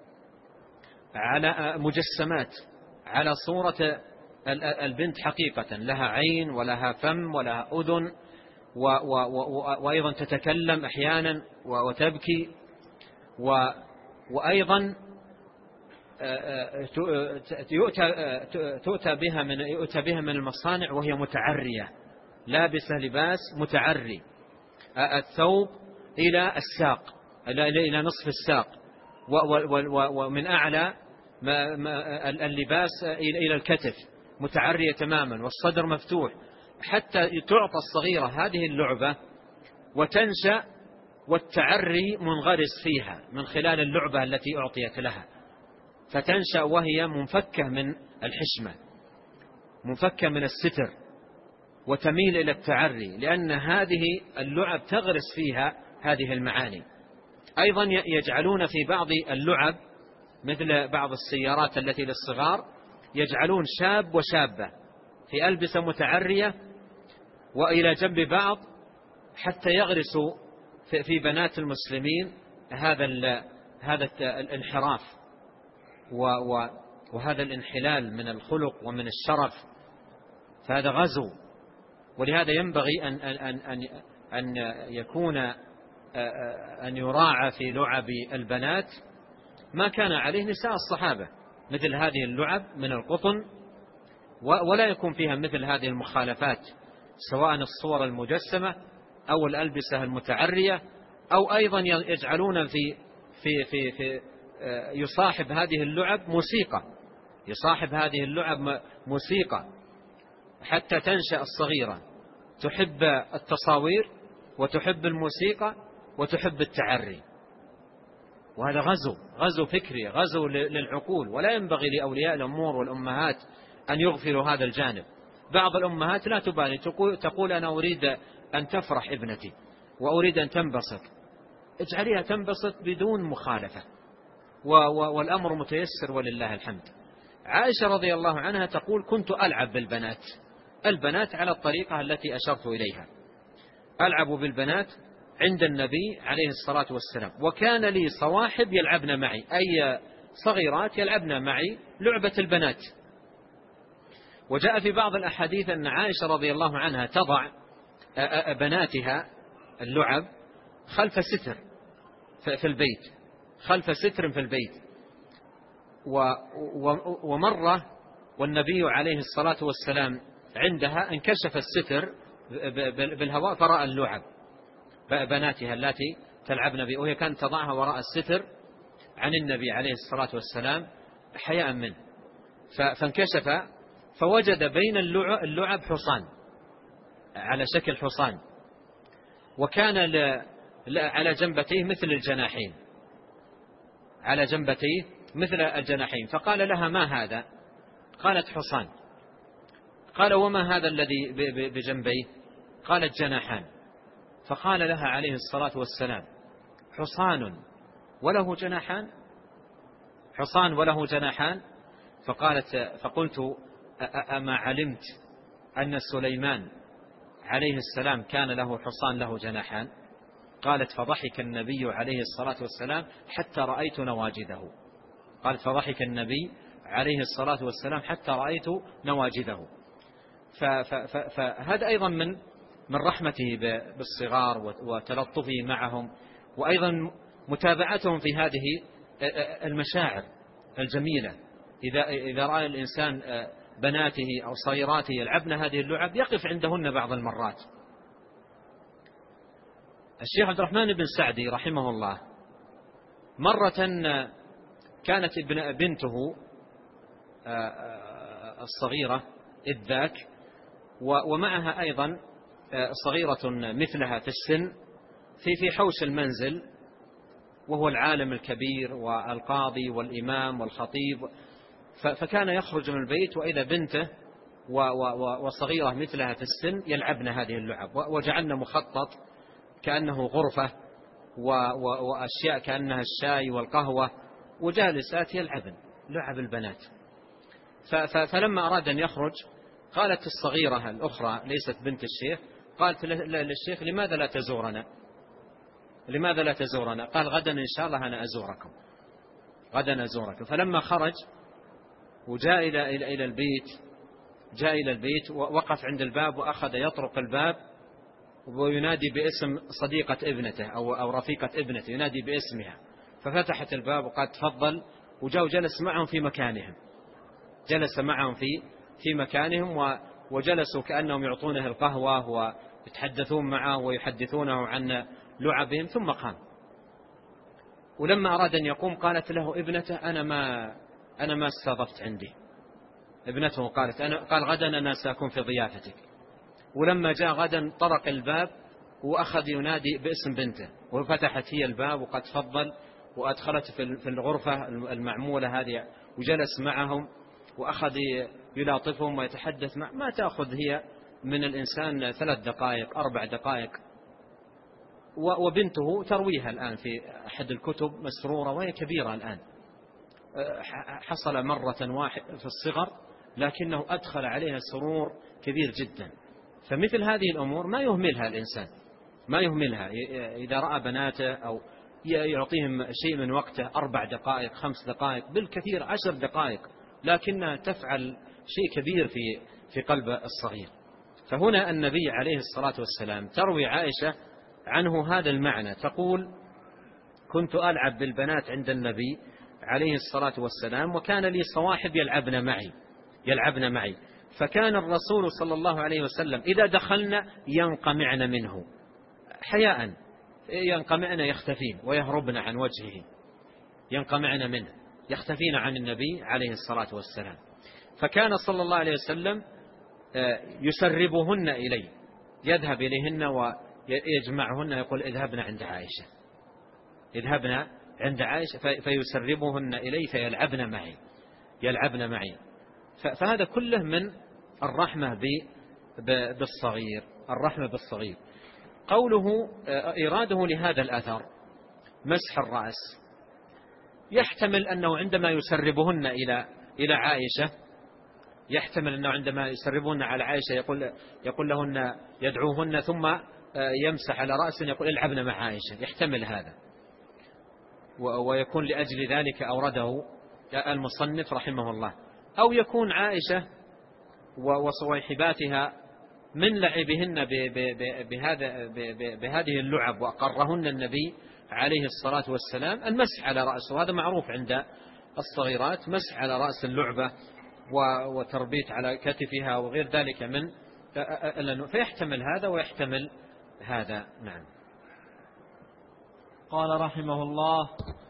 على مجسمات على صورة البنت حقيقة، لها عين ولها فم ولها أذن، وأيضا تتكلم أحيانا وتبكي، وأيضا يؤتى بها من المصانع وهي متعرية، لابسة لباس متعري، الثوب إلى الساق، إلى نصف الساق، ومن أعلى اللباس إلى الكتف، متعرية تماما، والصدر مفتوح، حتى تعطى الصغيرة هذه اللعبة وتنشأ والتعري منغرس فيها من خلال اللعبة التي أعطيت لها، فتنشأ وهي منفكة من الحشمة، منفكة من الستر، وتميل إلى التعري، لأن هذه اللعب تغرس فيها هذه المعاني. أيضا يجعلون في بعض اللعب مثل بعض السيارات التي للصغار، يجعلون شاب وشابة في ألبسة متعرية وإلى جنب بعض، حتى يغرسوا في بنات المسلمين هذا الانحراف وهذا الانحلال من الخلق ومن الشرف. فهذا غزو ولهذا ينبغي أن يكون أن يراعى في لعب البنات ما كان عليه نساء الصحابة، مثل هذه اللعب من القطن، ولا يكون فيها مثل هذه المخالفات، سواء الصور المجسمة أو الألبسة المتعرية، أو أيضا يجعلون في يصاحب هذه اللعب موسيقى، يصاحب هذه اللعب موسيقى حتى تنشأ الصغيرة تحب التصاوير وتحب الموسيقى وتحب التعري. وهذا غزو فكري، غزو للعقول، ولا ينبغي لأولياء الأمور والأمهات أن يغفلوا هذا الجانب. بعض الأمهات لا تبالي، تقول أنا أريد أن تفرح ابنتي وأريد أن تنبسط، اجعليها تنبسط بدون مخالفة، والأمر متيسر ولله الحمد. عائشة رضي الله عنها تقول كنت ألعب بالبنات، البنات على الطريقة التي أشرت إليها، ألعب بالبنات عند النبي عليه الصلاة والسلام، وكان لي صواحب يلعبن معي، أي صغيرات يلعبن معي لعبة البنات. وجاء في بعض الأحاديث أن عائشة رضي الله عنها تضع بناتها اللعب خلف ستر في البيت، خلف ستر في البيت. ومرة والنبي عليه الصلاة والسلام عندها انكشف الستر بالهواء فرأى اللعب بناتها التي تلعبن به، وهي كانت تضعها وراء الستر عن النبي عليه الصلاة والسلام حياء منه، فانكشف فوجد بين اللعب حصان على شكل حصان، وكان على جنبتيه مثل الجناحين، على جنبتيه مثل الجناحين. فقال لها ما هذا؟ قالت حصان. قال وما هذا الذي بجنبيه؟ قالت جناحان. فقال لها عليه الصلاة والسلام حصان وله جناحان؟ حصان وله جناحان؟ فقلت أما علمت أن سليمان عليه السلام كان له حصان له جناحان؟ قالت فضحك النبي عليه الصلاة والسلام حتى رأيت نواجذه. قالت فضحك النبي عليه الصلاة والسلام حتى رأيت نواجذه. فهذا أيضا من رحمته بالصغار وتلطفه معهم، وأيضا متابعتهم في هذه المشاعر الجميلة. إذا رأى الإنسان بناته أو صغيراته يلعبن هذه اللعب يقف عندهن بعض المرات. الشيخ عبد الرحمن بن سعدي رحمه الله مرة كانت بنته الصغيرة إذ ذاك ومعها أيضا صغيرة مثلها في السن في حوش المنزل، وهو العالم الكبير والقاضي والإمام والخطيب، فكان يخرج من البيت وإذا بنته وصغيرة مثلها في السن يلعبن هذه اللعب، وجعلنا مخطط كأنه غرفة وأشياء كأنها الشاي والقهوة، وجالسات يلعبن لعب البنات. فلما أراد أن يخرج قالت الصغيرة الأخرى ليست بنت الشيخ، قالت للشيخ لماذا لا تزورنا؟ لماذا لا تزورنا؟ قال غدا إن شاء الله أنا أزوركم، غدا أزوركم. فلما خرج وجاء إلى البيت، جاء إلى البيت ووقف عند الباب وأخذ يطرق الباب وينادي باسم صديقة ابنته أو رفيقة ابنته، ينادي باسمها. ففتحت الباب وقال تفضل، وجاء وجلس معهم في مكانهم، جلس معهم في مكانهم وجلسوا كأنهم يعطونه القهوة ويتحدثون معه ويحدثونه عن لعبهم. ثم قام، ولما أراد أن يقوم قالت له ابنته أنا ما استضفت عندي. ابنته قال غدا أنا سأكون في ضيافتك. ولما جاء غدا طرق الباب وأخذ ينادي باسم بنته، وفتحت هي الباب وقد تفضل، وأدخلت في الغرفة المعمولة هذه وجلس معهم وأخذ يلاطفهم ويتحدث ما تأخذ هي من الإنسان 3 دقائق 4 دقائق. وبنته ترويها الآن في أحد الكتب مسرورة وهي كبيرة الآن، حصل مرة واحدة في الصغر لكنه أدخل عليها سرور كبير جدا. فمثل هذه الأمور ما يهملها الإنسان، ما يهملها. إذا رأى بناته أو يعطيهم شيء من وقته 4 دقائق 5 دقائق بالكثير 10 دقائق، لكنها تفعل شيء كبير في قلب الصغير. فهنا النبي عليه الصلاة والسلام تروي عائشة عنه هذا المعنى، تقول: كنت ألعب بالبنات عند النبي عليه الصلاة والسلام، وكان لي صواحب يلعبن معي، فكان الرسول صلى الله عليه وسلم إذا دخلنا ينقمعن منه حياء، ينقمعن يختفين ويهربن عن وجهه، ينقمعن منه يختفين عن النبي عليه الصلاة والسلام. فكان صلى الله عليه وسلم يسربهن إليه، يذهب إليهن ويجمعهن، يقول: اذهبن عند عائشة فيسربهن إليه فيلعبن معي. فهذا كله من الرحمة بالصغير. قوله إراده لهذا الأثر مسح الرأس، يحتمل أنه عندما يسربهن إلى عائشة، يحتمل أنه عندما يسربهن على عائشة يقول لهن، يدعوهن ثم يمسح على رأسه يقول: العبن مع عائشة، يحتمل هذا، ويكون لأجل ذلك أورده المصنف رحمه الله. أو يكون عائشة وصويحباتها من لعبهن بهذه اللعب وأقرهن النبي عليه الصلاة والسلام المسح على رأسه، وهذا معروف عند الصغيرات، مسح على رأس اللعبة وتربيت على كتفها وغير ذلك فيحتمل هذا ويحتمل هذا. نعم. قال رحمه الله: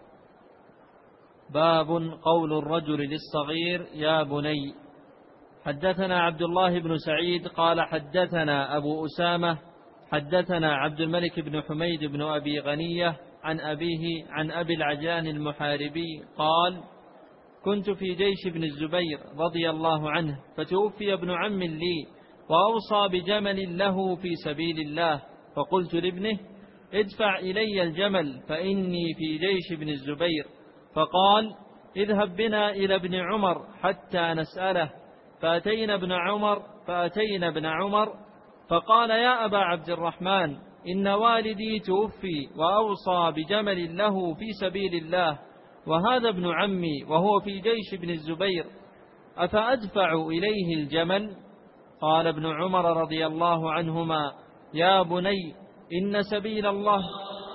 باب قول الرجل للصغير يا بني. حدثنا عبد الله بن سعيد قال حدثنا أبو أسامة حدثنا عبد الملك بن حميد بن أبي غنية عن أبيه عن أبي العجلان المحاربي قال: كنت في جيش ابن الزبير رضي الله عنه، فتوفي ابن عم لي وأوصى بجمل له في سبيل الله، فقلت لابنه: ادفع إلي الجمل فإني في جيش ابن الزبير. فقال: اذهب بنا إلى ابن عمر حتى نسأله. فأتينا ابن عمر فقال: يا أبا عبد الرحمن، إن والدي توفي وأوصى بجمل له في سبيل الله، وهذا ابن عمي وهو في جيش ابن الزبير، أفأدفع إليه الجمل؟ قال ابن عمر رضي الله عنهما: يا بني، إن سبيل الله.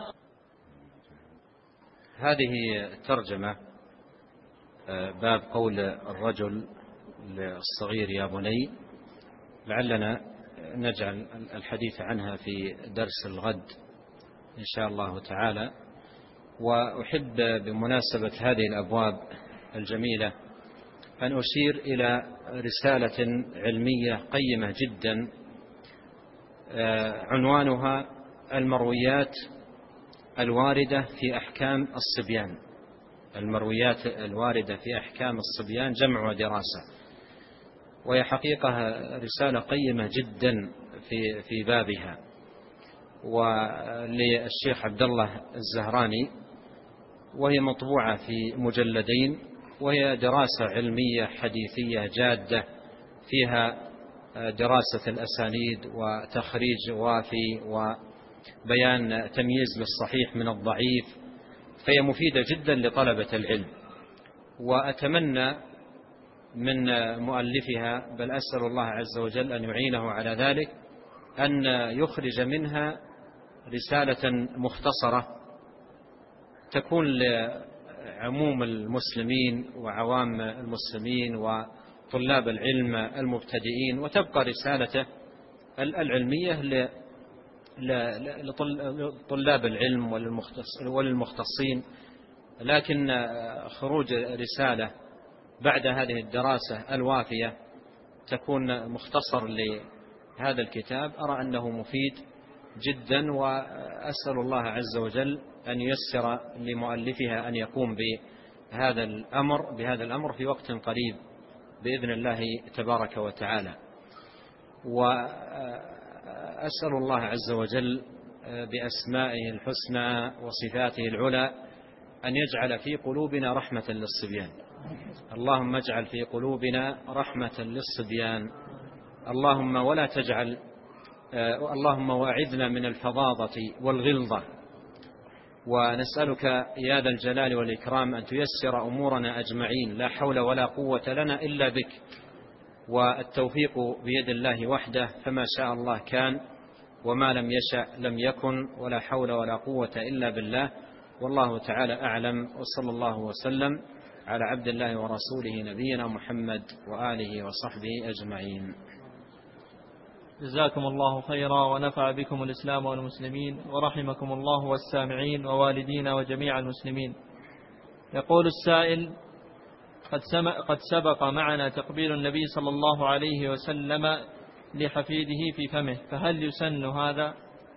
هذه الترجمة باب قول الرجل للصغير يا بني، لعلنا نجعل الحديث عنها في درس الغد إن شاء الله تعالى. وأحب بمناسبة هذه الأبواب الجميلة أن أشير إلى رسالة علمية قيمة جدا، عنوانها المرويات الواردة في أحكام الصبيان. المرويات الواردة في أحكام الصبيان جمع ودراسة، وهي حقيقة رسالة قيمة جدا في بابها. وللشيخ عبد الله الزهراني، وهي مطبوعة في مجلدين، وهي دراسة علمية حديثية جادة فيها دراسة الأسانيد وتخريج وافي وبيان تمييز للصحيح من الضعيف، فهي مفيدة جدا لطلبة العلم. وأتمنى من مؤلفها، بل أسأل الله عز وجل أن يعينه على ذلك، أن يخرج منها رسالة مختصرة تكون لعموم المسلمين وعوام المسلمين وطلاب العلم المبتدئين، وتبقى رسالته العلمية لطلاب العلم وللمختصين. لكن خروج رسالة بعد هذه الدراسة الوافية تكون مختصر لهذا الكتاب، أرى أنه مفيد جدا، وأسأل الله عز وجل أن ييسر لمؤلفها أن يقوم بهذا الأمر في وقت قريب بإذن الله تبارك وتعالى. وأسأل الله عز وجل بأسمائه الحسنى وصفاته العلى أن يجعل في قلوبنا رحمة للصبيان. اللهم اجعل في قلوبنا رحمة للصبيان. اللهم واعذنا من الفظاظة والغلظة. ونسألك يا ذا الجلال والإكرام أن تيسر أمورنا أجمعين، لا حول ولا قوة لنا إلا بك. والتوفيق بيد الله وحده، فما شاء الله كان وما لم يشأ لم يكن، ولا حول ولا قوة إلا بالله. والله تعالى أعلم، وصلى الله وسلم على عبد الله ورسوله نبينا محمد وآله وصحبه أجمعين. جزاكم الله خيرا، ونفع بكم الإسلام والمسلمين، ورحمكم الله والسامعين ووالدينا وجميع المسلمين. يقول السائل: قد سبق معنا تقبيل النبي صلى الله عليه وسلم لحفيده في فمه، فهل يسن هذا؟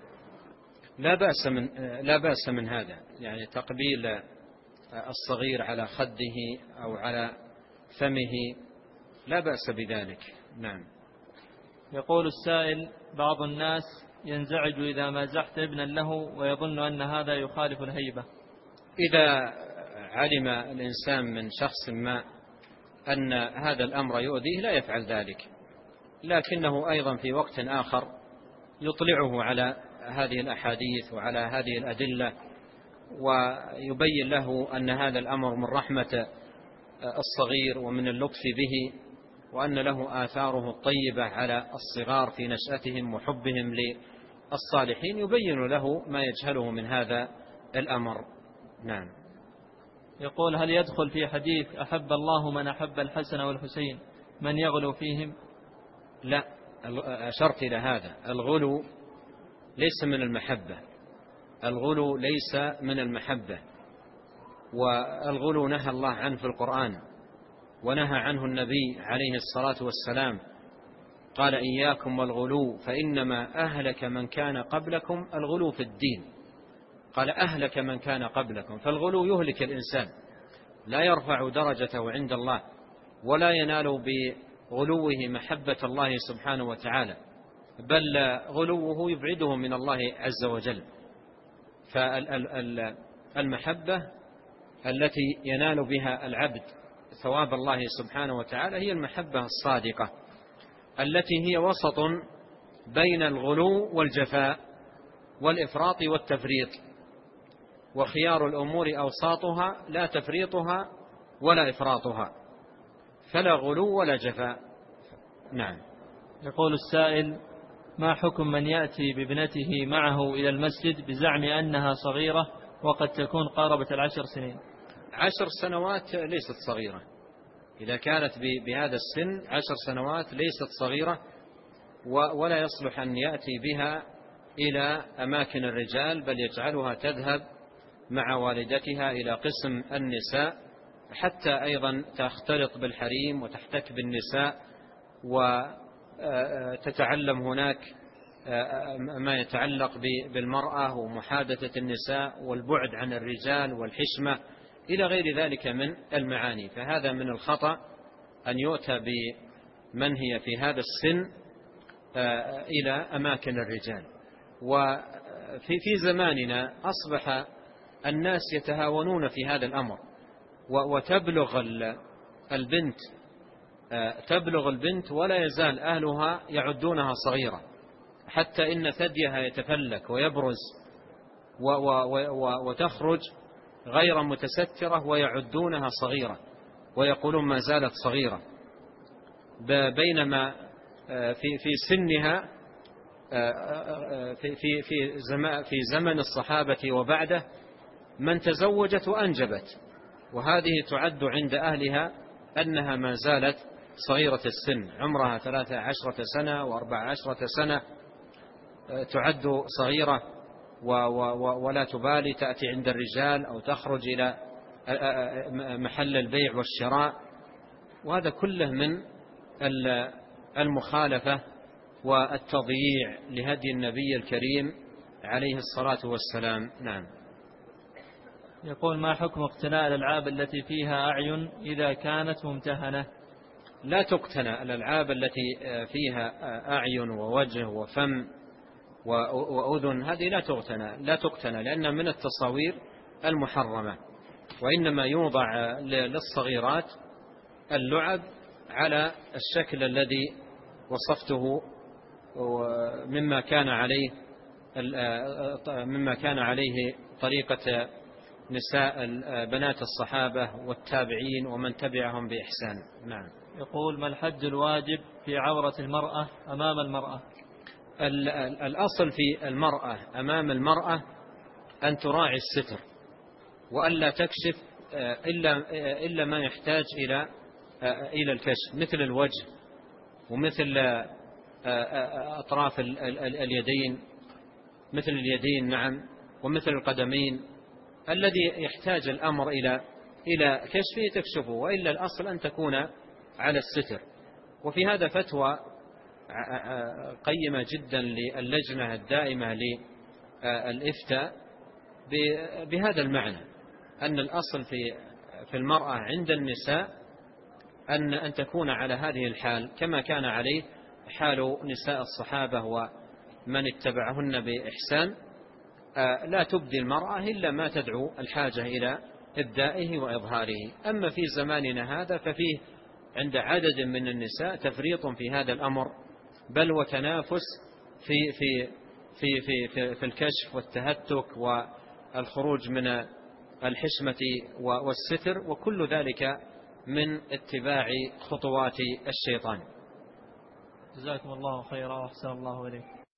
لا بأس من هذا، يعني تقبيل الصغير على خده أو على فمه لا بأس بذلك. نعم. يقول السائل: بعض الناس ينزعج إذا مازحت ابنا له ويظن أن هذا يخالف الهيبة. إذا علم الإنسان من شخص ما أن هذا الأمر يؤذيه لا يفعل ذلك، لكنه أيضا في وقت آخر يطلعه على هذه الأحاديث وعلى هذه الأدلة، ويبين له أن هذا الأمر من رحمة الصغير ومن اللطف به، وأن له آثاره الطيبة على الصغار في نشأتهم وحبهم للصالحين، يبين له ما يجهله من هذا الأمر. نعم. يقول: هل يدخل في حديث أحب الله من أحب الحسن والحسين من يغلو فيهم؟ لا، أشرت إلى هذا. الغلو ليس من المحبة، الغلو ليس من المحبة، والغلو نهى الله عنه في القرآن، ونهى عنه النبي عليه الصلاة والسلام، قال: إياكم والغلو فإنما أهلك من كان قبلكم الغلو في الدين. قال: أهلك من كان قبلكم، فالغلو يهلك الإنسان، لا يرفع درجته عند الله، ولا ينال بغلوه محبة الله سبحانه وتعالى، بل غلوه يبعده من الله عز وجل. فالمحبة التي ينال بها العبد ثواب الله سبحانه وتعالى هي المحبة الصادقة، التي هي وسط بين الغلو والجفاء والإفراط والتفريط، وخيار الأمور أوساطها لا تفريطها ولا إفراطها، فلا غلو ولا جفاء. نعم. يقول السائل: ما حكم من يأتي بابنته معه إلى المسجد بزعم أنها صغيرة وقد تكون قاربت 10 سنين؟ 10 سنوات ليست صغيرة، إذا كانت بهذا السن 10 سنوات ليست صغيرة، ولا يصلح أن يأتي بها إلى أماكن الرجال، بل يجعلها تذهب مع والدتها إلى قسم النساء، حتى أيضا تختلط بالحريم وتحتك بالنساء وتتعلم هناك ما يتعلق بالمرأة ومحادثة النساء والبعد عن الرجال والحشمة إلى غير ذلك من المعاني. فهذا من الخطأ أن يؤتى بمن هي في هذا السن إلى أماكن الرجال. وفي زماننا أصبح الناس يتهاونون في هذا الأمر، وتبلغ البنت ولا يزال أهلها يعدونها صغيرة، حتى إن ثديها يتفلك ويبرز وتخرج غير متسترة ويعدونها صغيرة ويقولون ما زالت صغيرة، بينما في سنها في زمن الصحابة وبعده من تزوجت وأنجبت، وهذه تعد عند أهلها أنها ما زالت صغيرة السن، عمرها 13 سنة و14 سنة، تعد صغيرة ولا تبالي، تأتي عند الرجال أو تخرج إلى محل البيع والشراء، وهذا كله من المخالفة والتضييع لهدي النبي الكريم عليه الصلاة والسلام. نعم. يقول: ما حكم اقتناء الألعاب التي فيها أعين إذا كانت ممتهنة؟ لا تقتنى الألعاب التي فيها أعين ووجه وفم وأذن، هذه لا تقتنى لأنها من التصاوير المحرمة، وإنما يوضع للصغيرات اللعب على الشكل الذي وصفته مما كان عليه طريقة نساء بنات الصحابة والتابعين ومن تبعهم بإحسان. نعم. يقول: ما الحد الواجب في عورة المرأة أمام المرأة؟ الأصل في المرأة أمام المرأة أن تراعي الستر، وألا تكشف إلا ما يحتاج إلى الكشف، مثل الوجه ومثل أطراف اليدين، مثل اليدين نعم، ومثل القدمين، الذي يحتاج الأمر إلى كشفه تكشفه، وإلا الأصل أن تكون على الستر. وفي هذا فتوى قيمة جدا للجنة الدائمة للإفتاء بهذا المعنى، أن الأصل في المرأة عند النساء أن تكون على هذه الحال كما كان عليه حال نساء الصحابة ومن اتبعهن بإحسان، لا تبدي المرأة إلا ما تدعو الحاجة إلى إبدائه وإظهاره. أما في زماننا هذا ففيه عند عدد من النساء تفريط في هذا الأمر، بل وتنافس في في في في في, في الكشف والتهتك والخروج من الحشمة والستر، وكل ذلك من اتباع خطوات الشيطان. جزاكم الله خيرا وأحسن الله إليكم.